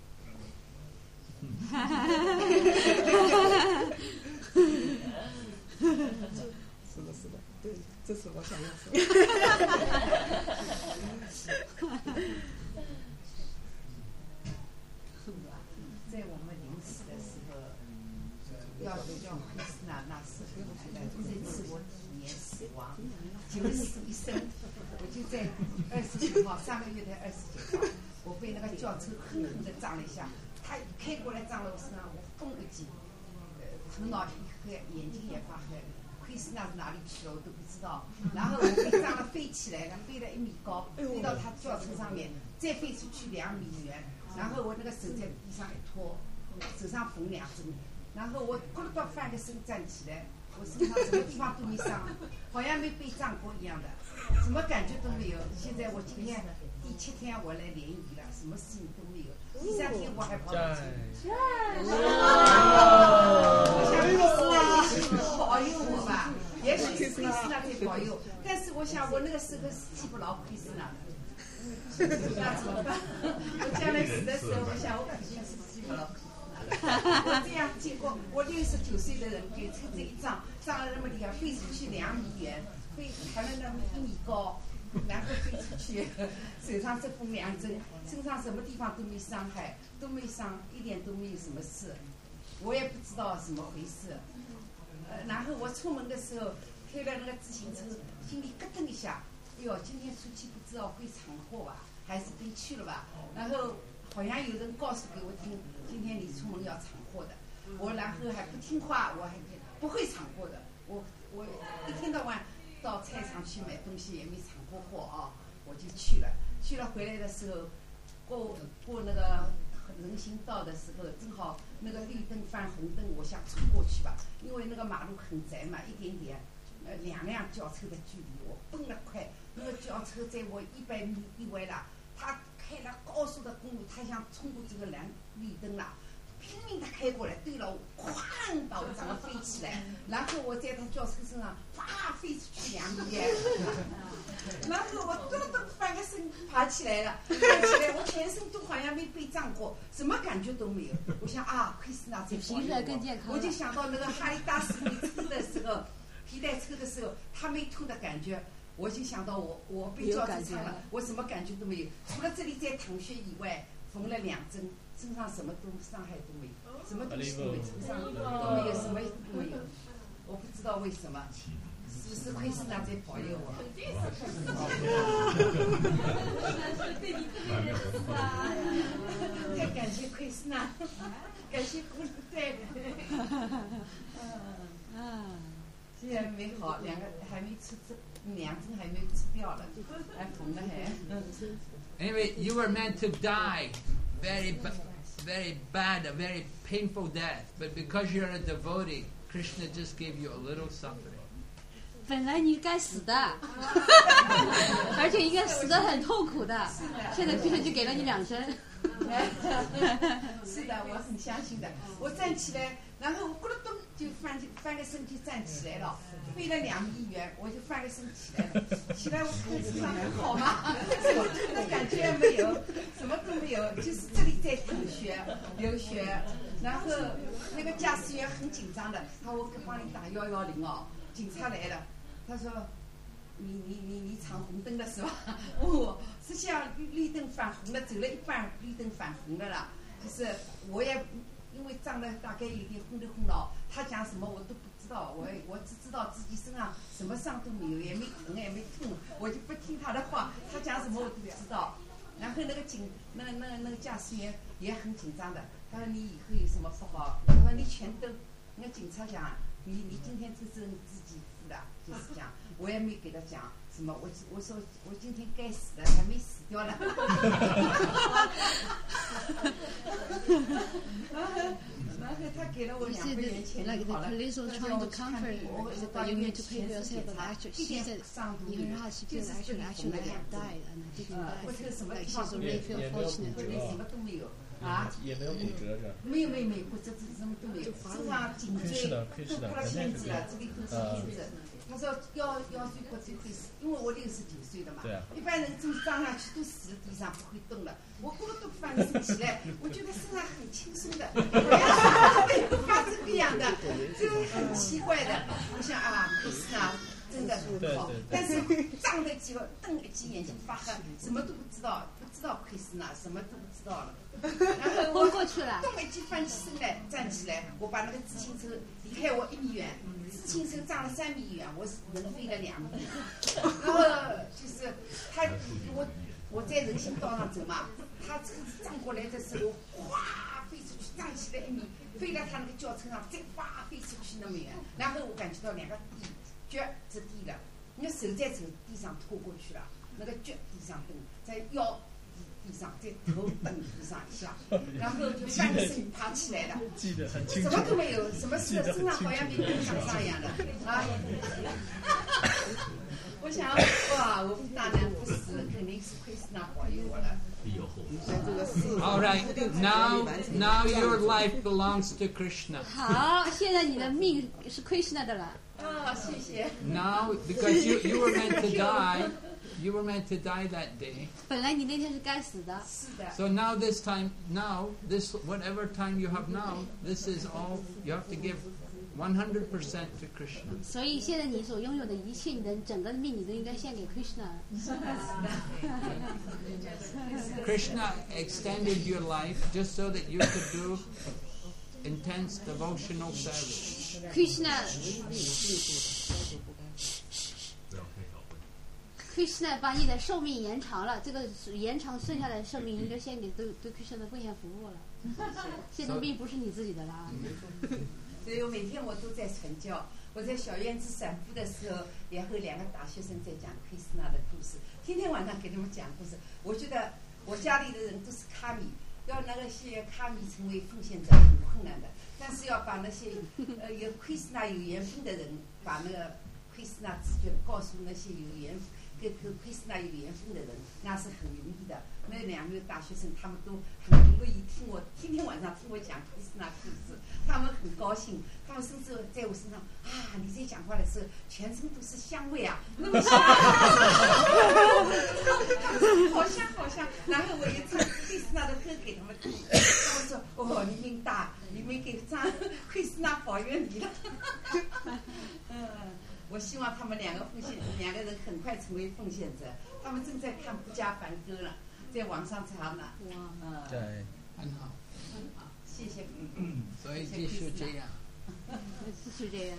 是的，是的，对，这是我想要说的。 在我们临死的时候，要Krishna，那是这次我体验死亡，九死一生，我就在29号，上个月的29号，我被那个轿车狠狠地撞了一下，他开过来撞了我身上，我蹦一记，头脑一黑，眼睛也发黑。Krishna 是哪里去了我都不知道，然后我被撞了飞起来了，飞了1米高，飞到他轿车上面，再飞出去2米远，然后我那个手在地上一拖，手上缝2针，然后我咕噜到翻个身站起来，我身上什么地方都没伤，好像没被撞过一样的，什么感觉都没有。现在我今天第7天我来联谊了，什么事情都没有。第3天我还跑得出。我想Krishna保佑我吧，也许是Krishna在保佑，但是我想我那个时候是记不牢Krishna的，那怎么办？我将来死的时候，我想我肯定是记不牢Krishna的。我这样经过，我69岁的人给车子一撞，撞了那么厉害，飞出去2米远，飞弹了那么1米高。然后飞出去，手上这缝2针，身上什么地方都没伤害，都没伤，一点都没有什么事，我也不知道怎么回事。然后我出门的时候开了那个自行车，心里咯噔一下，哎呦，今天出去不知道会闯祸吧，还是别去了吧。然后好像有人告诉给我听，今天你出门要闯祸的。我然后还不听话，我还不会闯祸的。我一天到晚到菜场去买东西也没闯过祸啊，我就去了。去了回来的时候，过那个人行道的时候，正好那个绿灯翻红灯，我想冲过去吧，因为那个马路很窄嘛，一点点，2辆轿车的距离，我蹦得快，那个轿车在我100米以外了，他开了高速的公路，他想冲过这个蓝绿灯了。拼命地开过来，对了，我哐倒这么飞起来，然后我在他轿车身上啪飞出去2米远，然后我咚咚翻个身爬起来了，我全身都好像没被撞过，什么感觉都没有。我想啊，Krishna在保佑我，我就想到那个哈利大师没抽的时候，皮带抽的时候，他没吐的感觉。我就想到我被轿车撞了，我什么感觉都没有，除了这里在淌血以外，缝了2针。身上什么都伤害都没有，什么东西都没有，身上都没有，什么都没有，我不知道为什么，是不是Krishna在保佑我？太感谢Krishna，感谢古人在的。现在没好，2个还没吃，2针还没吃掉了，还缝了还。 Anyway, you were meant to die. Very bad, a very painful death. But because you're a devotee, Krishna just gave you a little suffering. 本来你该死的，而且应该死得很痛苦的。现在Krishna就给了你2针。 是的，我很相信的。我站起来然后我咕噜咚就翻个身体站起来了，飞了2米远，我就翻个身起来了。起来我看身上很好吗？什么痛的感觉也没有，什么都没有，就是这里在流血。然后那个驾驶员很紧张的，他说我帮你打110哦，警察来了。他说你闯红灯了是吧？问我实际上绿灯反红了，走了一半绿灯反红了啦。就是我也因为长得大概有点红头红脑，他讲什么我都不知道，我只知道自己身上什么伤都没有，也没疼也没痛，我就不听他的话，他讲什么我都不知道。然后那个驾驶员也很紧张的，他说你以后有什么不好？他说你全都，那个警察讲你今天这是你自己付的，就是讲我也没给他讲什么，我说我今天该死的还没死掉呢。然后他给了我2块钱钱就好了。他叫我去看病，我到医院去全身检查，一点伤都没有，就是这里红了2个，或者什么地方都没有，什么都没有。啊， 也没有骨折是吧？ 没有骨折，什么都没有。身上颈椎都破了线子了，这里都是线子。他说腰椎骨折会死，因为我69岁的嘛。 对啊。 一般人这么站上去都死在地上不会动了，我咕噜都翻身起来，我觉得身上很轻松的，没有发这个样的，这个很奇怪的。我想啊，不是啊。真的很好，但是胀了几个，瞪了几眼睛发黑，什么都不知道亏死哪，什么都不知道了。然后我过去了， 动了几翻起身来，站起来，我把那个自行车离开我1米远，自行车站了3米远，我人飞了2米。然后就是他，我在人行道上走嘛，他车子撞过来的时候，哗飞出去，站起来1米，飞到他那个轿车上，再哗飞出去那么远，然后我感觉到2个脚着地了，你的手在地上拖过去了，那个脚地上蹬，在腰地上，在头蹬地上一下，然后就翻个身爬起来了， 记得很清楚， 什么都没有，什么事身上好像没跟上伤一样的啊！我想哇，我们大难不死，肯定是奎斯那保佑我了。 All right, now your life belongs to Krishna. 好，现在你的命是 Krishna 的了。 啊，谢谢。 Now, because you were meant to die, you were meant to die that day. 本来你那天是该死的。 是的。 So now this whatever time you have now, this is all you have to give 100% to Krishna. 所以现在你所拥有的一切，你的整个命，你都应该献给 Krishna。 Krishna extended your life just so that you could do intense devotional service. Krishna 把你的寿命延长了，这个延长剩下的寿命应该献给对 Krishna 的奉献服务了。现在命不是你自己的啦。 所以我每天我都在传教。我在小院子散步的时候，也和2个大学生在讲奎斯纳的故事，天天晚上给他们讲故事。我觉得我家里的人都是卡米，要那些卡米成为奉献者很困难的，但是要把那些有奎斯纳有缘分的人，把那个奎斯纳直觉告诉那些有缘跟奎斯纳有缘分的人，那是很容易的。那2个大学生他们都很乐意听我，天天晚上听我讲奎斯纳故事，他们很高兴，他们甚至在我身上啊，你在讲话的时候全身都是香味啊，那么香，好香好香。然后我也唱奎斯纳的歌给他们听，他们说哦，你命大，你们给唱奎斯纳保佑你了。我希望他们2个人很快成为奉献者。他们正在看《不加梵歌》了，在网上查呢。 对， 很好， 谢谢。 所以继续这样。 继续这样。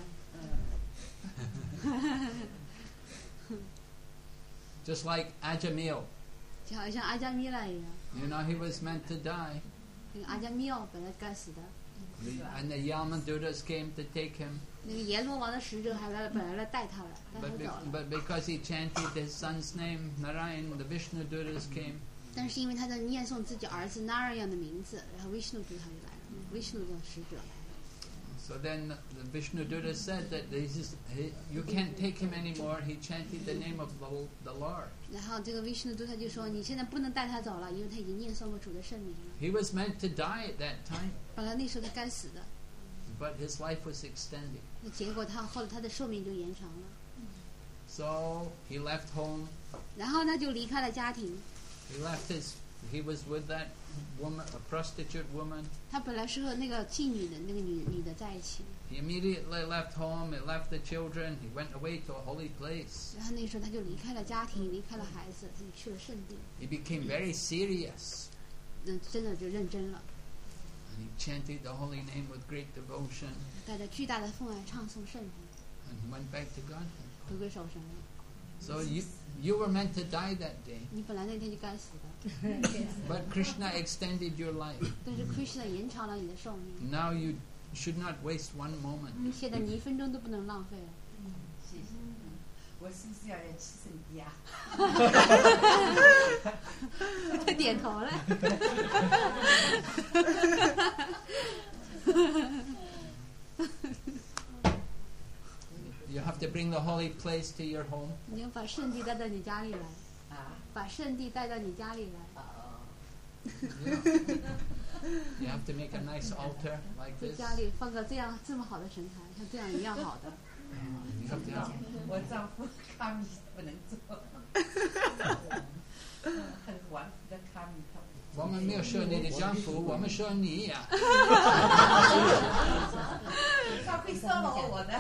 Just like Ajamil. 就好像阿加米拉一样。 You know, he was meant to die. 那个阿加米奥本来该死的。 And the Yamadutas came to take him. 那个阎罗王的使者本来来带他了，但他走了。 But because he chanted his son's name, Narayan, the Vishnudutas came. 但是因为他在念诵自己儿子 Narayan 的名字，然后 Vishnu 就他就来了 ，Vishnu 的使者来了。 So then the Vishnuduta said that you can't take him anymore. He chanted the name of the Lord. 然后这个 Vishnu 他就说：“你现在不能带他走了，因为他已经念诵过主的圣名了。” He was meant to die at that time. 本来那时候他该死的。 but his life was extended. 结果后来他的寿命就延长了。 So he left home. 然后呢，就离开了家庭。 He was with that woman, a prostitute woman. 他本来是和那个妓女的那个女的在一起。 He immediately left home. He left the children. He went away to a holy place. 然后那个时候他就离开了家庭，离开了孩子，他就去了圣地。 He became very serious. 真的就认真了。 And he chanted the holy name with great devotion. 带着巨大的奉爱唱诵圣名。 And he went back to God. 回归守神了。 So you were meant to die that day. 你本来那天就该死的。 But Krishna extended your life. 但是 Krishna 延长了你的寿命。 Now you should not waste one moment. 现在你1分钟都不能浪费了。 谢谢。我是不是要来吃圣地啊？ 他点头了。 You have to bring the holy place to your home. 你要把圣地带到你家里来。把圣地带到你家里来。 You have to make a nice altar like this. 在家里放个这么好的神台，像这样一样好的。 我丈夫卡米不能做，很顽固的卡米他。 我们没有说你的丈夫，我们说你呀。 他会烧了我的。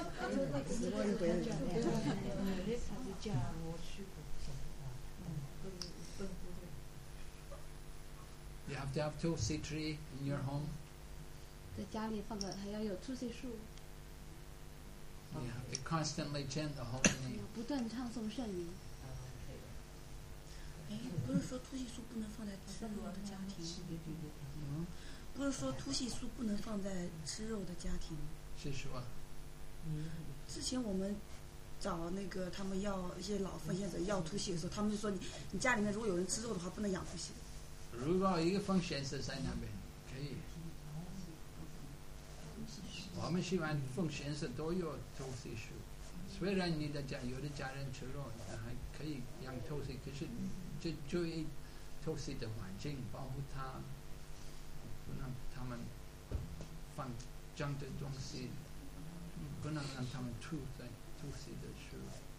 You have to have tulsi tree in your home. 在家里放个还要有 tulsi 树。 You have to constantly chant the holy name. 不断唱诵圣名。 不是说突系树不能放在吃肉的家庭。不是说突系树不能放在吃肉的家庭。 是说。 之前我们找那个他们要一些老奉献者要突系的时候，他们就说你家里面如果有人吃肉的话，不能养突系。 如果一个奉献者在那边，可以。我们希望奉献者都有透析树。虽然你的有的家人吃肉，还可以养透析，可是就注意透析的环境，保护它，不能他们放脏的东西，不能让他们吐在透析的树。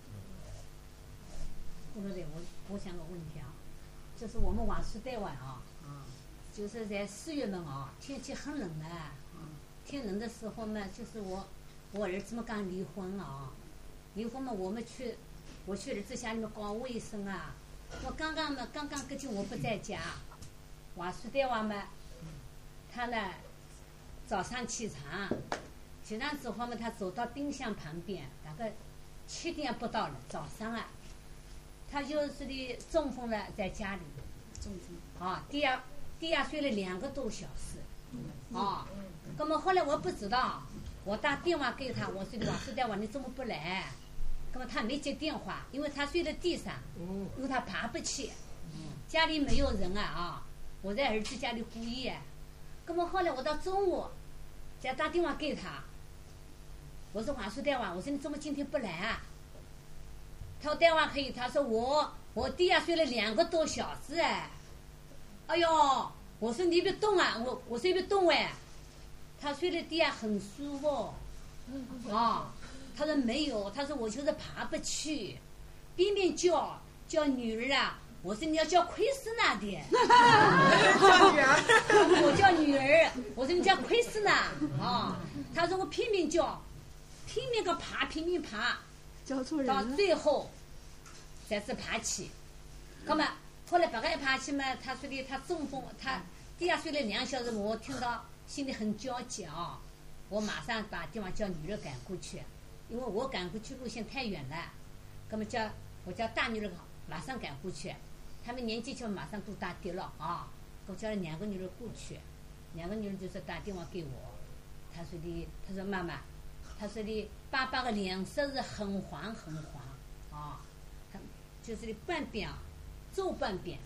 我想个问题啊。就是我们往苏台湾啊，就是在4月份啊，天气很冷的，天冷的时候嘛，就是我儿子们刚离婚啊，离婚嘛，我去儿子家里面搞卫生啊，我刚刚个就我不在家，往苏台湾嘛，他呢早上起床之后嘛，他走到冰箱旁边，大概7点不到了，早上啊。他就是的中风了，在家里。 中风。 啊，低压睡了2个多小时。啊，那么后来我不知道，我打电话给他，我说的王师大王你怎么不来？那么他没接电话，因为他睡在地上，因为他爬不起，家里没有人啊。我在儿子家里过夜。那么后来我到中午再打电话给他，我说王师大王，我说你怎么今天不来啊？他电话可以，他说我低压睡了2个多小时哎，哎呦，我说你别动啊，我说别动哎，他睡的低压很舒服，他说没有，他说我就是爬不去，边边叫女儿啊，我说你要叫奎斯纳的， 叫女儿， 我叫女儿，我说你叫奎斯纳啊，他说我拼命叫，拼命爬。到最后才是爬起，那么后来把他一爬起嘛，他说的他中风，他低压睡了2小时，我听到心里很焦急啊，我马上把电话叫女儿赶过去，因为我赶过去路线太远了，那么我叫大女儿马上赶过去，他们年纪就马上都打的了啊，我叫了2个女儿过去，2个女儿就是打电话给我，他说妈妈。他说的爸爸的脸色是很黄啊，他就是的半边右半边，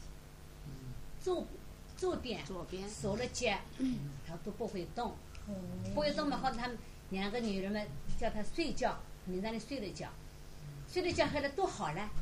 左边手的脚，他都不会动，不会动嘛，后来他们2个女人们叫他睡觉，你让你睡了觉后来都好了，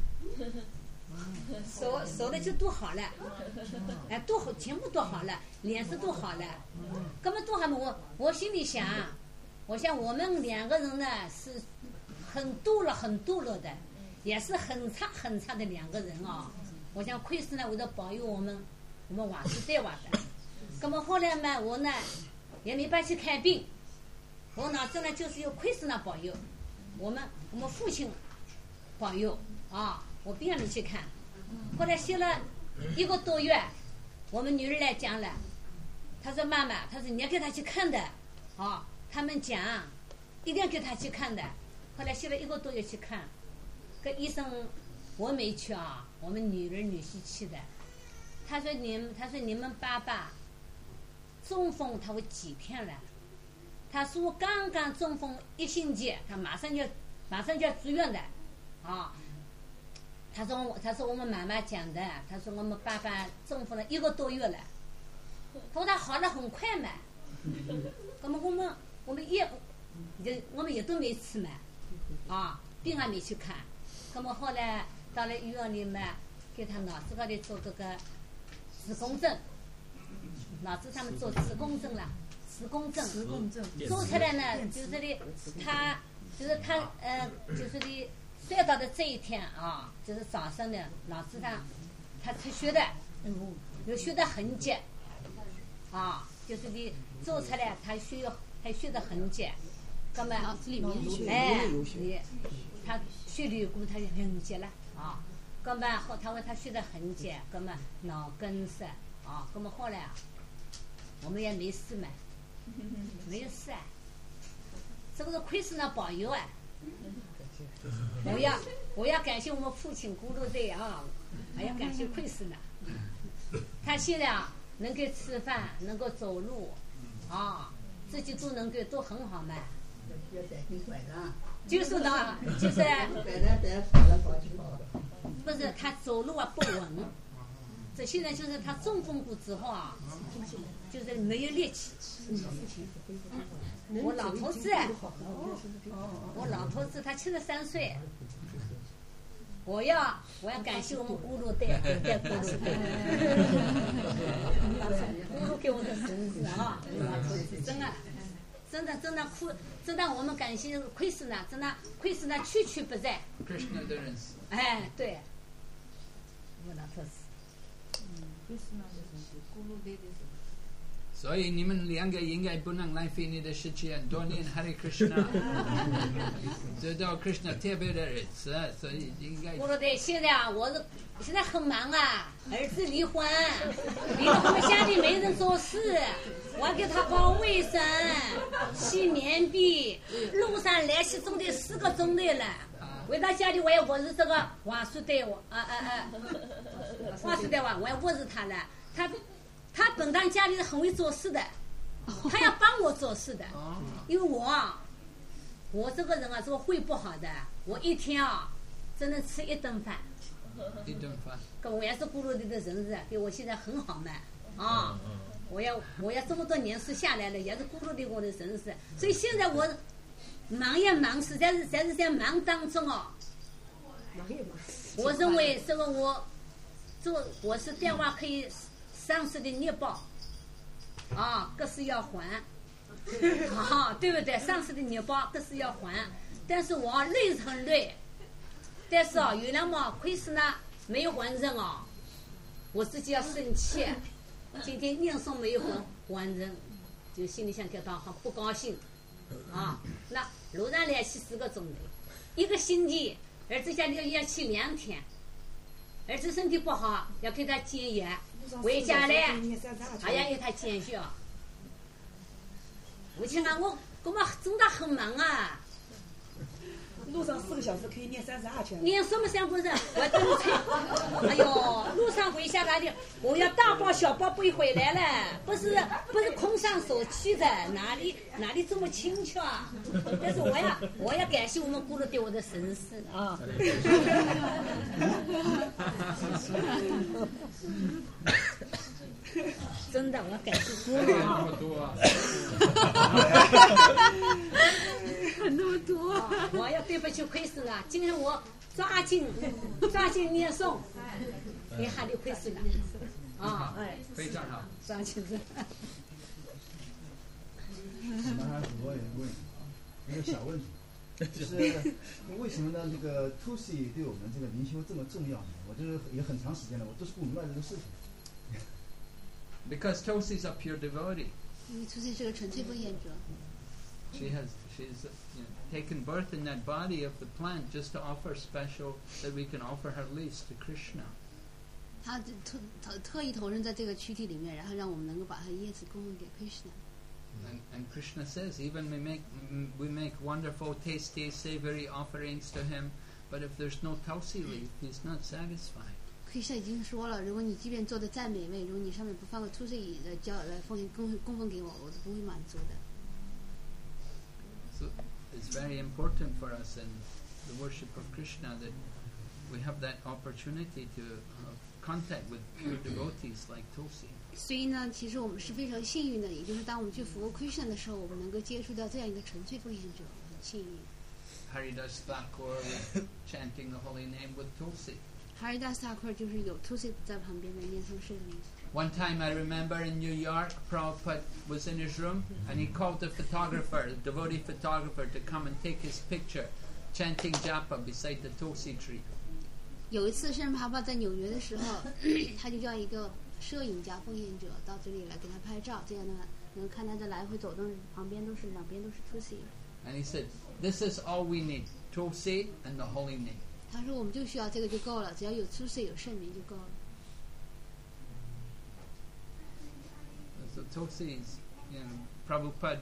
手的就都好了，哎，都好，全部都好了，脸色都好了，根本都还没我心里想。 我想我们两个人呢是很堕落的，也是很差的两个人啊。我想奎斯呢为了保佑我们瓦斯带娃的，那么后来嘛我呢也没办去看病，我脑子呢就是有奎斯呢保佑，我们父亲保佑啊，我病也没去看。后来歇了1个多月，我们女儿来讲了，她说妈妈，她说你要给她去看的啊，他们讲一定要给她去看的。后来歇了1个多月去看，跟医生我没去啊，我们女婿去的。他说你们爸爸中风他会几天了？他说我刚刚中风1星期，他马上就要住院的啊。他说我们妈妈讲的，他说我们爸爸中风了1个多月了，他说他好得很快嘛。那么我们也都没吃嘛，啊，病还没去看。那么后来到了医院里嘛，给他脑子高头做这个磁共振，脑子上面做磁共振了，磁共振做出来呢，就是他摔倒的这一天啊，就是早上的脑子上他出血的，有血的痕迹啊，就是做出来他血的痕迹，那么脑子里面他血里有股他痕迹了啊，那么他说他血的痕迹，那么脑梗塞啊，那么后来啊，我们也没事嘛，没有事啊，这个是奎斯呢保佑啊。我要感谢我们父亲咕噜队啊，还要感谢奎斯呢。他现在啊能够吃饭，能够走路，啊，自己都很好嘛。就是呢，就是不是他走路啊不稳，这现在就是他中风过之后啊，就是没有力气。我老头子他73岁，我要感谢我们咕噜队，咕噜给我的神子啊，真的哭，真的我们感谢奎斯呢，真的奎斯呢去不在。 Krishna 的人。 哎，对，我老头子。 奎斯呢就是咕噜队的神。 所以你们2个应该不能浪费你的时间，多念 Hare Krishna， 知道 Krishna 特别的日子，所以应该。 我对，现在很忙啊，儿子离婚了婚，家里没人做事，我给他搞卫生、洗棉被，路上来去总得4个钟头了。回到家里我也握着这个瓦数带我，瓦数带我也握着他了，他本当家里是很会做事的，他要帮我做事的，因为我这个人啊，这个胃不好的，我一天啊只能吃1顿饭。 1顿饭。 跟我也是咕噜里的人士，给我现在很好嘛，啊，我要这么多年数下来了，也是咕噜里我的人士，所以现在我忙也忙，实在是在忙当中哦。我认为这个我是电话可以。上次的孽报啊，各是要还啊，对不对？上次的孽报各是要还，但是我累是很累，但是啊，原来嘛亏是呢没有还人啊，我自己要生气，今天念诵没有还人，就心里想感到很不高兴啊。那路上来去4个钟头，1个星期，儿子家里要去2天，儿子身体不好，要给他减盐。回家来还要给他减血，我听啊，我真的很忙啊。 路上4个小时可以念32圈。 念什么3不是？我真吹。哎呦，路上回家哪里？我要大包小包背回来了，不是空上手去的，哪里这么轻巧啊？但是我要感谢我们咕噜对我的神事啊。真的，我要感谢咕噜啊。那么多，我要对不起奎斯了。今天我抓紧念诵，你还得奎斯了啊！ 非常好， 抓紧着。 我们还很多人问一个小问题，就是为什么呢？这个 Tusi 对我们这个灵修这么重要呢？我就是也很长时间了，我都是不明白这个事情。 Because Tosi is a pure devotee. 因为 Tusi 是个纯粹奉献者。 She's taken birth in that body of the plant just to offer special, that we can offer her leaves to Krishna. 他特意投身在这个躯体里面，然后让我们能够把他的叶子供奉给 Krishna。 And Krishna says, even we make wonderful, tasty, savory offerings to him, but if there's no Tulsi leaf, he's not satisfied. Krishna 已经说了，如果你即便做的再美味，如果你上面不放个 Tulsi 的胶来供奉给我，我都不会满足的。 So it's very important for us in the worship of Krishna that we have that opportunity to contact with pure devotees like Tulsi. 所以呢，其实我们是非常幸运的，也就是当我们去服务 Krishna 的时候，我们能够接触到这样一个纯粹奉献者，很幸运。 Haridas Thakur chanting the holy name with Tulsi. Haridas Thakur 就是有 Tulsi 在旁边的念诵圣名。 One time I remember in New York, Prabhupada was in his room and he called the photographer, the devotee photographer, to come and take his picture, chanting japa beside the Tulsi tree. 有一次，圣帕帕在纽约的时候，他就叫一个摄影家奉献者到这里来给他拍照，这样的话能看他的来回走动，旁边都是两边都是 Tulsi。 And he said, "This is all we need: Tulsi and the holy name." 他说我们就需要这个就够了，只要有 Tulsi 有圣名就够了。 So Tulsi is, Prabhupada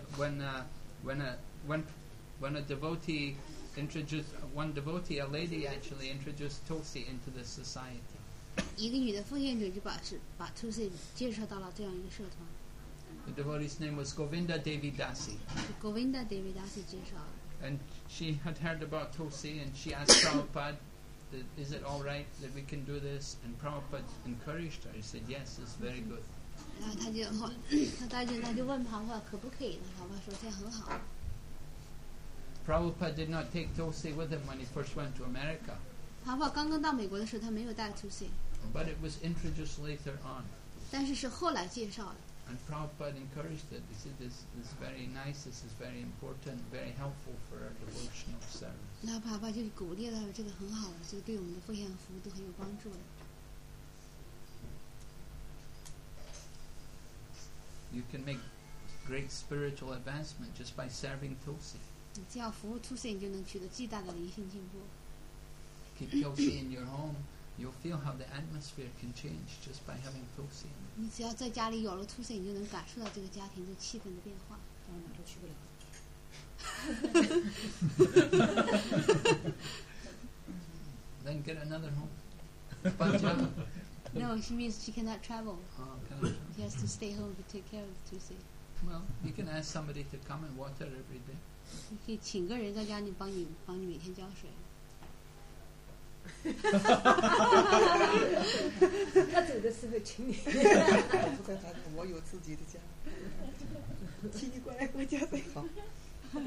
when a devotee introduced one devotee, a lady actually introduced Tulsi into the society. 一个女的奉献者就把 Tulsi 介绍到了这样一个社团。 The devotee's name was Govinda Devi Dasi. Govinda Devi Dasi 介绍了。 And she had heard about Tulsi and she asked Prabhupada, "Is it all right that we can do this?" And Prabhupada encouraged her. He said, "Yes, it's very good." 然后他就问庞爸可不可以呢？庞爸说这样很好。 Prabhupada did not take Tulsi with him when he first went to America. 庞爸刚刚到美国的时候，他没有带 Tulsi。 But it was introduced later on. 但是是后来介绍的。 And Prabhupada encouraged it. He said, "This is very nice. This is very important, very helpful for our devotional service." 那庞爸就鼓励他说这个很好的，这个对我们的奉献服务都很有帮助的。 You can make great spiritual advancement just by serving Tulsi. 你只要服务 Tulsi， 你就能取得巨大的灵性进步。 Keep Tulsi in your home. You'll feel how the atmosphere can change just by having Tulsi. 你只要在家里有了 Tulsi， 你就能感受到这个家庭的气氛的变化。 哪都去不了。 Then get another home. Punjab. No, she means she cannot travel. Oh, okay. She has to stay home to take care of Tulsi. Well, you can ask somebody to come and water every day. 你可以请个人在家里帮你每天浇水。 他走的时候请你。 我有自己的家，请你过来回家最好。 我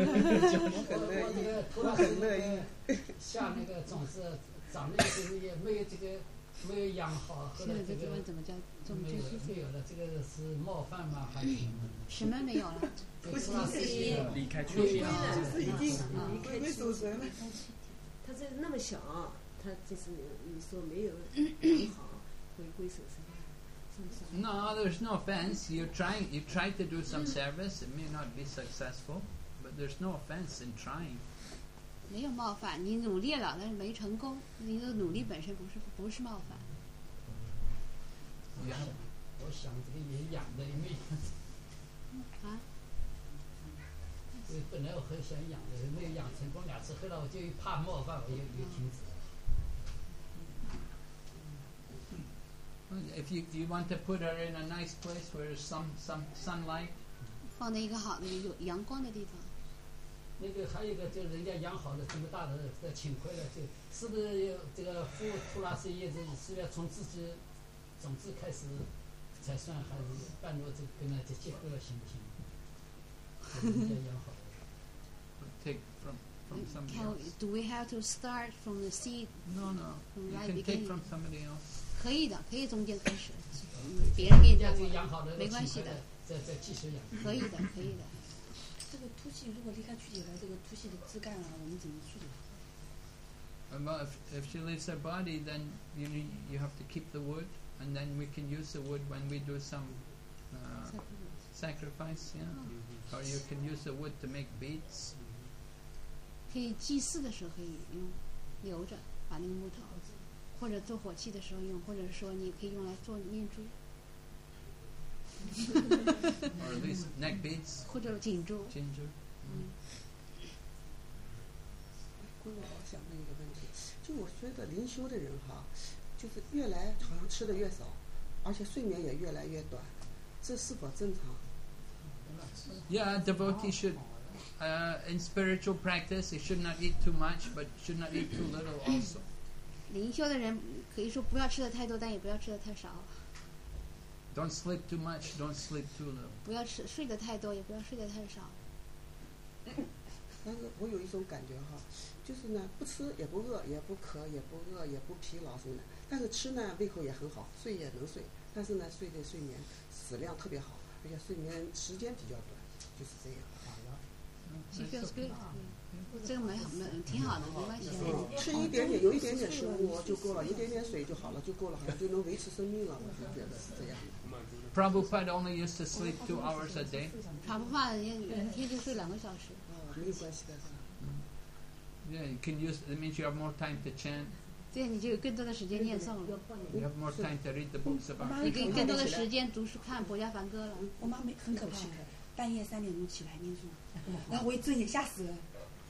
很乐意。下那个种子长那个就是也没有这个没有养好，后来这个没有了，这个是冒犯吗？还是什么没有了？ 不是离开去了，就是已经归属神了。 他这那么小，他就是你说没有养好，回归属神。 No, there's no offense. You try to do some service. It may not be successful, but there's no offense in trying. 没有冒犯，你努力了，但是没成功，你的努力本身不是冒犯。 我想这个也养的也没啊。 本来我很想养的，没有养成功2次，后来我就怕冒犯，我又停止。 If you want to put her in a nice place where there's some sunlight. 放在一个好的有阳光的地方。 那个还有一个，就人家养好的这么大的请回来，就是不是有这个付图拉斯叶子是要从自己种子开始才算，还是半路这跟它结合了行不行？人家养好的。 Take from somebody else. Do we have to start from the seed? No. You can take from somebody else. 可以的，可以中间开始，别人给你养好的没关系的， 再继续养。 可以的。 这个凸起如果离开躯体了，这个凸起的枝干啊，我们怎么处理？ Well, if she leaves her body, then you have to keep the wood, and then we can use the wood when we do some sacrifice, yeah. Or you can use the wood to make beads. 可以祭祀的时候可以用，留着把那个木头，或者做火器的时候用，或者说你可以用来做念珠， Or at least neck beads. 或者锦珠。 我想问一个问题，就我觉得灵修的人哈，就是越来好像吃的越少，而且睡眠也越来越短，这是否正常？ Yeah, devotee should, in spiritual practice, he should not eat too much, but should not eat too little also. 灵修的人可以说不要吃的太多，但也不要吃的太少。 Don't sleep too much, don't sleep too little. 不要睡得太多，也不要睡得太少。 但是我有一种感觉哈，就是呢，不吃也不饿，也不渴，也不饿，也不疲劳什么的。但是吃呢，胃口也很好，睡也能睡。但是呢，睡眠质量特别好，而且睡眠时间比较短，就是这样。 She feels good. 这个挺好的，没关系。 吃一点点，有一点点食物就够了，一点点水就好了，就够了，好像就能维持生命了。我就觉得是这样。 Prabhupada only used to sleep 2 hours a day. Prabhupada 一天就睡2个小时。 没有关系的。 Yeah, you can use. It means you have more time to chant. 这样你就有更多的时间念诵了。 You have more time to read the books about. 你可以更多的时间读书看《博家梵歌》了。 我妈很可怕，半夜3点钟起来念书，然后我一睁眼吓死了。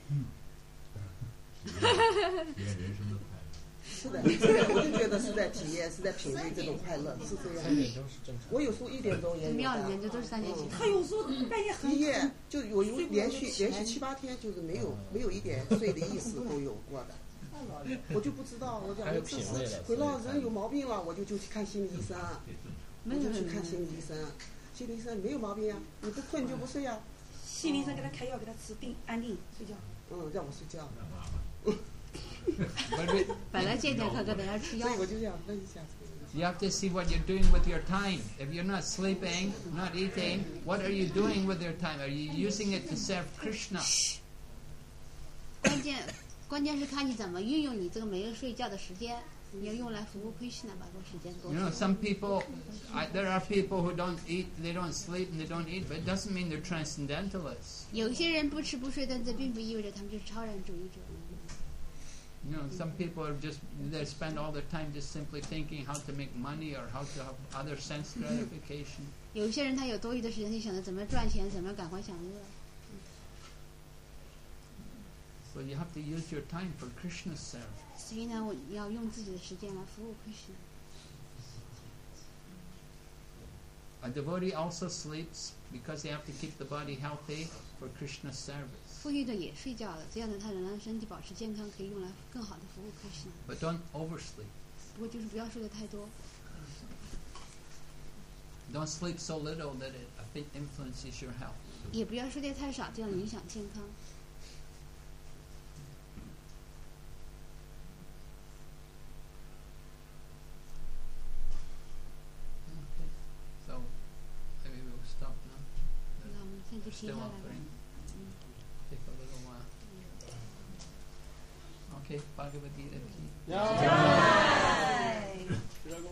是的，我就觉得是在体验，是在品味这种快乐，是这样。3点钟是正常。我有时候1点钟也有。 庙里面这都是3点起。 他有时候半夜很。 一夜就我有连续7、8天，就是没有一点睡的意思都有过的。我就不知道，我讲这是回到人有毛病了，我就去看心理医生，我就去看心理医生。心理医生没有毛病啊，你不困就不睡啊。 心理医生给他开药，给他吃安定睡觉。 让我睡觉。 本来健健康康的，要吃药。 所以我就想问一下。 You have to see what you're doing with your time. If you're not sleeping, not eating, what are you doing with your time? Are you using it to serve Krishna? 关键是看你怎么运用你这个没有睡觉的时间，你要用来服务 Krishna 把这个时间多。 You know, some people, there are people who don't eat, they don't sleep, and they don't eat, but it doesn't mean they're transcendentalists. 有一些人不吃不睡，但这并不意味着他们就是超然主义者。 You know, some people are they spend all their time just simply thinking how to make money or how to have other sense gratification. 有一些人他有多余的时间，就想着怎么赚钱，怎么赶快享乐。 So you have to use your time for Krishna's service. 所以呢，我要用自己的时间来服务 Krishna。 A devotee also sleeps because they have to keep the body healthy for Krishna's service. 富裕的也睡觉了，这样呢，他能让身体保持健康，可以用来更好的服务 Krishna。 But don't oversleep. 不过就是不要睡得太多。 Don't sleep so little that it influences your health. 也不要睡得太少，这样影响健康。 So maybe we'll stop now. 那我们现在就停下 Still 来了。 offering. Take a little while. Okay, Bhagavad Gita.